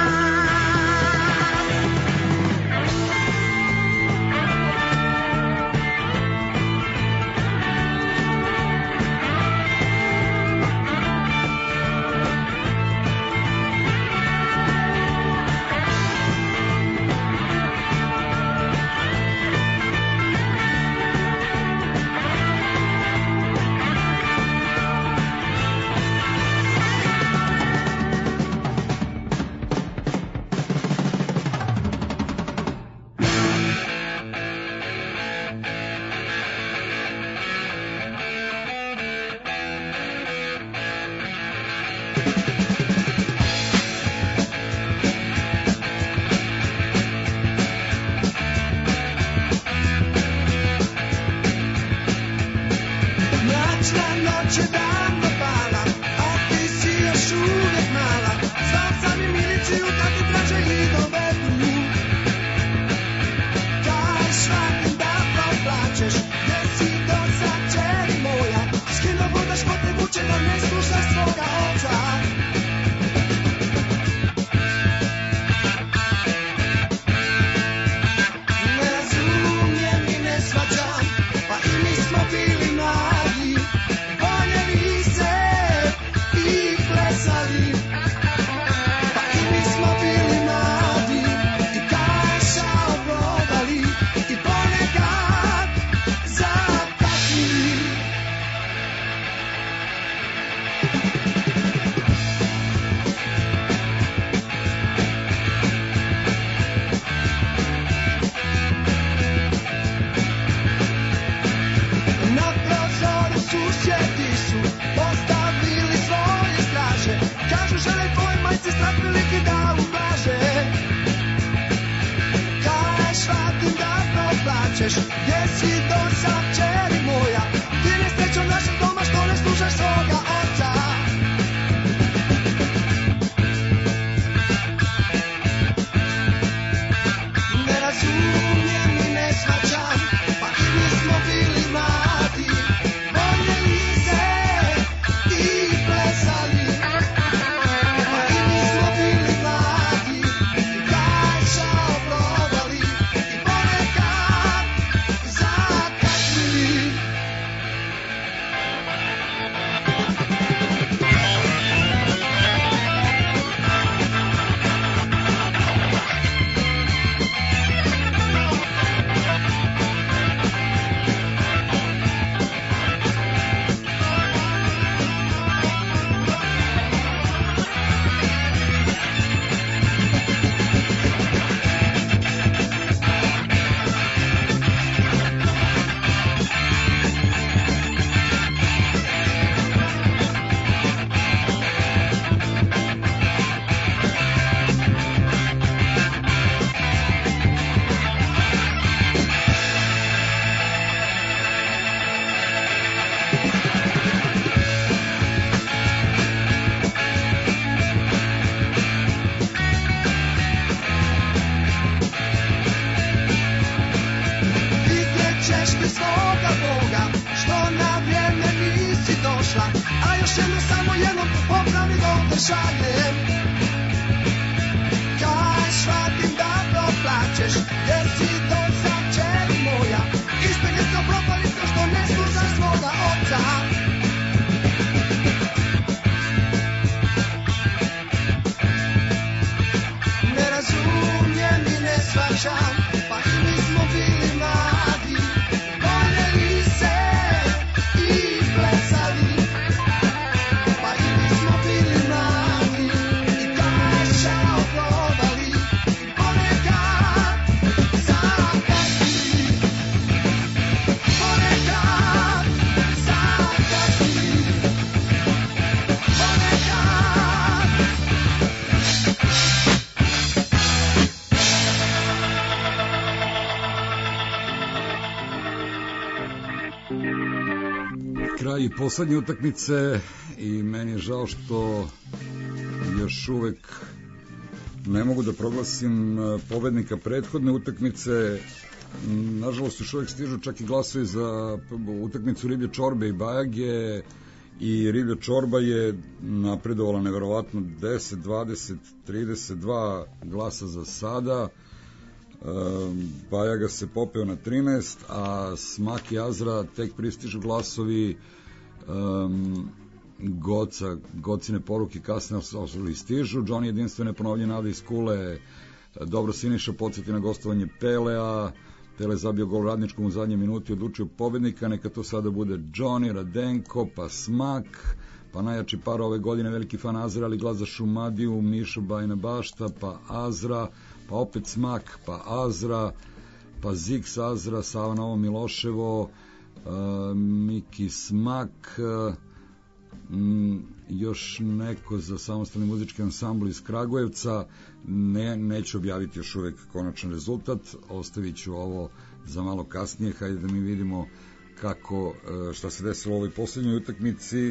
Da, i poslednje utakmice, i meni je žao što još uvek ne mogu da proglasim pobednika prethodne utakmice. Nažalost, još uvek stižu čak i glasovi za utakmicu Riblje čorbe i Bajage, i Riblja čorba je napredovala neverovatno deset, dvadeset, trideset dva glasa za sada. Bajaga se popeo na trinaest, a Smak i Azra tek pristižu glasovi. um, Goca, Gocine poruke kasne ali stižu. Johnny jedinstvene ponovljen nada iz Kule. Dobro Siniša podsjeti na gostovanje Pelea. Pele zabio gol Radničkom u zadnje minuti, odlučio pobednika, neka to sada bude Johnny, Radenko, pa Smak, pa najjači par ove godine veliki fan Azra, ali glas za Šumadiju, Mišo Bajna Bašta, pa Azra, pa opet Smak, pa Azra, pa Ziks Azra, Sava Novo Miloševo, uh, Miki Smak, uh, m, još neko za samostalni muzički ansambl iz Kragujevca. Ne, neću objaviti još uvek konačan rezultat, ostavit ću ovo za malo kasnije. Hajde da mi vidimo kako, šta se desilo u ovoj poslednjoj utakmici.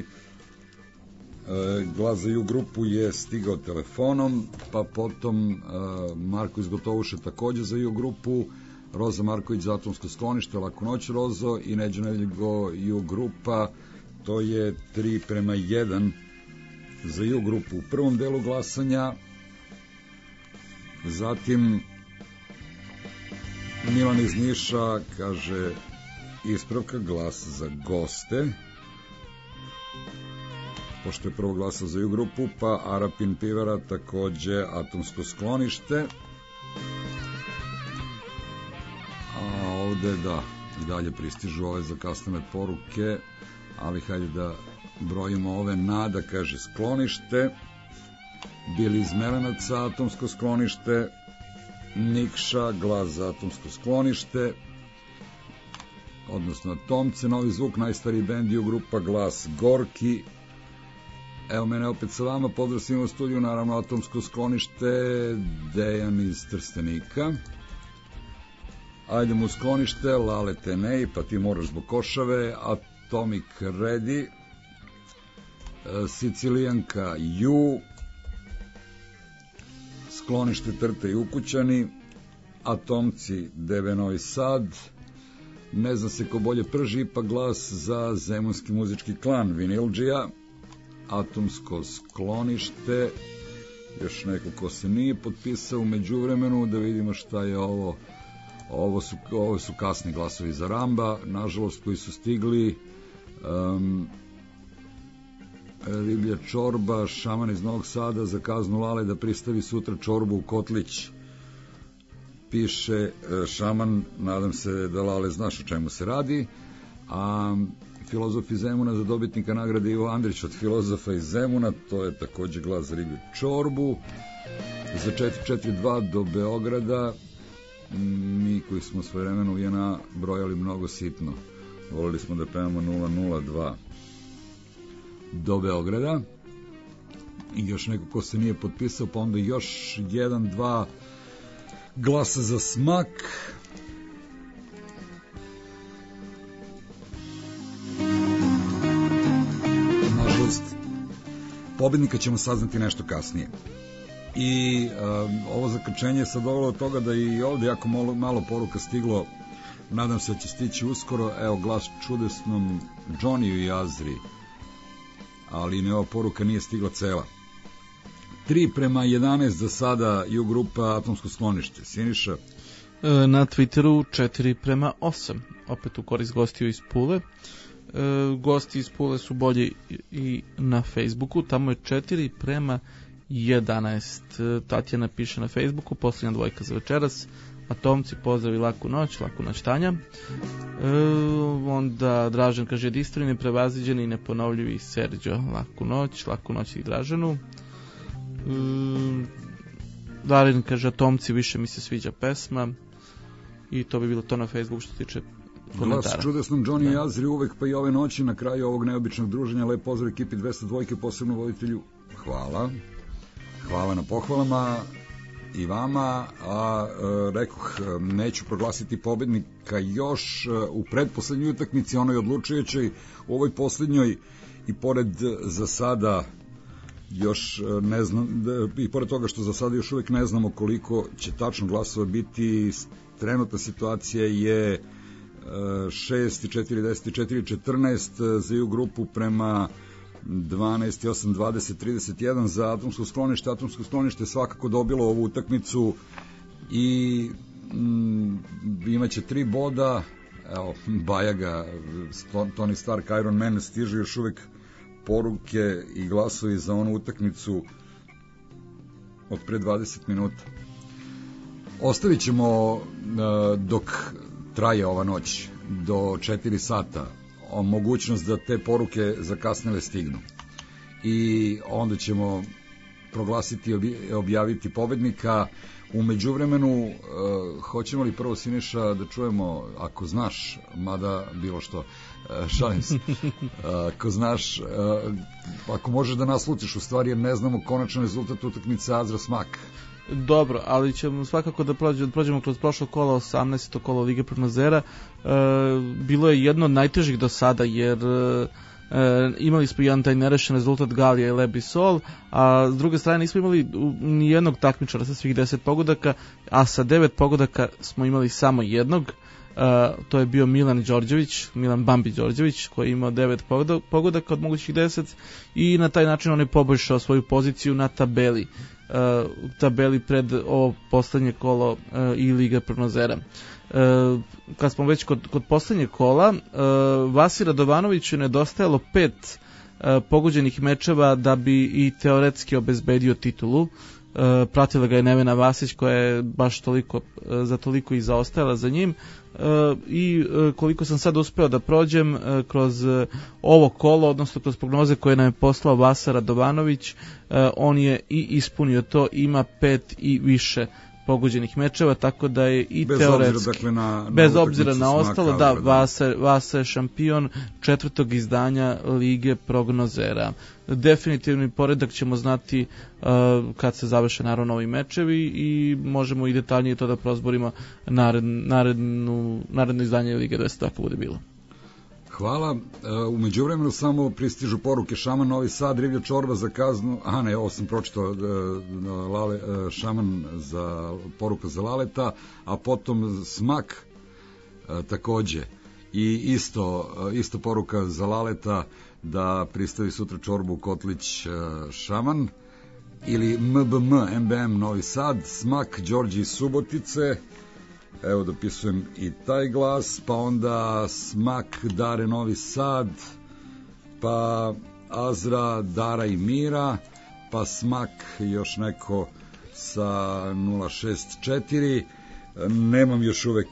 Glas za ju grupu je stigao telefonom, pa potom Marko iz Gotovuše takođe za ju grupu, Roza Marković za Atomsko sklonište, Laku noć Rozo, i Neđo Nedeljigo ju grupa. To je tri prema jedan za ju grupu u prvom delu glasanja. Zatim Milan iz Niša kaže ispravka, glas za goste, pošto je prvo glasa za ju grupu, pa Arapin Pivara takođe Atomsko sklonište. A ovde da, i dalje pristižu ove zakasnene poruke, ali hajde da brojimo ove. Nada kaže sklonište, Bili iz Melenaca Atomsko sklonište, Nikša glas za Atomsko sklonište, odnosno Atomce, Novi zvuk, najstariji bend i grupa glas Gorki. Evo mene opet sa vama, pozdrav svima u studiju, naravno Atomsko sklonište, Dejan iz Trstenika. Ajdemo u sklonište, Lale Tenej, pa ti moraš zbog Košave, Atomic Ready, Sicilijanka Ju, sklonište Trte i Ukućani, Atomci D B Novi Sad, ne zna se ko bolje prži, pa glas za Zemunski muzički klan Vinildžija, Atomsko sklonište, još neko ko se nije potpisao u međuvremenu, da vidimo šta je ovo. Ovo su, ovo su kasni glasovi za Ramba, nažalost, koji su stigli. um, Riblja čorba, Šaman iz Novog Sada za kaznu Lale da pristavi sutra čorbu u Kotlić, piše Šaman. Nadam se da Lale znaš o čemu se radi. A Filozof iz Zemuna za dobitnika nagrade Ivo Andrić od Filozofa iz Zemuna, to je takođe glas za Riblju čorbu. Za četiri četiri dva do Beograda, mi koji smo svojevremeno u J N A brojali mnogo sitno, volili smo da pevamo nula nula dva do Beograda. I još neko ko se nije potpisao, pa onda još jedan dva glasa za Smak. Nažalost, pobednika ćemo saznati nešto kasnije. I um, ovo zakrčenje je sad dovelo od toga da i ovde jako malo, malo poruka stiglo. Nadam se da će stići uskoro. Evo glas čudesnom Johnny i Azri, ali ne, ova poruka nije stigla cela. tri prema jedanaest za sada ju grupa Atomsko sklonište. Siniša? E, na Twitteru četiri prema osam, opet u korist gostiju iz Pule. E, gosti iz Pule su bolji i na Facebooku, tamo je četiri prema jedanaest. Tatjana piše na Facebooku, posljednja dvojka za večeras, Atomci pozdravi, laku noć, laku noć Tanja. E, onda Dražan kaže jedinstveni, neprevaziđeni i neponovljivi Serđo, laku noć, laku noć i Dražanu. E, Darin kaže Atomci, više mi se sviđa pesma, i to bi bilo to na Facebooku što se tiče komentara. Glas čudesnom Johnny i Azri uvek, pa i ove noći na kraju ovog neobičnog druženja. Lep pozdrav ekipi dvesta dva, posebno voditelju. Hvala. Hvala na pohvalama. i vama, a e, rekoh, neću proglasiti pobednika još e, u predposlednjoj utakmici, onoj odlučujućoj, u ovoj poslednjoj, i pored za sada još ne znam, i pored toga što za sada još uvek ne znamo koliko će tačno glasova biti, trenutna situacija je šest, četiri, deset, četiri, četrnaest za ju grupu prema dvanaest, osam, dvadeset, trideset jedan za atomsko sklonište. Atomsko sklonište je svakako dobilo ovu utakmicu i mm, imaće tri boda. Evo, Bajaga, Tony Stark, Iron Man, stižu još uvek poruke i glasovi za onu utakmicu od pre dvadeset minuta. Ostavit ćemo uh, dok traje ova noć do četiri sata o mogućnost da te poruke zakasnele stignu i onda ćemo proglasiti i objaviti pobednika. U međuvremenu uh, hoćemo li prvo, Siniša, da čujemo, ako znaš, mada bilo što, uh, šalim se, uh, ako znaš, uh, ako možeš da naslutiš, u stvari, jer ne znamo konačan rezultat utakmice Azra Smak. Dobro, ali ćemo svakako da prođemo, prođemo kroz prošlo kolo, osamnaesto kolo Lige prognozera. E, bilo je jedno od najtežih do sada, jer e, imali smo jedan taj nerešen rezultat Galija i Lebisol, a s druge strane nismo imali ni jednog takmičara sa svih deset pogodaka, a sa devet pogodaka smo imali samo jednog. Uh, to je bio Milan Đorđević, Milan Bambi Đorđević, koji je imao devet pogodaka od mogućih deset i na taj način on je poboljšao svoju poziciju na tabeli uh, tabeli pred ovo poslednje kolo uh, i Liga prognozera. Uh, kad smo već kod, kod poslednjeg kola, uh, Vasi Radovanoviću je nedostajalo pet uh, pogođenih mečeva da bi i teoretski obezbedio titulu. Uh, pratila ga je Nevena Vasić, koja je baš toliko, uh, za toliko i zaostajala za njim. Uh, i uh, koliko sam sad uspeo da prođem uh, kroz uh, ovo kolo, odnosno kroz prognoze koje nam je poslao Vasa Radovanović, uh, on je i ispunio to, ima pet i više pogođenih mečeva, tako da je i bez teoretski, obzira, dakle, na, na bez obzira na ostalo, da, Vasa, Vasa je šampion četvrtog izdanja Lige prognozera. Definitivni poredak ćemo znati uh, kad se završe naravno ovi mečevi i možemo i detaljnije to da prozborimo nared, narednu, naredno izdanje Lige dvesta, tako bude bilo. Hvala. U međuvremenu samo pristižu poruke. Šaman Novi Sad, Rivlja Čorba za kaznu. Aha, ne, ovo sam pročitao, Lale, Šaman za poruka za Laleta, a potom Smak takođe. I isto, isto poruka za Laleta da pristavi sutra Čorbu Kotlić Šaman. Ili M B M, M B M Novi Sad, Smak, Đorđe iz Subotice. Evo, dopisujem i taj glas, pa onda Smak, Dare Novi Sad, pa Azra, Dara i Mira, pa Smak još neko sa nula šest četiri. Nemam još uvek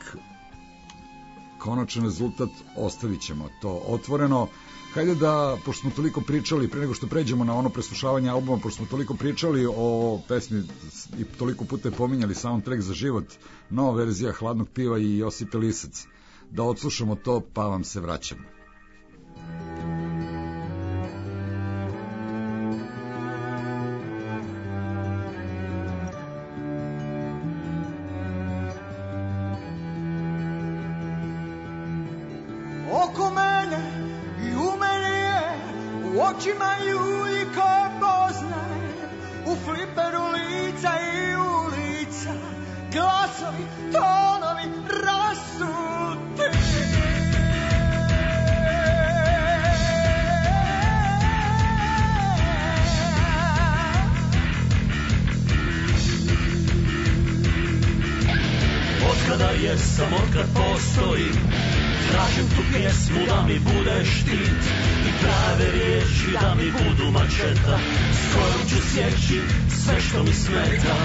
konačan rezultat, ostavit ćemo to otvoreno. Hajde da, pošto smo toliko pričali, pre nego što pređemo na ono preslušavanje albuma, pošto smo toliko pričali o pesmi i toliko puta je pominjali Soundtrack za život, nova verzija Hladnog piva i Josipe Lisac, da odslušamo to pa vam se vraćamo. Oko mene i u meni je, u očima ljudi koje poznaje, u fliperu lica i ulica, glasovi, tonovi rasuti. Otkada jesam, otkad postojim, tražim tu pjesmu da mi bude štit i prave riječi da mi budu mačeta s kojom ću sjeći sve što mi smeta.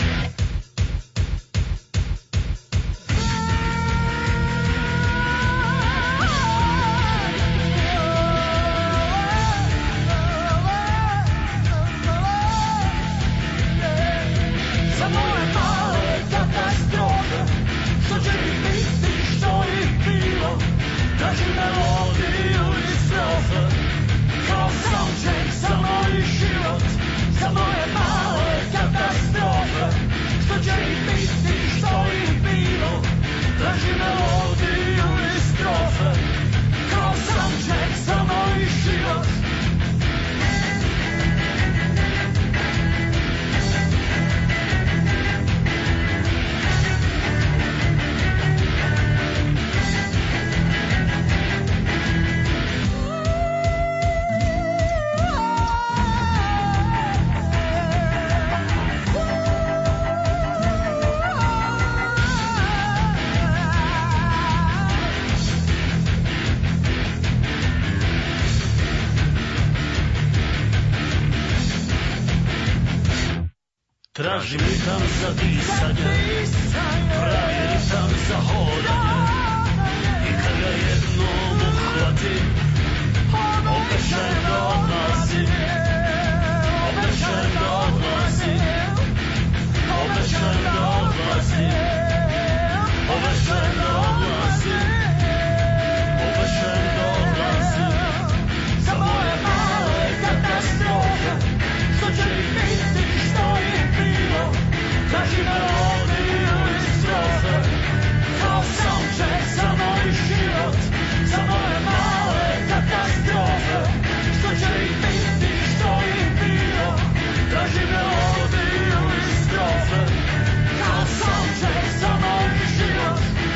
Za moje male katastrofe, što će mi biti, što ih bilo, tražim melodiju i strofe, kao soundtrack za moj život, za moje male katastrofe. ritam za disanje, pravi ritam za hodanje. I kad ga jednom uhvatim, obećaj da odlazim, obećaj da odlazim, obećaj da odlazim, obećaj da odlazim, obećaj da odlazim. Za moje male katastrofe, što će ih biti, što ih bilo, traži melodiju iz strofe, kao soundtrack za moj život. Za moje male katastrofe, što će ih biti, što ih bilo, traži melodiju iz strofe, kao soundtrack za moj život.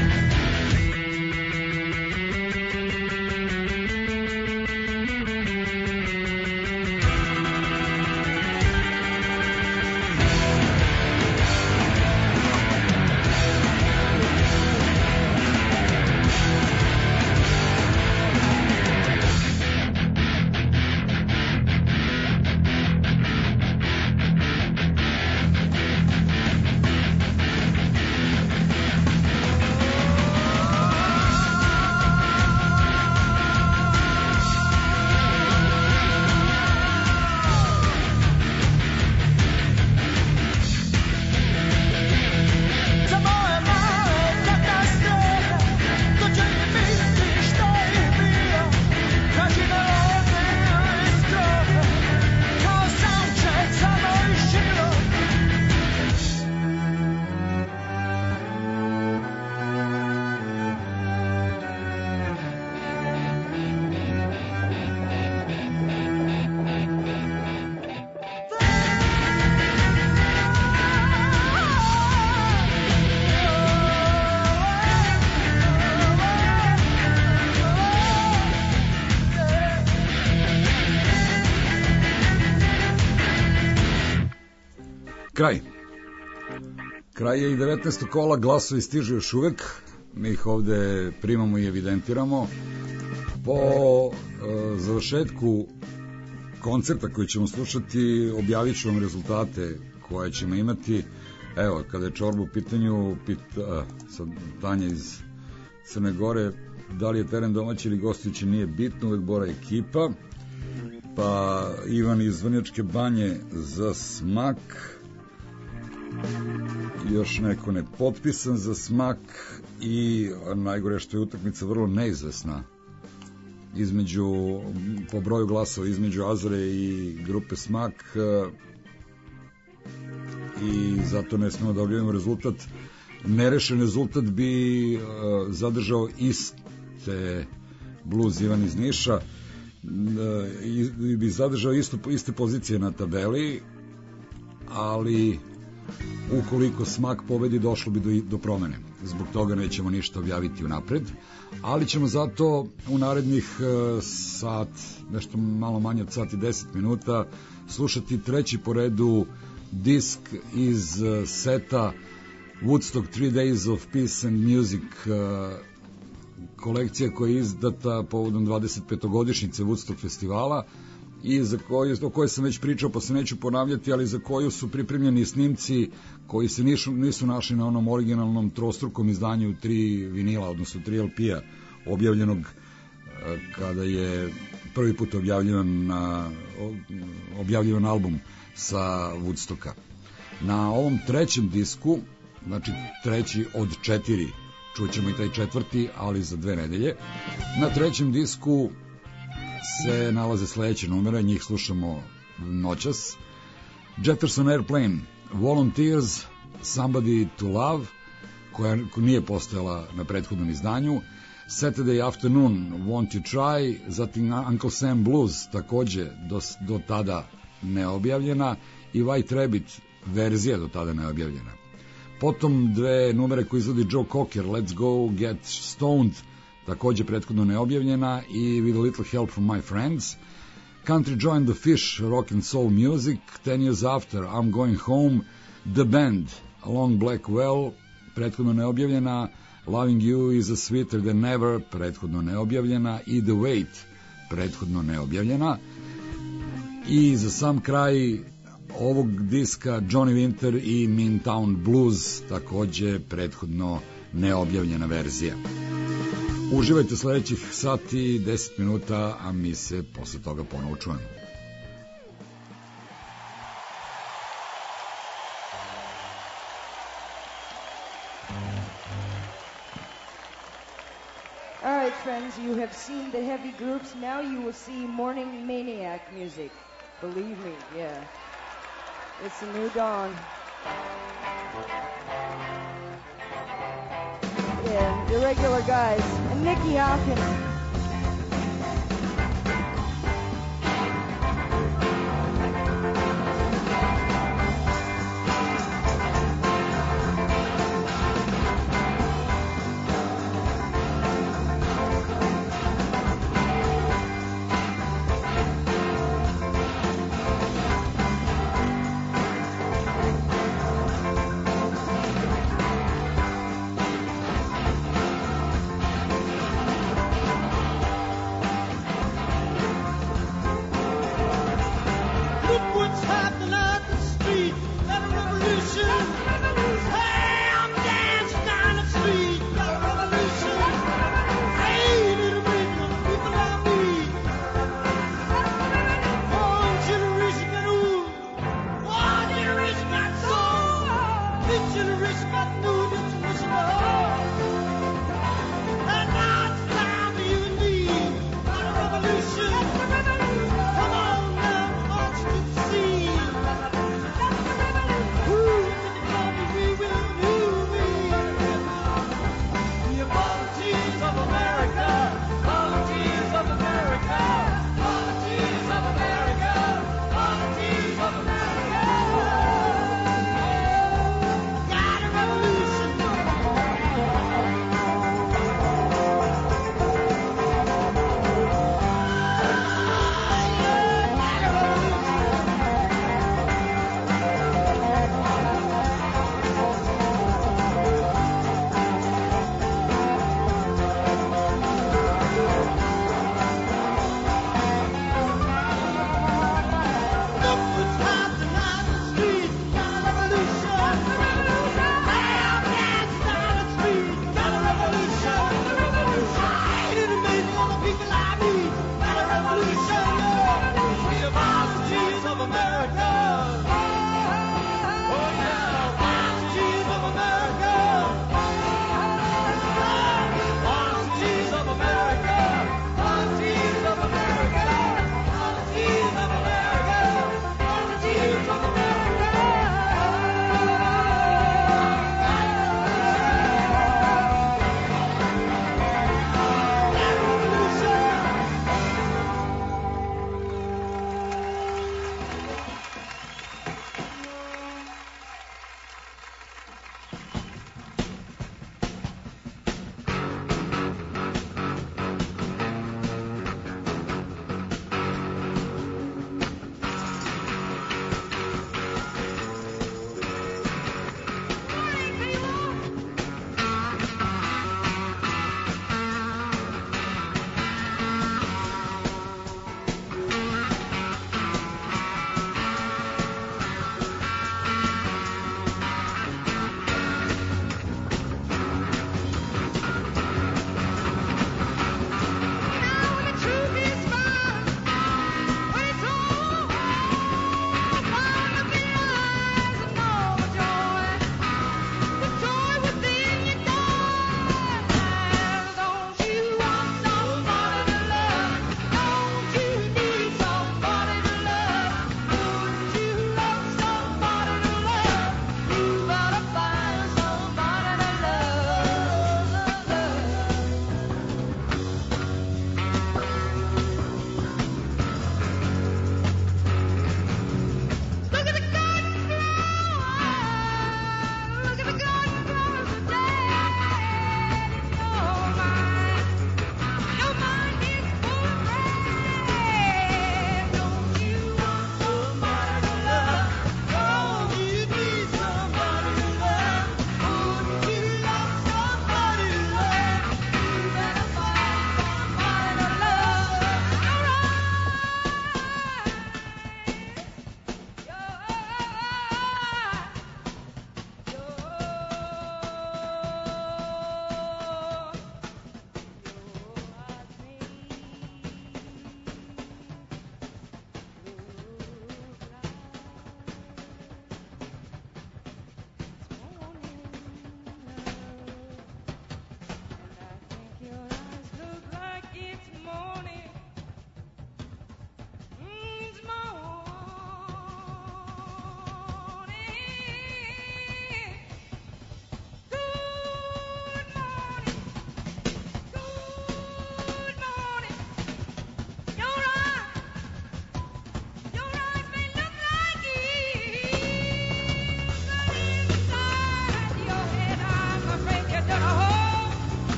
Kraj. Kraj je i devetnaestog kola, glasovi stižu još uvek, mi ih ovde primamo i evidentiramo. Po uh, završetku koncerta koji ćemo slušati, objavit ću vam rezultate koje ćemo imati. Evo, kada je Čorba u pitanju, pita sad Tanja iz Crne Gore, da li je teren domaći ili gostujući, nije bitno, uvek Bora ekipa. Pa Ivan iz Vrnjačke Banje za smak, još neko nepotpisan za smak i najgore što je utakmica vrlo neizvesna između, po broju glasova između Azore i grupe Smak, i zato ne smemo da objavimo rezultat. Nerešen rezultat bi zadržao iste Blues Ivan iz Niša i bi zadržao isto, iste pozicije na tabeli, ali ukoliko Smak pobedi, došlo bi do, do promene. Zbog toga nećemo ništa objaviti unapred, ali ćemo zato u narednih uh, sat, nešto malo manje od sat i deset minuta, slušati treći po redu disk iz uh, seta Woodstock Three Days of Peace and Music, uh, kolekcija koja je izdata povodom dvadesetpetogodišnjice Woodstock festivala i za koju, o kojoj sam već pričao, pa se neću ponavljati, ali za koju su pripremljeni snimci koji se nisu, nisu našli na onom originalnom trostrukom izdanju tri vinila, odnosno tri el pe-a, objavljenog kada je prvi put objavljen, na, objavljen album sa Woodstocka. Na ovom trećem disku, znači treći od četiri, čućemo i taj četvrti, ali za dve nedelje, na trećem disku se nalaze sledeće numere, njih slušamo noćas: Jefferson Airplane, Volunteers, Somebody to Love, koja nije postojala na prethodnom izdanju, Saturday Afternoon, Won't You Try, zatim Uncle Sam Blues, takođe do, do tada neobjavljena, i White Rabbit, verzija do tada neobjavljena. Potom dve numere koje izvodi Joe Cocker, Let's Go Get Stoned, takođe prethodno neobjavljena, i With a Little Help from My Friends, Country Joe and the Fish, Rock and Soul Music, Ten Years After, I'm Going Home, The Band, Long Black Well, prethodno neobjavljena, Loving You is a Sweeter Than Never, prethodno neobjavljena, i The Wait, prethodno neobjavljena. I za sam kraj ovog diska Johnny Winter i Mintown Blues, takođe prethodno neobjavljena verzija. Uživajte sledećih sati i deset minuta, a mi se posle toga ponovo čujemo. All right, friends, you have seen the heavy groups. Now you will see morning maniac music. Believe me, yeah. It's a new dawn. Yeah, the regular guys. And Nicky Hopkins.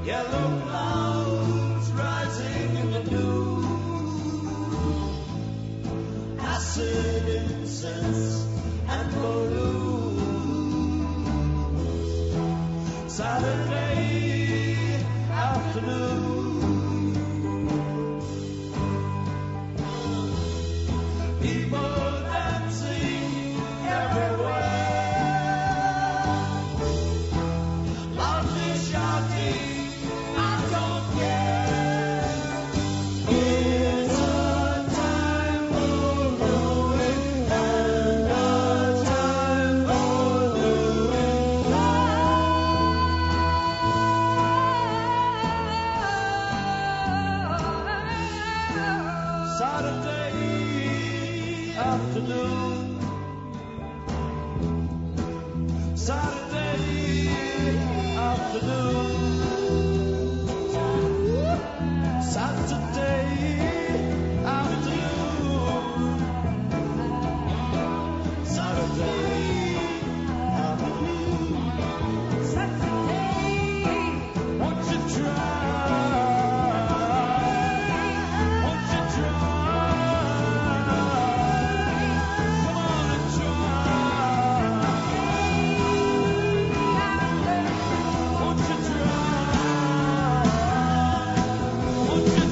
Yellow clouds rising in the dew. Acid, incense, and balloons. Saturday afternoon. People dancing everywhere. Loudly shouting, I don't care. It's a time for going and a time for doing Saturday afternoon. Saturday afternoon. Saturday afternoon. Saturday afternoon. Saturday. Won't you try? Won't you try? Come on and try. Won't you try? Won't you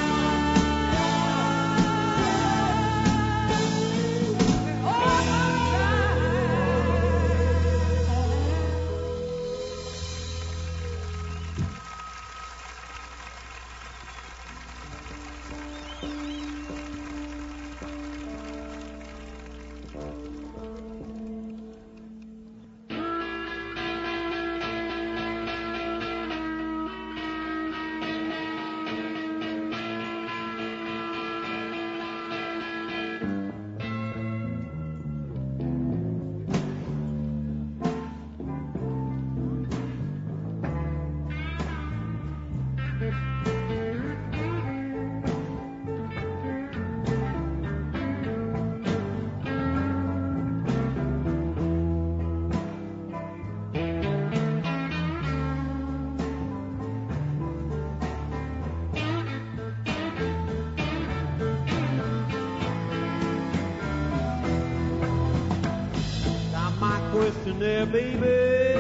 question there, baby.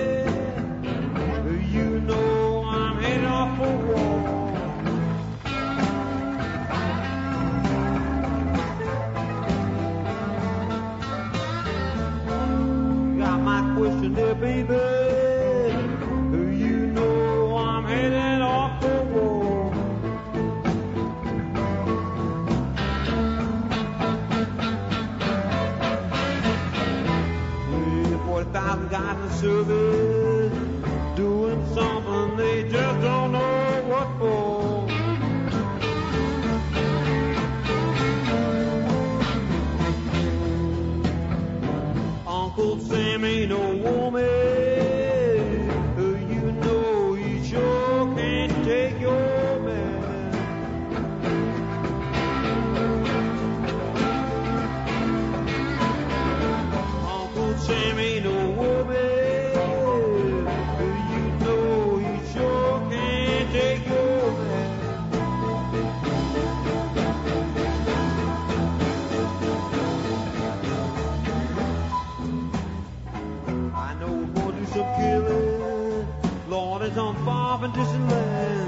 You know I'm heading off for war. Got my question there, baby. You know I'm heading off for war. Thousand guys in service doing something they just don't know what for. Uncle Sam ain't no woman. You know you sure can't take your man. Uncle Sam ain't no on far and distant land.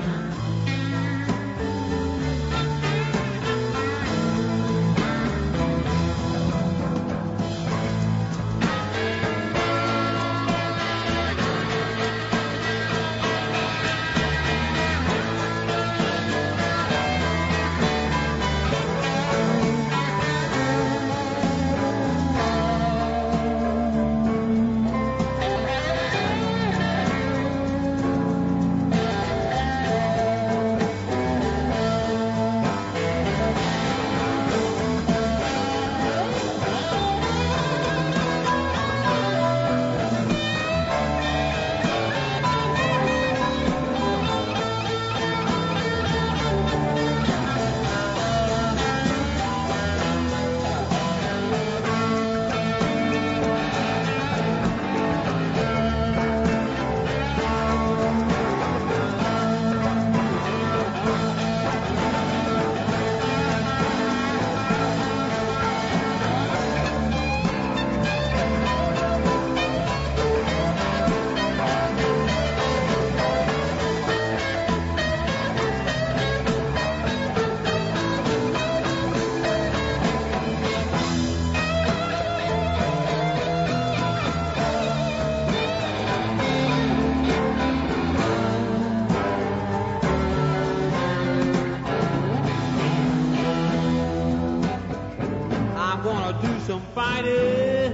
fighting.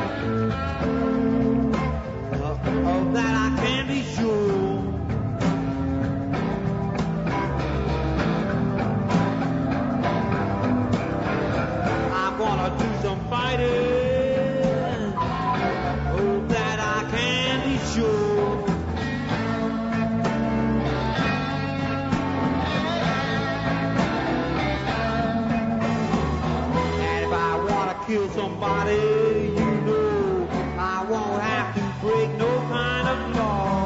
Uh, of that I can be sure. I'm gonna do some fighting. Of that I can be sure. Kill somebody, you know I won't have to break no kind of law.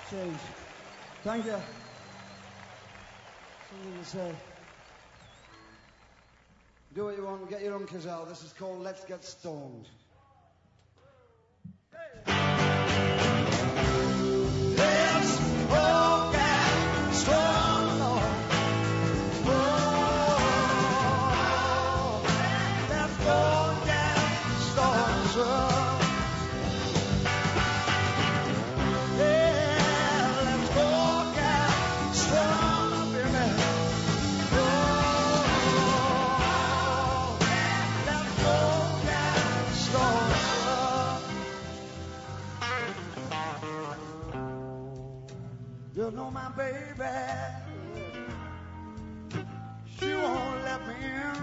Change. Thank you. Something to say. Do what you want, get your uncles out. This is called Let's Get Stoned. Let's all get stoned, Lord. Oh, let's all get stoned, sir. You know my baby, she won't let me in.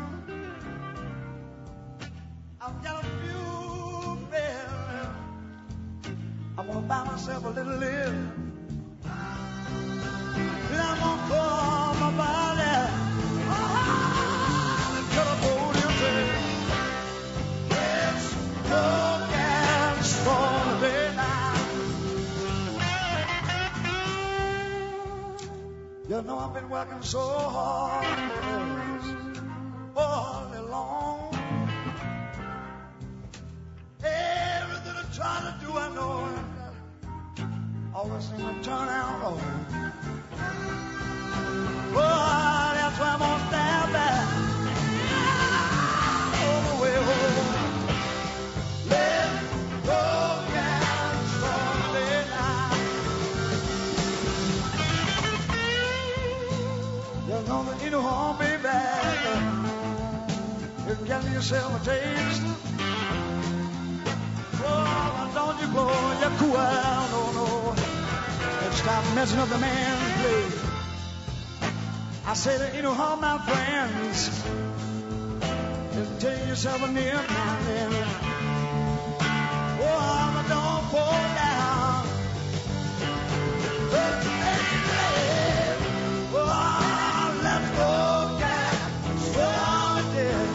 I've got a few bills. I'm gonna buy myself a little live. And I'm gonna call my body. Oh, till I hold you tight. Let's go get stoned tonight. You know I've been working so hard all day long. Everything I try to do, I know it always seems to turn out wrong. Oh, that's why I'm gonna stand back all the way home. Let's go get stoned tonight. You know that you know home, baby. You can get yourself a taste. Oh, don't you go, you're cool, no, no. Let's stop messing up the man's place. I say that you know how my friends. Just take yourself a nip now and then. Oh, but don't fall down. But baby, oh, let's go get started.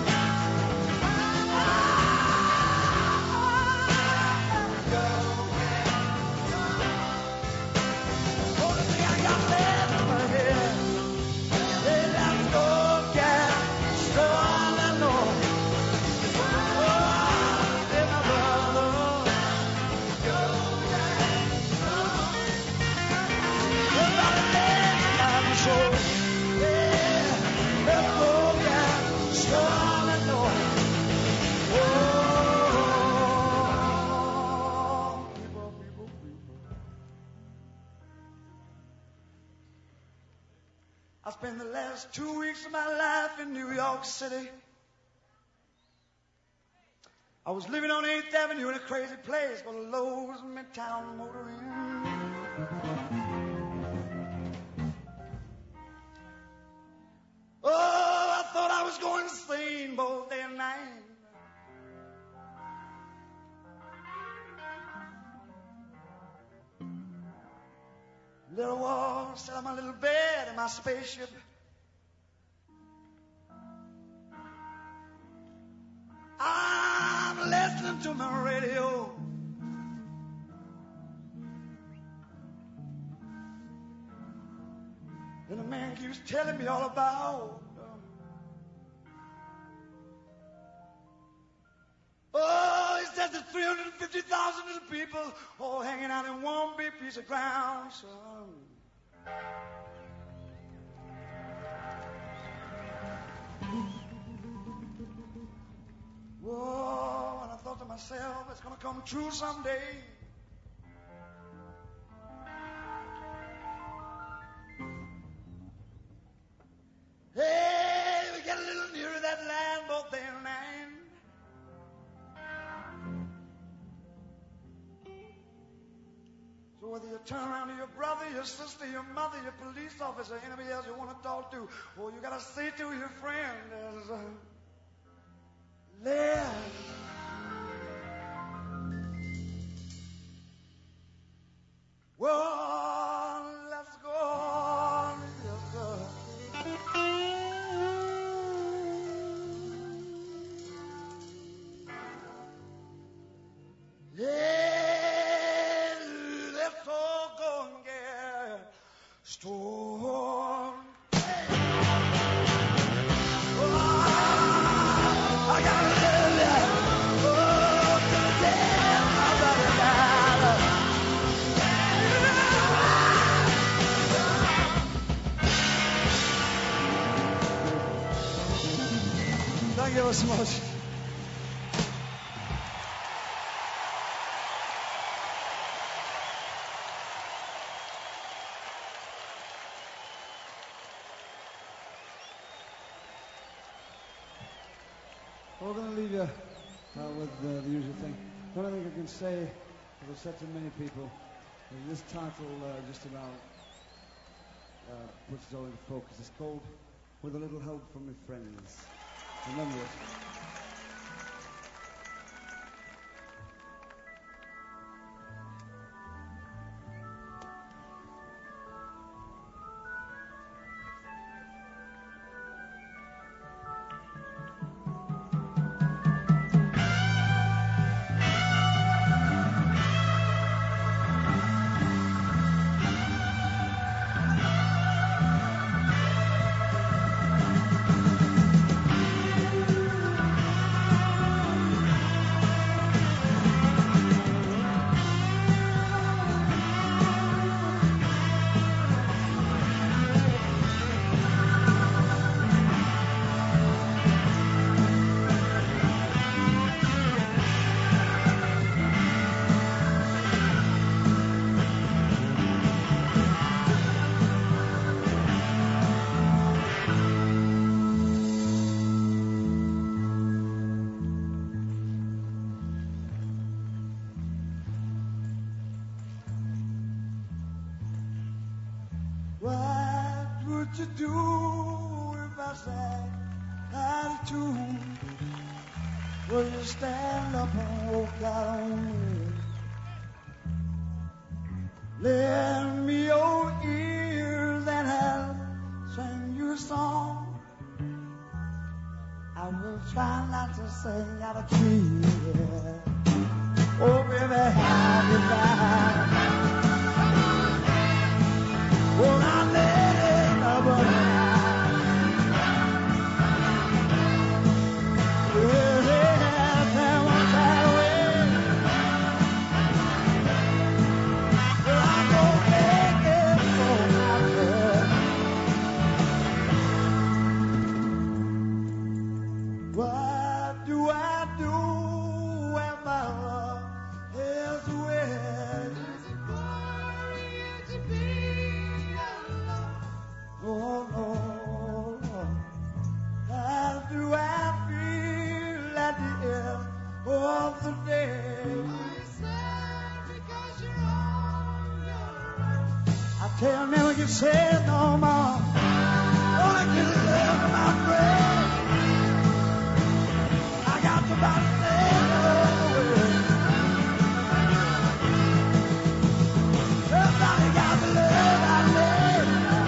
Oh, the thing I got left in my head. Hey, let's go get started, Lord. Oh, hey, my brother. Go get started. Everybody dance like a soul. I spent the last two weeks of my life in New York City. I was living on eighth Avenue in a crazy place called Lowe's Midtown Motor Inn. Oh, I thought I was going insane both day and night. Little wall, sat on my little bed in my spaceship. I'm listening to my radio. And the man keeps telling me all about um, oh, he says there's three hundred fifty thousand little people all hanging out in one big piece of ground, son. Whoa, and I thought to myself, it's gonna come true someday. Hey, we get a little nearer that land, both day and night. So whether you turn around to your brother, your sister, your mother, your police officer, anybody else you want to talk to, all you gotta say to your friend is, uh, live. Well, let's go on. Yes, sir. Yeah, let's all go and get storm. Oh, I gotta live it. Oh, today I'm gonna die. Thank you so much. We're going to leave you uh, with uh, the usual thing. The only thing I can say, as I've said to many people, is this title uh, just about uh, puts it all into focus. It's called With a Little Help from My Friends. Remember it. What would you do if I sang out of tune? Will you stand up and walk out on me? Lend me your ears and I'll sing you a song. I will try not to sing out of key. Oh, baby, how you lie? Well, I let it never lie. Well, yeah, there was that way. Well, I'm gonna make it for myself. What do I do when my love is wet? Oh, no, no. How do I feel at the end of the day? I tell never you say no more. Oh, I can live in my brain. I got to buy the Everybody got the love I need.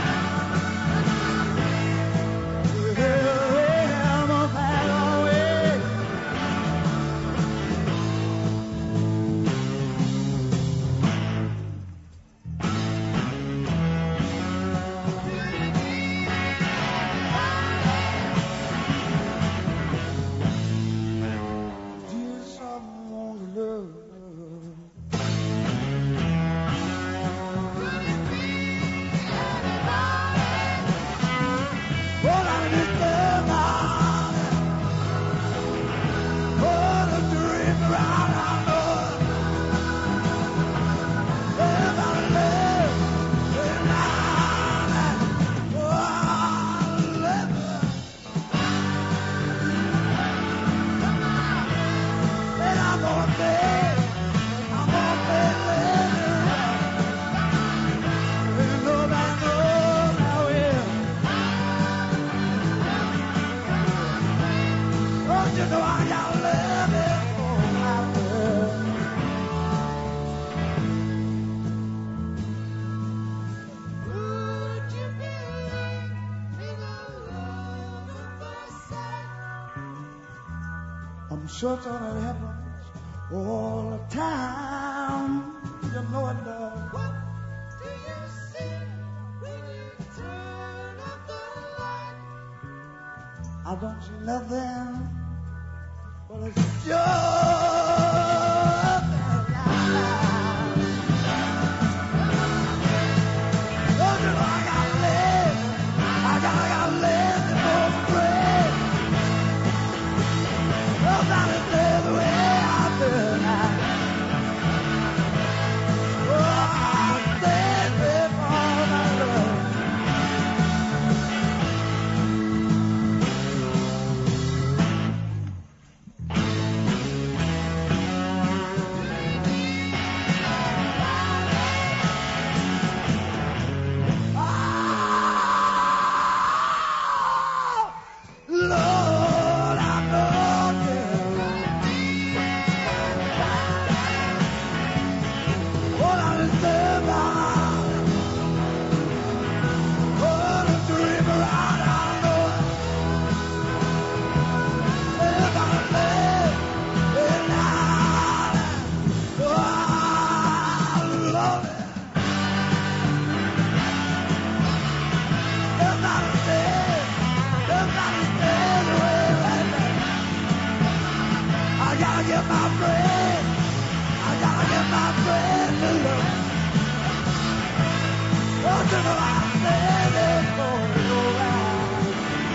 I'm certain it happens all the time. You know it does. What do you see when don't you love them? Well, it's just don't you know I gotta live? I gotta, gotta live before I'm afraid. Nobody live the way I feel now. Oh, I live before my love. Lord, I know you. All I deserve, all the dream around, I know it. If I live in life, oh, I love it. If I live, if I live away right now, I gotta get my friend, I gotta get my friend to love. Don't you know I'm living for you right?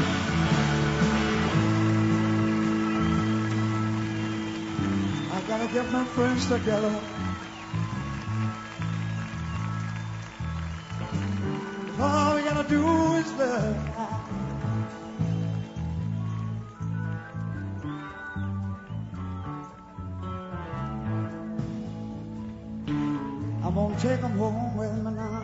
I gotta get my friends together. All we gotta do is love. I'm gonna take them home with me now.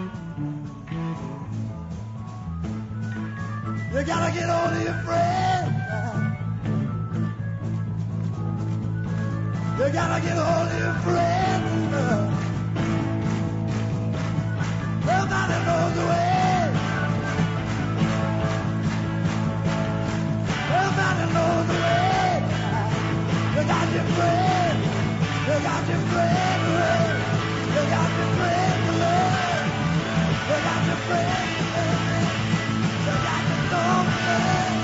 You gotta get hold of your friend. You gotta get hold of your friend. Nobody knows the way. Nobody knows the way. You got your friend. You got your friend. You got your friend to love. You got your friend to love. You got your soul to love.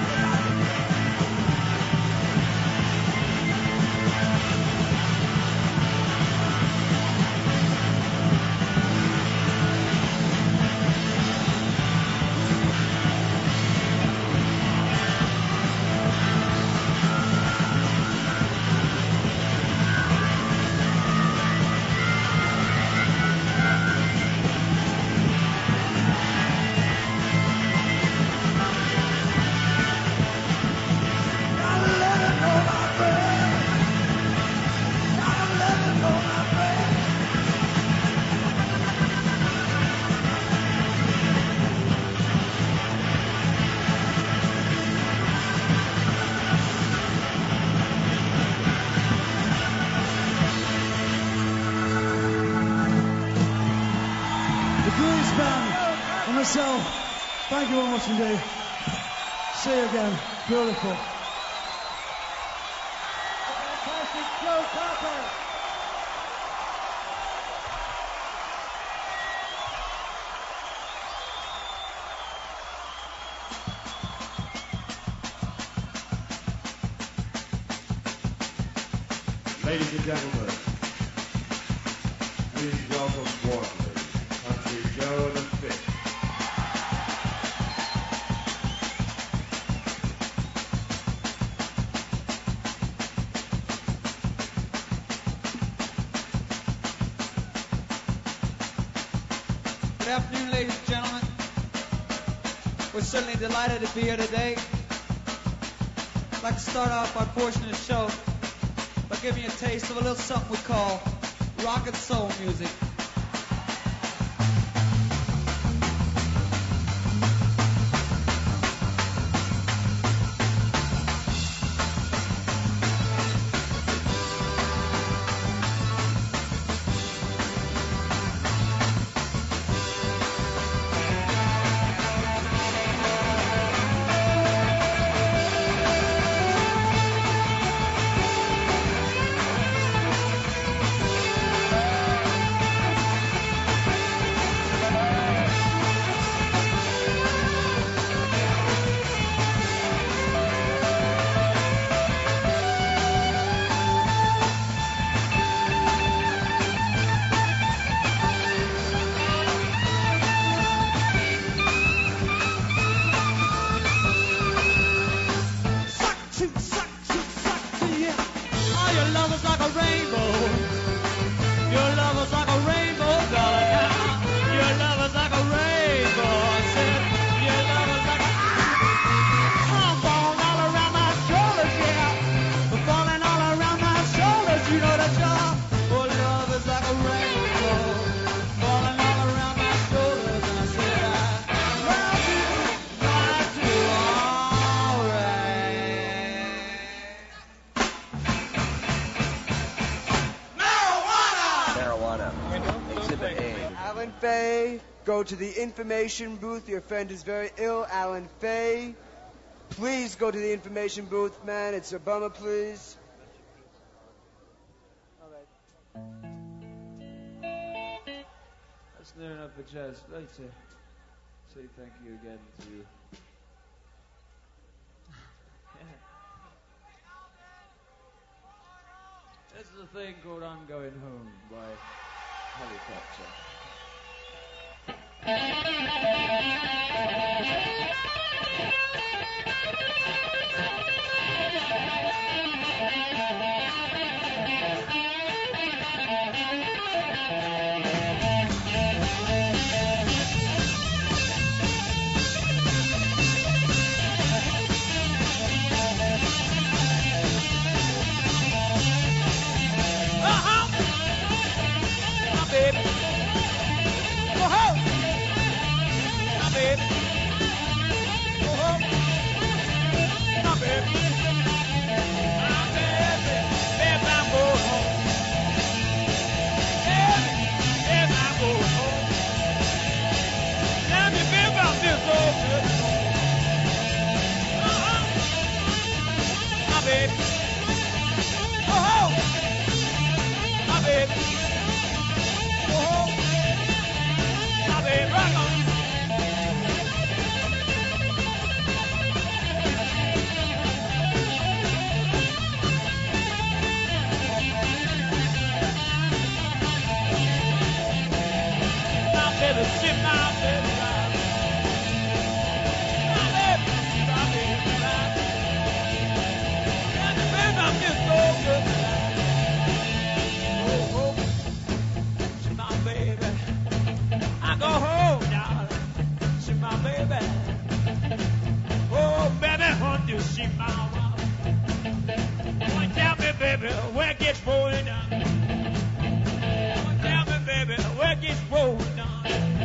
Myself, thank you very much indeed. See you again. Beautiful. Fantastic Joe Cocker. Ladies and gentlemen, please welcome warmly Country Joe the Fifth. Good afternoon, ladies and gentlemen. We're certainly delighted to be here today. I'd like to start off our portion of the show by giving you a taste of a little something we call rock and soul music. Alan Fay, go to the information booth. Your friend is very ill, Alan Fay. Please go to the information booth, man. It's a bummer, please. That's near enough for jazz. I'd like to say thank you again to This is a thing called I'm Going Home by Helicopter. Baby, go home, my baby. Go home, my baby. My baby, baby, I'm going home. Baby, baby, I'm going home. Tell me, baby, I'm just so good. Uh-huh, my baby. Go home, my baby. Rock on. My baby, shit, my baby, ride. My baby, my baby, ride. And the baby, I'm just so good. Oh, oh, shit, my baby. I go home, darling, see my baby. Oh, baby, want to see my mama. Oh, tell me, baby, where it gets rolling down. Oh, tell me, baby, where it gets rolling down.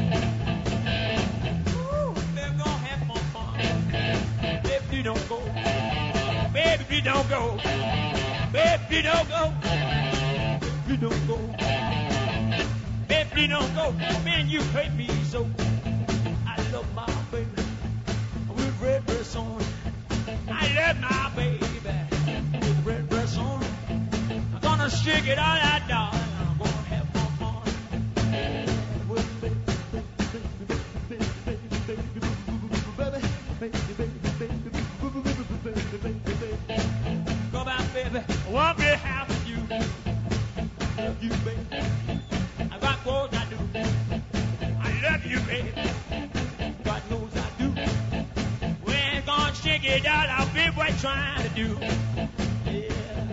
Ooh, baby, gonna have more fun. Baby, you don't go. Baby, you don't go. Baby, you don't go. Baby, you don't go. Baby, don't go, man, you hurt me so. I love my baby with red dress on. I love my baby with red dress on. I'm gonna shake it all out, darling. I'm gonna have more fun. With baby, baby, baby, baby, baby, baby, baby, baby, baby. Come out, baby, I want me to have you. Love you, baby. I got what I do. I love you, baby. God knows I do. We ain't gonna shake it out. I'll be what I'm trying to do. Yeah.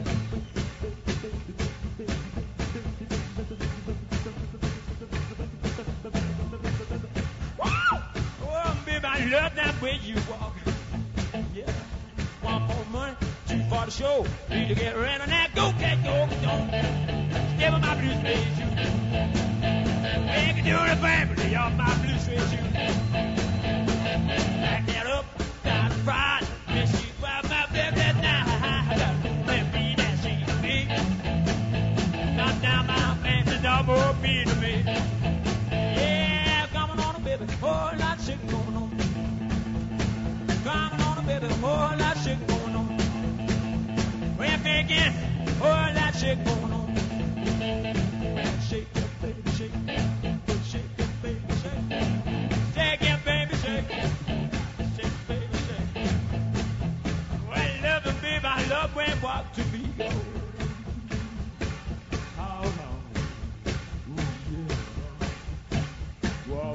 Oh, baby, I love that way you walk. Yeah. One more money, two for the show. Need to get ready on that. Go, get go, go. Step on my blues, baby. Make it do the family on my blue suede shoes. Back that up, down the front. Miss you while my baby now. Let me dance to me. Knock down my pants and double beat to me. Yeah, coming on a baby, whole lot of shit going on. Coming on a baby, whole lot of shit going on. We're making whole lot of shit going on. Shake it, baby, shake it. Shake it, baby, shake it. Shake it, baby, shake it. Shake it, baby, shake it. Well, I love it, baby, I love when I walk to me. How long? Ooh, yeah. Whoa,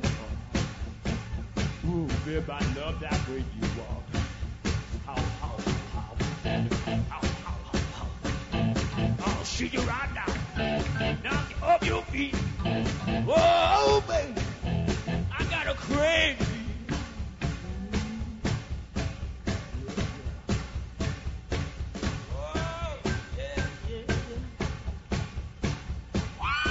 yeah. Ooh, baby, I love that way you walk. How, how, how. How, how, how, how. I'll shake you right now. Knock you off your feet. Whoa, baby, I got a crazy. Whoa, yeah, yeah, yeah. Wow.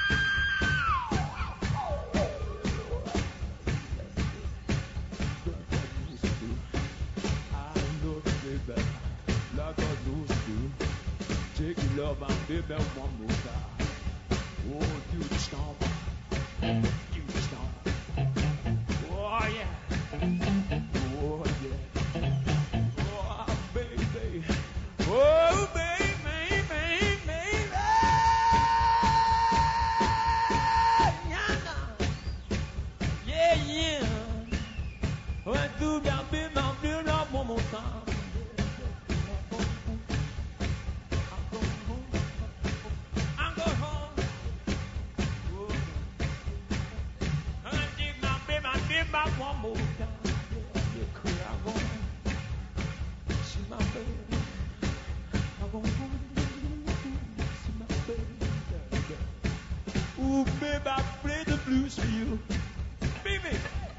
I love baby, like I used to. Take your love and baby one more time. Oh, you the stomp. try one more time. Yeah, yeah, cool. I'm gonna see my baby. I'm gonna see my baby. Ooh, baby, I play the blues for you. Baby.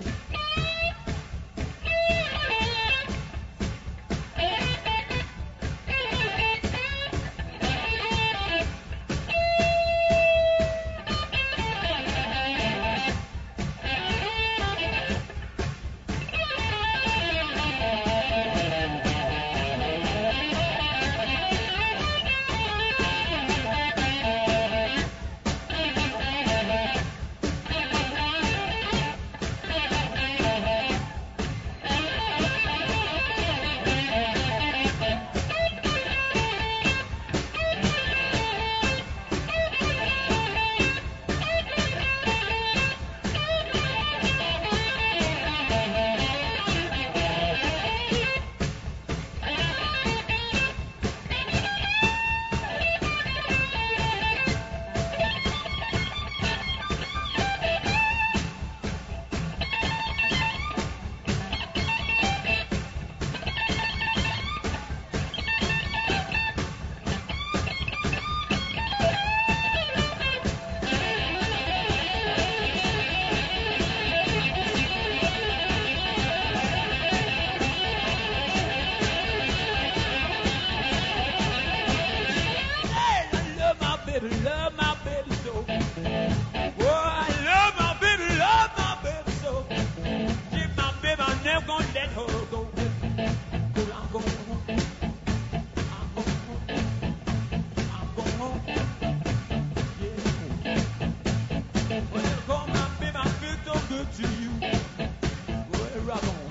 Love my baby so. Oh, I love my baby, love my baby so. Keep my baby, I'm never gonna let her go. Cause I'm going home. I'm going home. I'm going home. Yeah. When you call my baby, I feel so good to you. Well, rock on.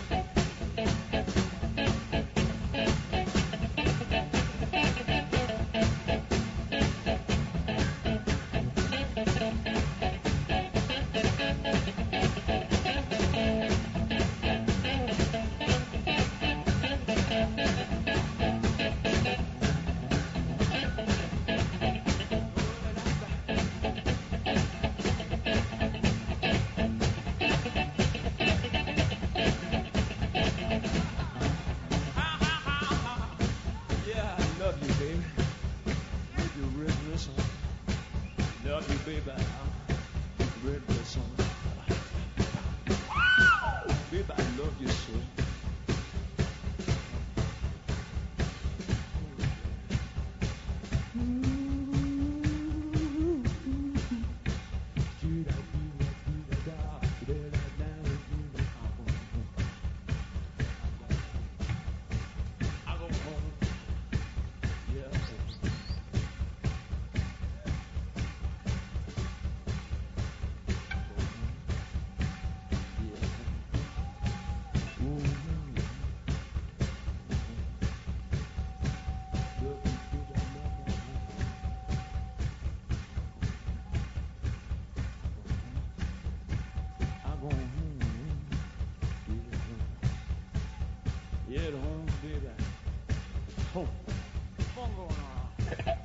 Yeah, the home baby. Home. What's going on?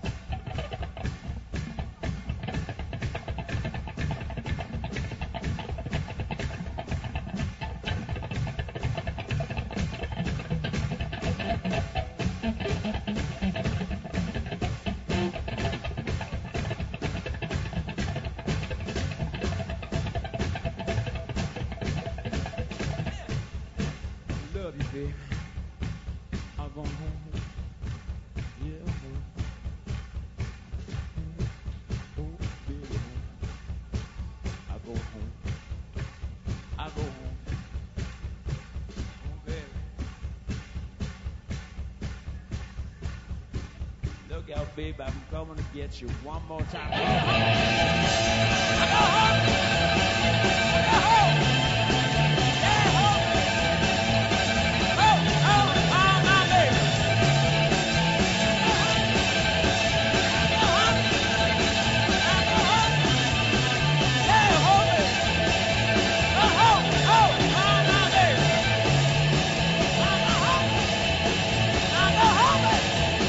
Love you, baby. I'm going home. Yeah, home. Oh, baby, home. I go home. I go home. Oh, baby. Look out, baby. I'm coming to get you one more time. I go home. I go home.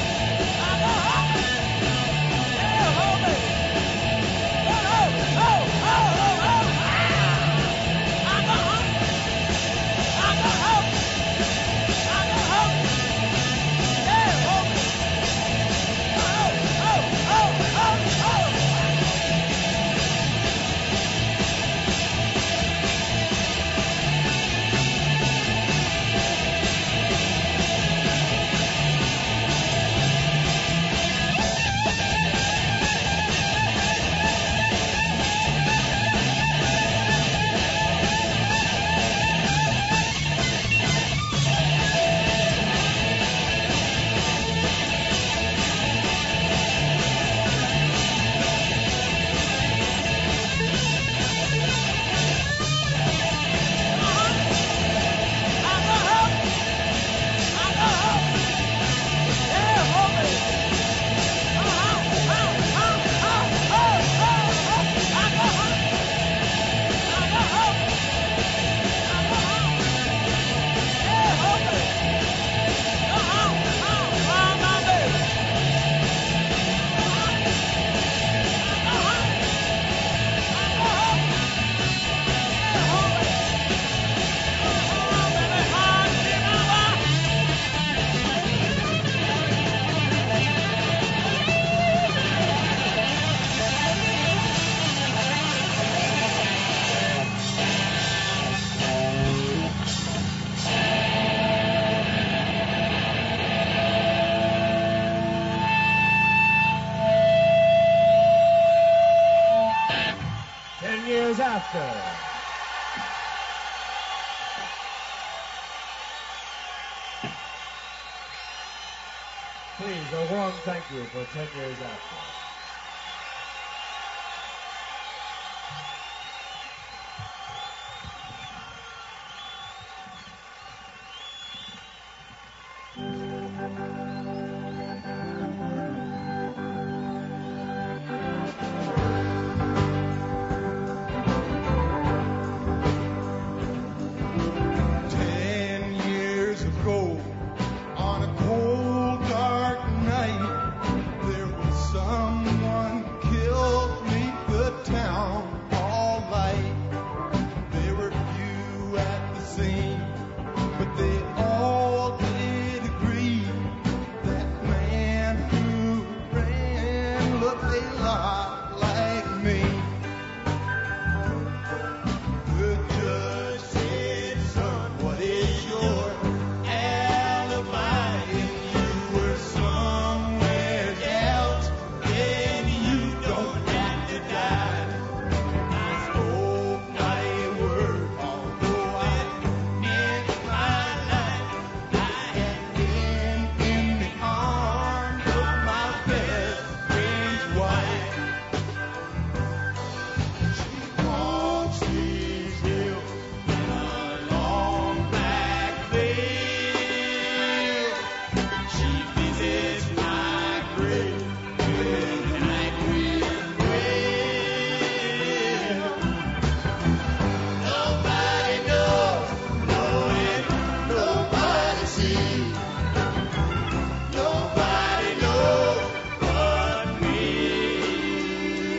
Oh! ten years after. Please, a warm thank you for ten years after. Ten years ago, on a cold, dark night, there was someone killed beneath the town hall light. There were few at the scene, but they all did agree that man who ran looked a lot like me. The judge said, son, what is your alibi? If you were somewhere else, then you don't have to die. I spoke not a word, although I meant my life. I had been in the arms of my best friend's wife. She walks these hills in a long black veil. She visits my grave with the night wind wail. Nobody knows, knowing nobody sees. Nobody knows but me.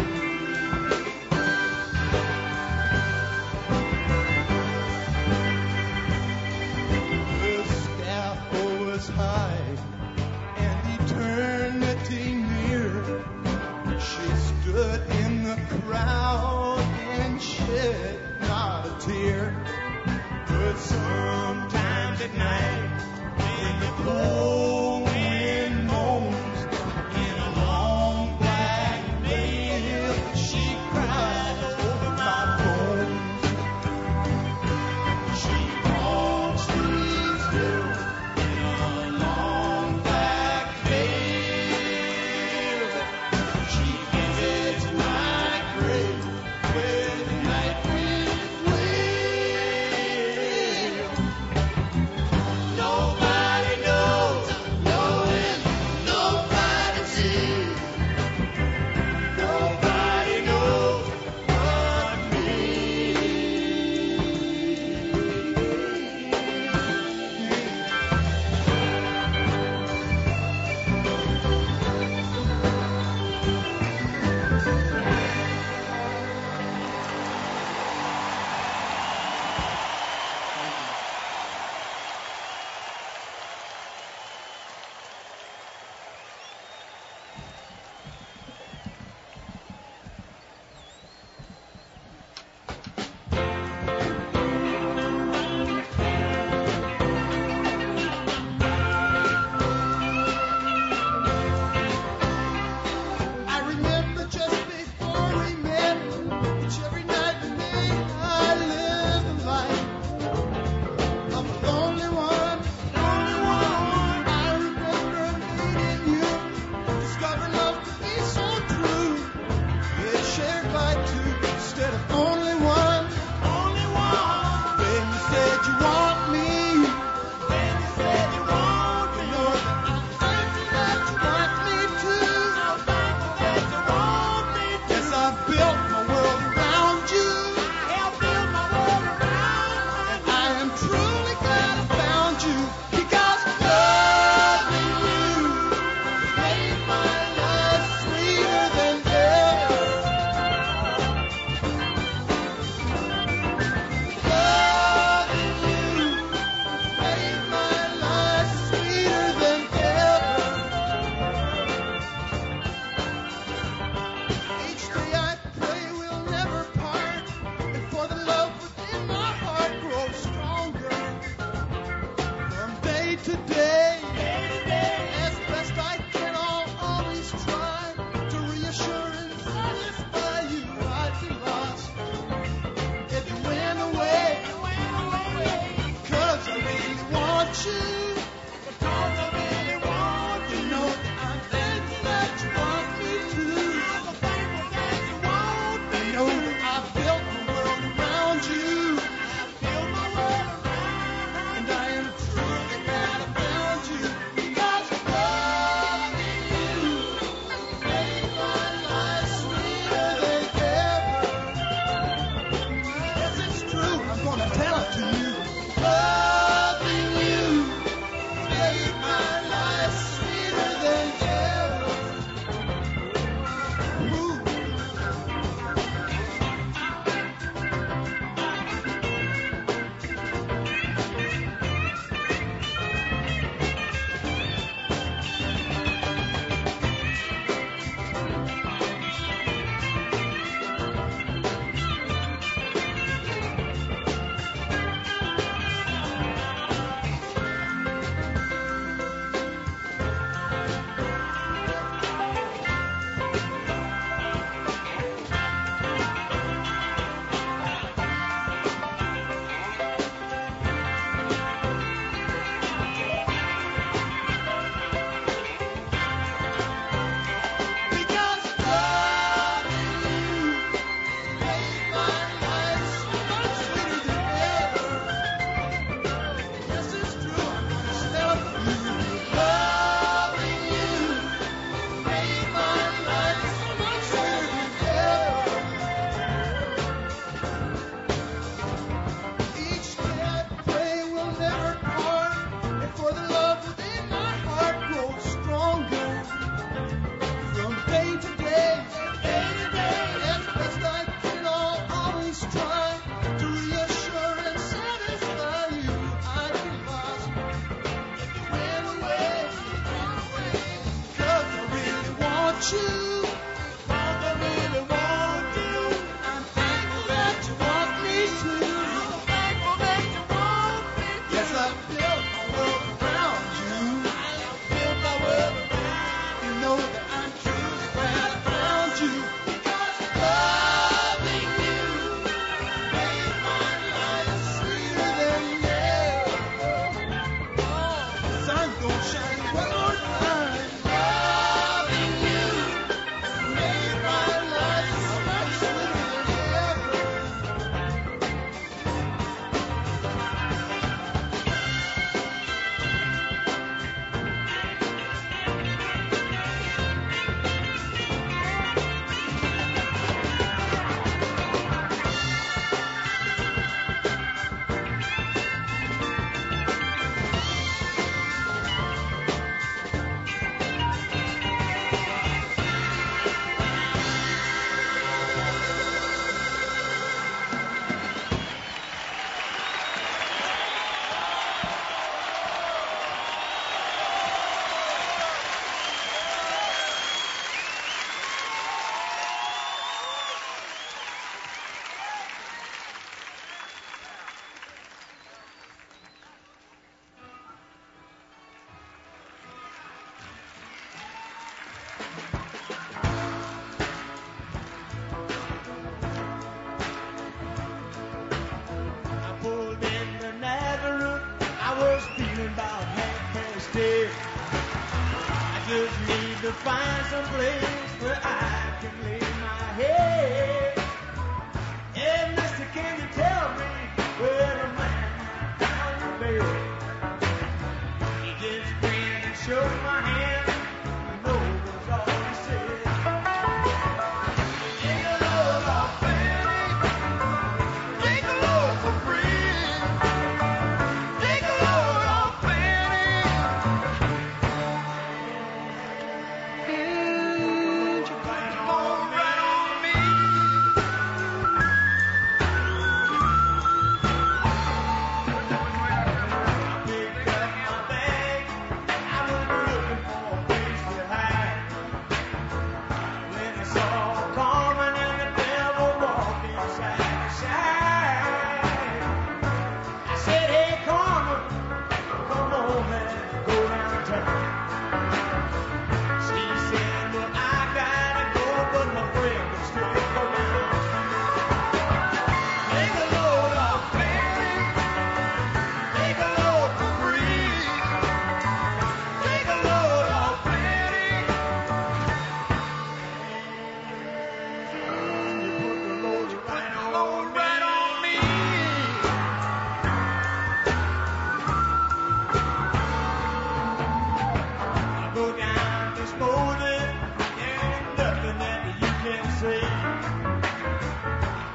The scaffold was high and eternity near. She stood in the crowd and shed not a tear. But sometimes at night, when the cold wind moans in a long black veil, she cries over my bones. She walks these hills in a long black veil. She visits my grave where the night wind wails. Nobody knows, you. But don't I really want you? Know that I'm thankful that you want me to. I'm thankful that you want me. Know that I built the world around you. I built my world around, and I am truly glad I found you. Because loving you made my life sweeter than ever. Yes, it's true. I'm gonna tell it to you. Loving you made my life sweeter than ever. Ooh. Because loving you made my life so much sweeter than ever. Yes, it's true. I'm gonna spell it for you. Loving you made my life so much sweeter than ever. Each day I pray we'll never part, and for the love within my heart grows stronger. From day to day, day to day, as best I can, I'll always try to reassure and satisfy you. I can lost if you went away, because I really want you. Because I really want you. I'm thankful that you want me to. I'm thankful that you want me to. Yes, I built my world around you. I built my world around you. Know that I'm truly glad I found you. Because loving you made my life sweeter than ever. Oh, the sun gonna shine one more time. Loving you made my life so much sweeter than ever. I pulled into Nazareth. I was feeling about half past dead. I just need to find some place where I can lay my head. Hey, mister, can you tell me where the man found the bed? He just grinned and shook my hand. No was all he said. Take a load off Fanny. Take a load for free. Take a load off Fanny. And you put the phone right on me.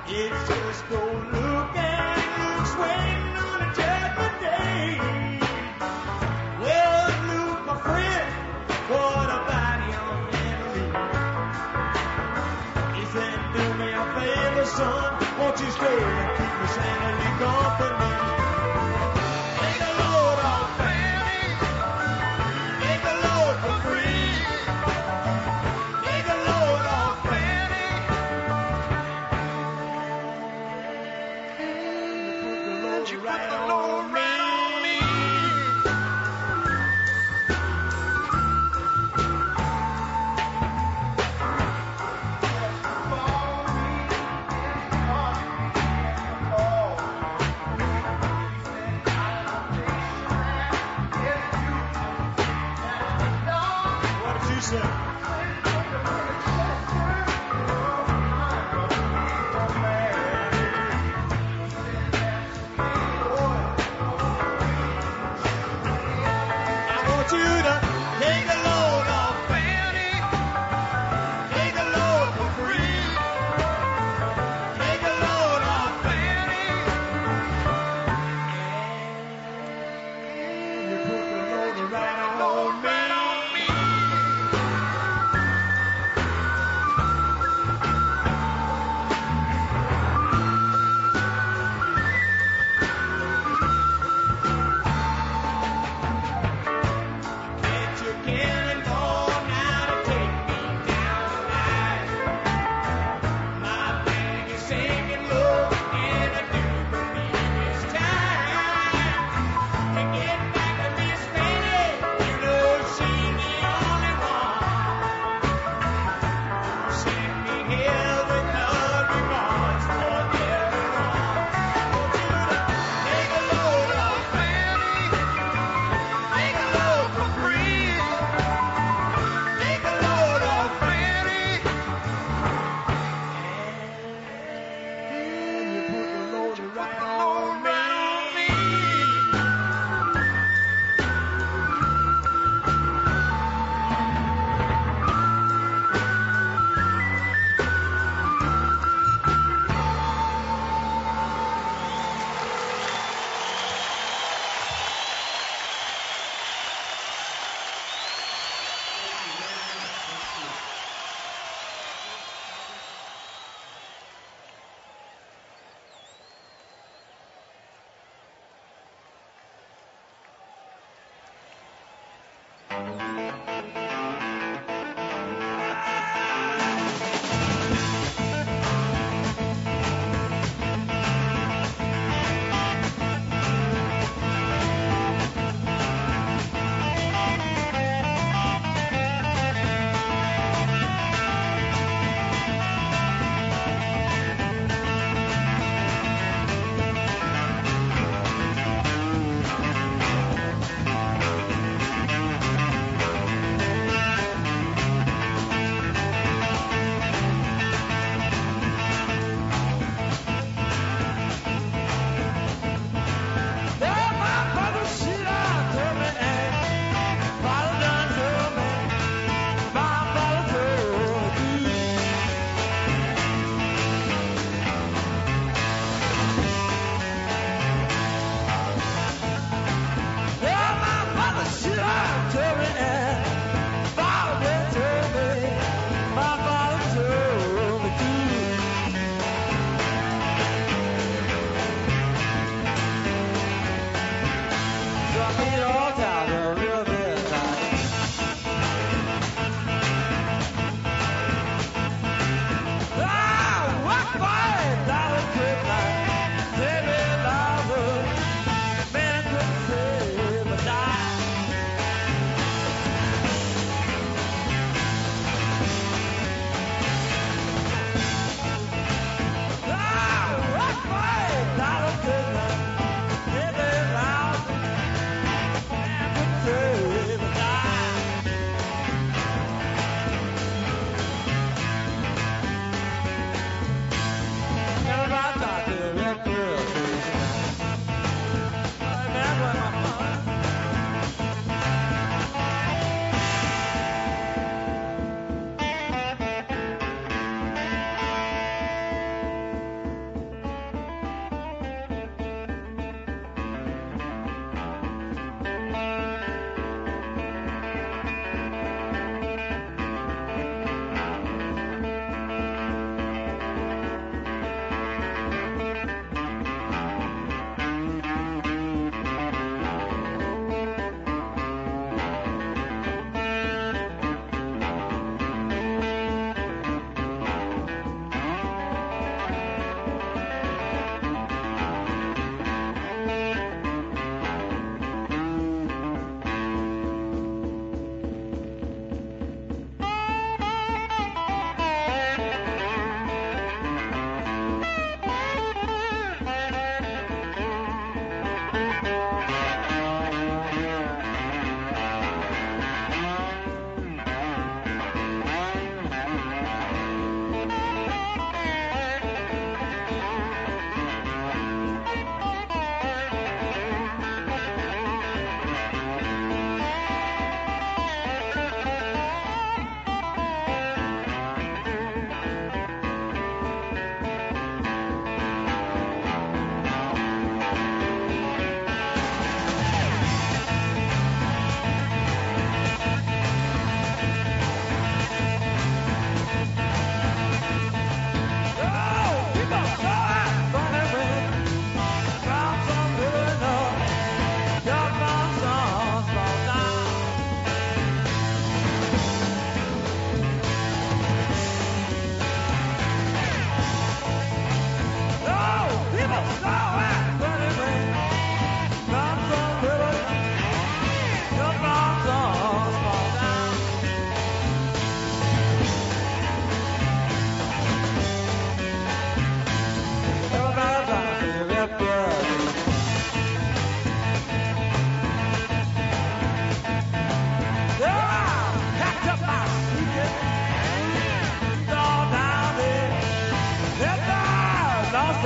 It's just old Luke and Luke's waiting on a judgment day. Well, Luke, my friend, what about young Henry? He said, do me a favor, son, won't you stay and keep me sanity company? Take a load off Fanny, take a load for free. Take a load off Fanny. You put the load right on me. What did you say? I want you to take a load off Fanny, take a load for free, take a load off Fanny. You put the load right on me.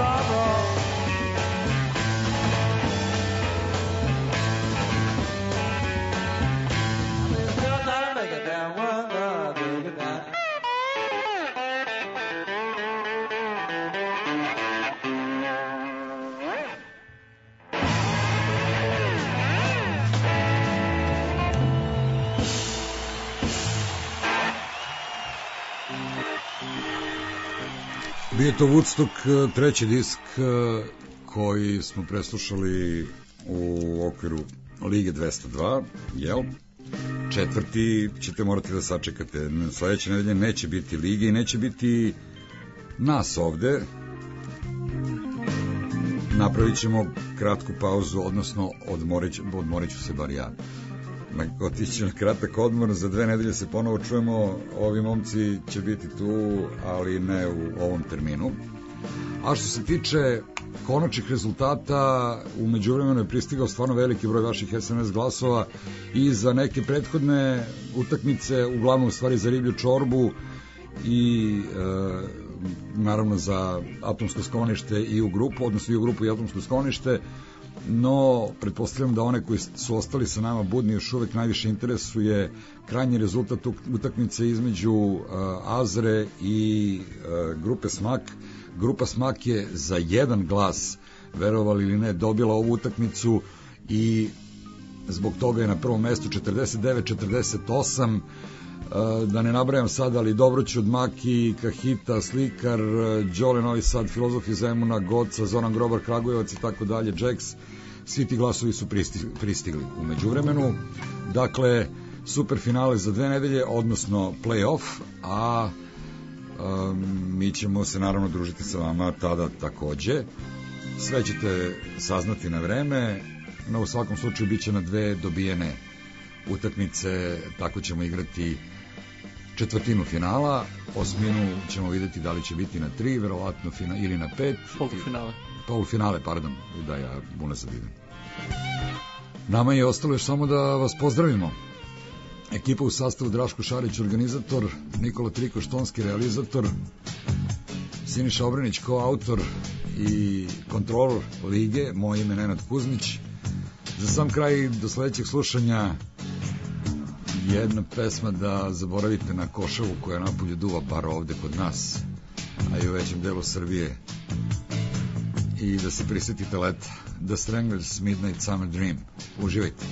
sorrow. Still trying to make it down one love, baby, now. Bio je to Woodstock, treći disk koji smo preslušali u okviru Lige dvesta dva, jel? Četvrti ćete morati da sačekate. Sledeće nedelje neće biti Lige i neće biti nas ovde. Napravit ćemo kratku pauzu, odnosno odmorit, odmorit ću se bar ja. Otići na kratak odmor, za dve nedelje se ponovo čujemo, ovi momci će biti tu, ali ne u ovom terminu. A što se tiče konačnih rezultata, u međuvremenu je pristigao stvarno veliki broj vaših es em es glasova i za neke prethodne utakmice, uglavnom u stvari za riblju čorbu i e, naravno za atomsko sklonište i u grupu, odnosno i u grupu i atomsko sklonište, no pretpostavljam da one koji su ostali sa nama budni još uvek najviše interesuje krajnji rezultat utakmice između uh, Azre i uh, grupe Smak. Grupa Smak je za jedan glas, verovali ili ne, dobila ovu utakmicu i zbog toga je na prvom mestu četrdeset devet četrdeset osam. Uh, da ne nabrajam sad, ali Dobroćud, Maki, Kahita, Slikar, Đole Novi Sad, Filozof iz Zemuna, Goca, Zoran Grobar, Kragujevac i tako dalje, Jax, svi ti glasovi su pristigli u međuvremenu. Dakle, super finale za dve nedelje, odnosno play-off, a um, mi ćemo se naravno družiti sa vama tada takođe. Sve ćete saznati na vreme, no u svakom slučaju bit će na dve dobijene utakmice, tako ćemo igrati četvrtinu finala, osminu ćemo videti da li će biti na tri, verovatno fina, ili na pet. Polufinale. Polufinale, pardon, da ja buna sad idem. Nama je ostalo još samo da vas pozdravimo. Ekipa u sastavu Draško Šarić, organizator, Nikola Triko Štonski, realizator, Siniša Obrenić, koautor i kontrolor lige, moje ime Nenad Kuzmić. Za sam kraj, do sledećeg slušanja, jedna pesma da zaboravite na košavu koja napolje duva bar ovde kod nas, a i u većem delu Srbije, i da se prisetite leta. The Stranglers, Midnight Summer Dream. Uživajte.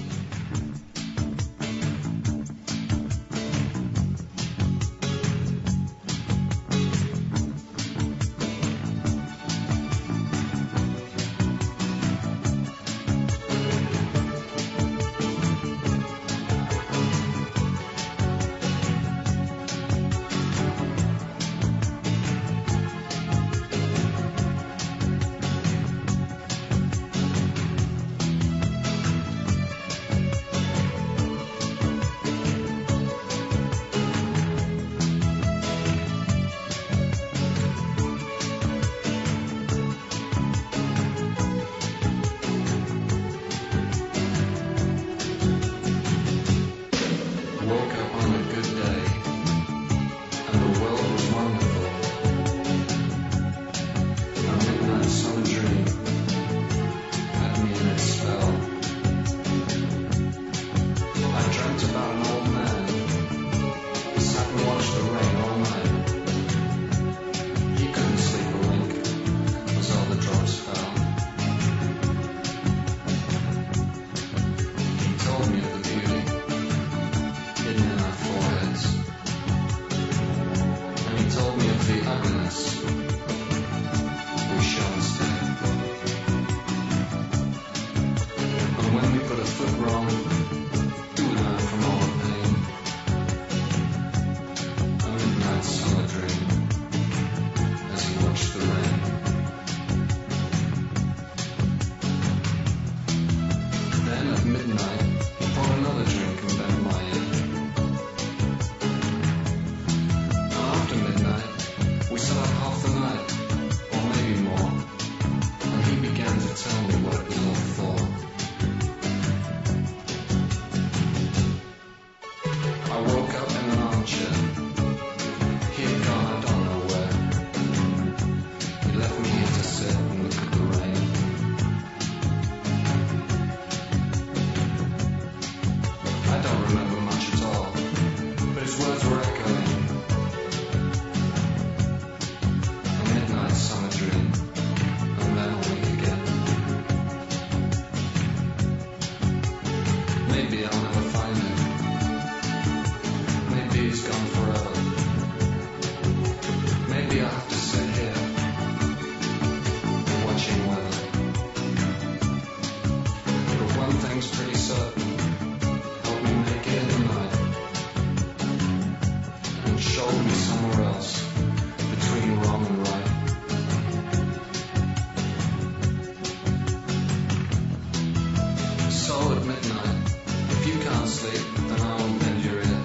asleep, then I'll bend your ear.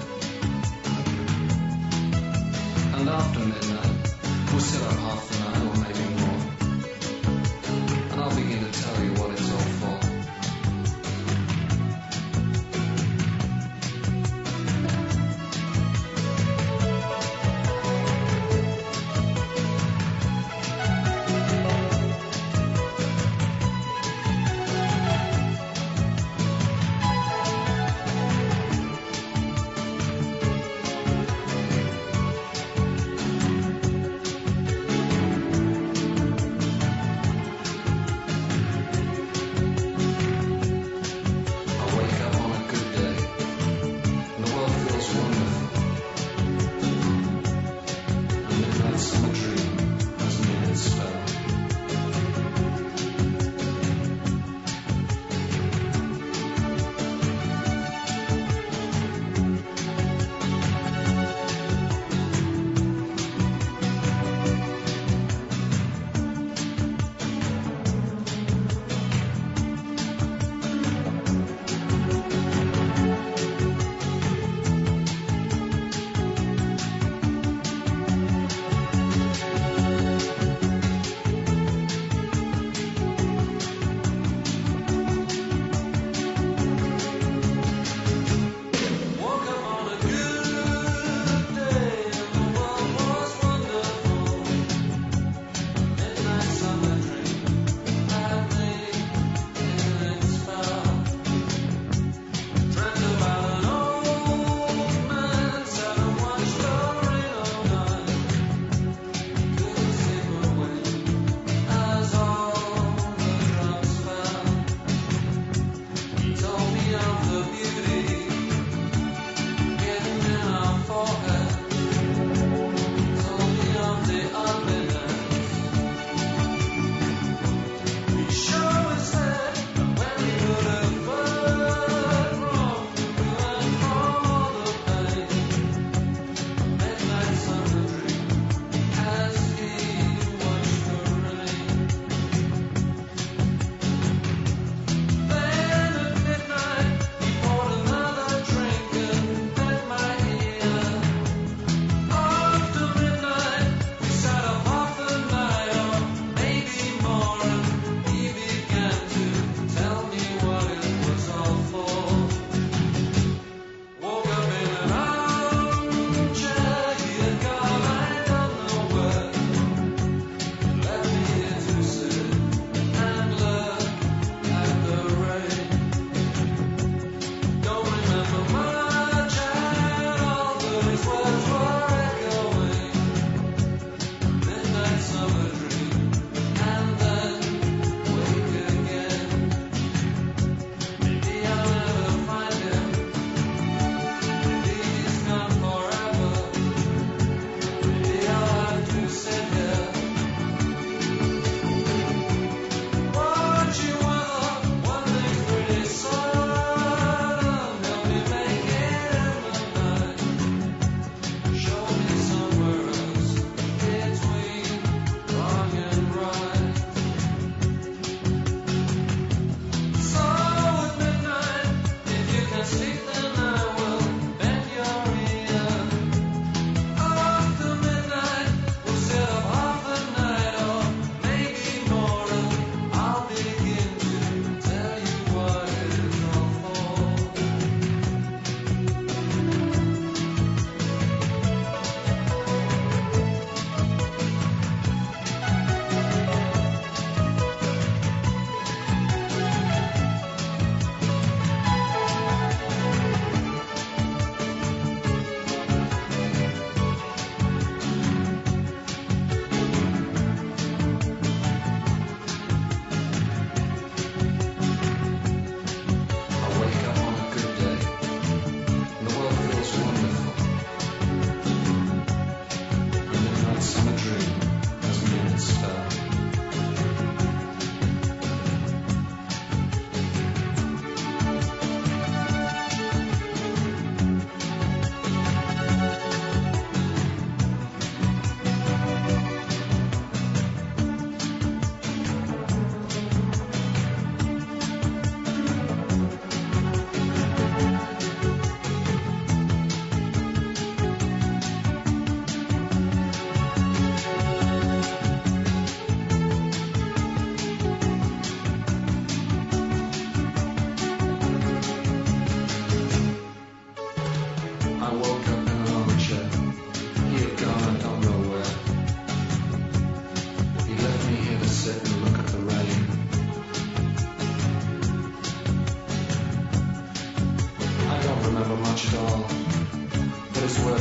And after midnight, we'll sit up half the night or maybe more. And I'll begin to tell you what it's all for.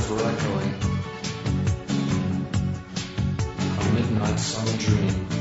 walls were echoing. A midnight summer dream.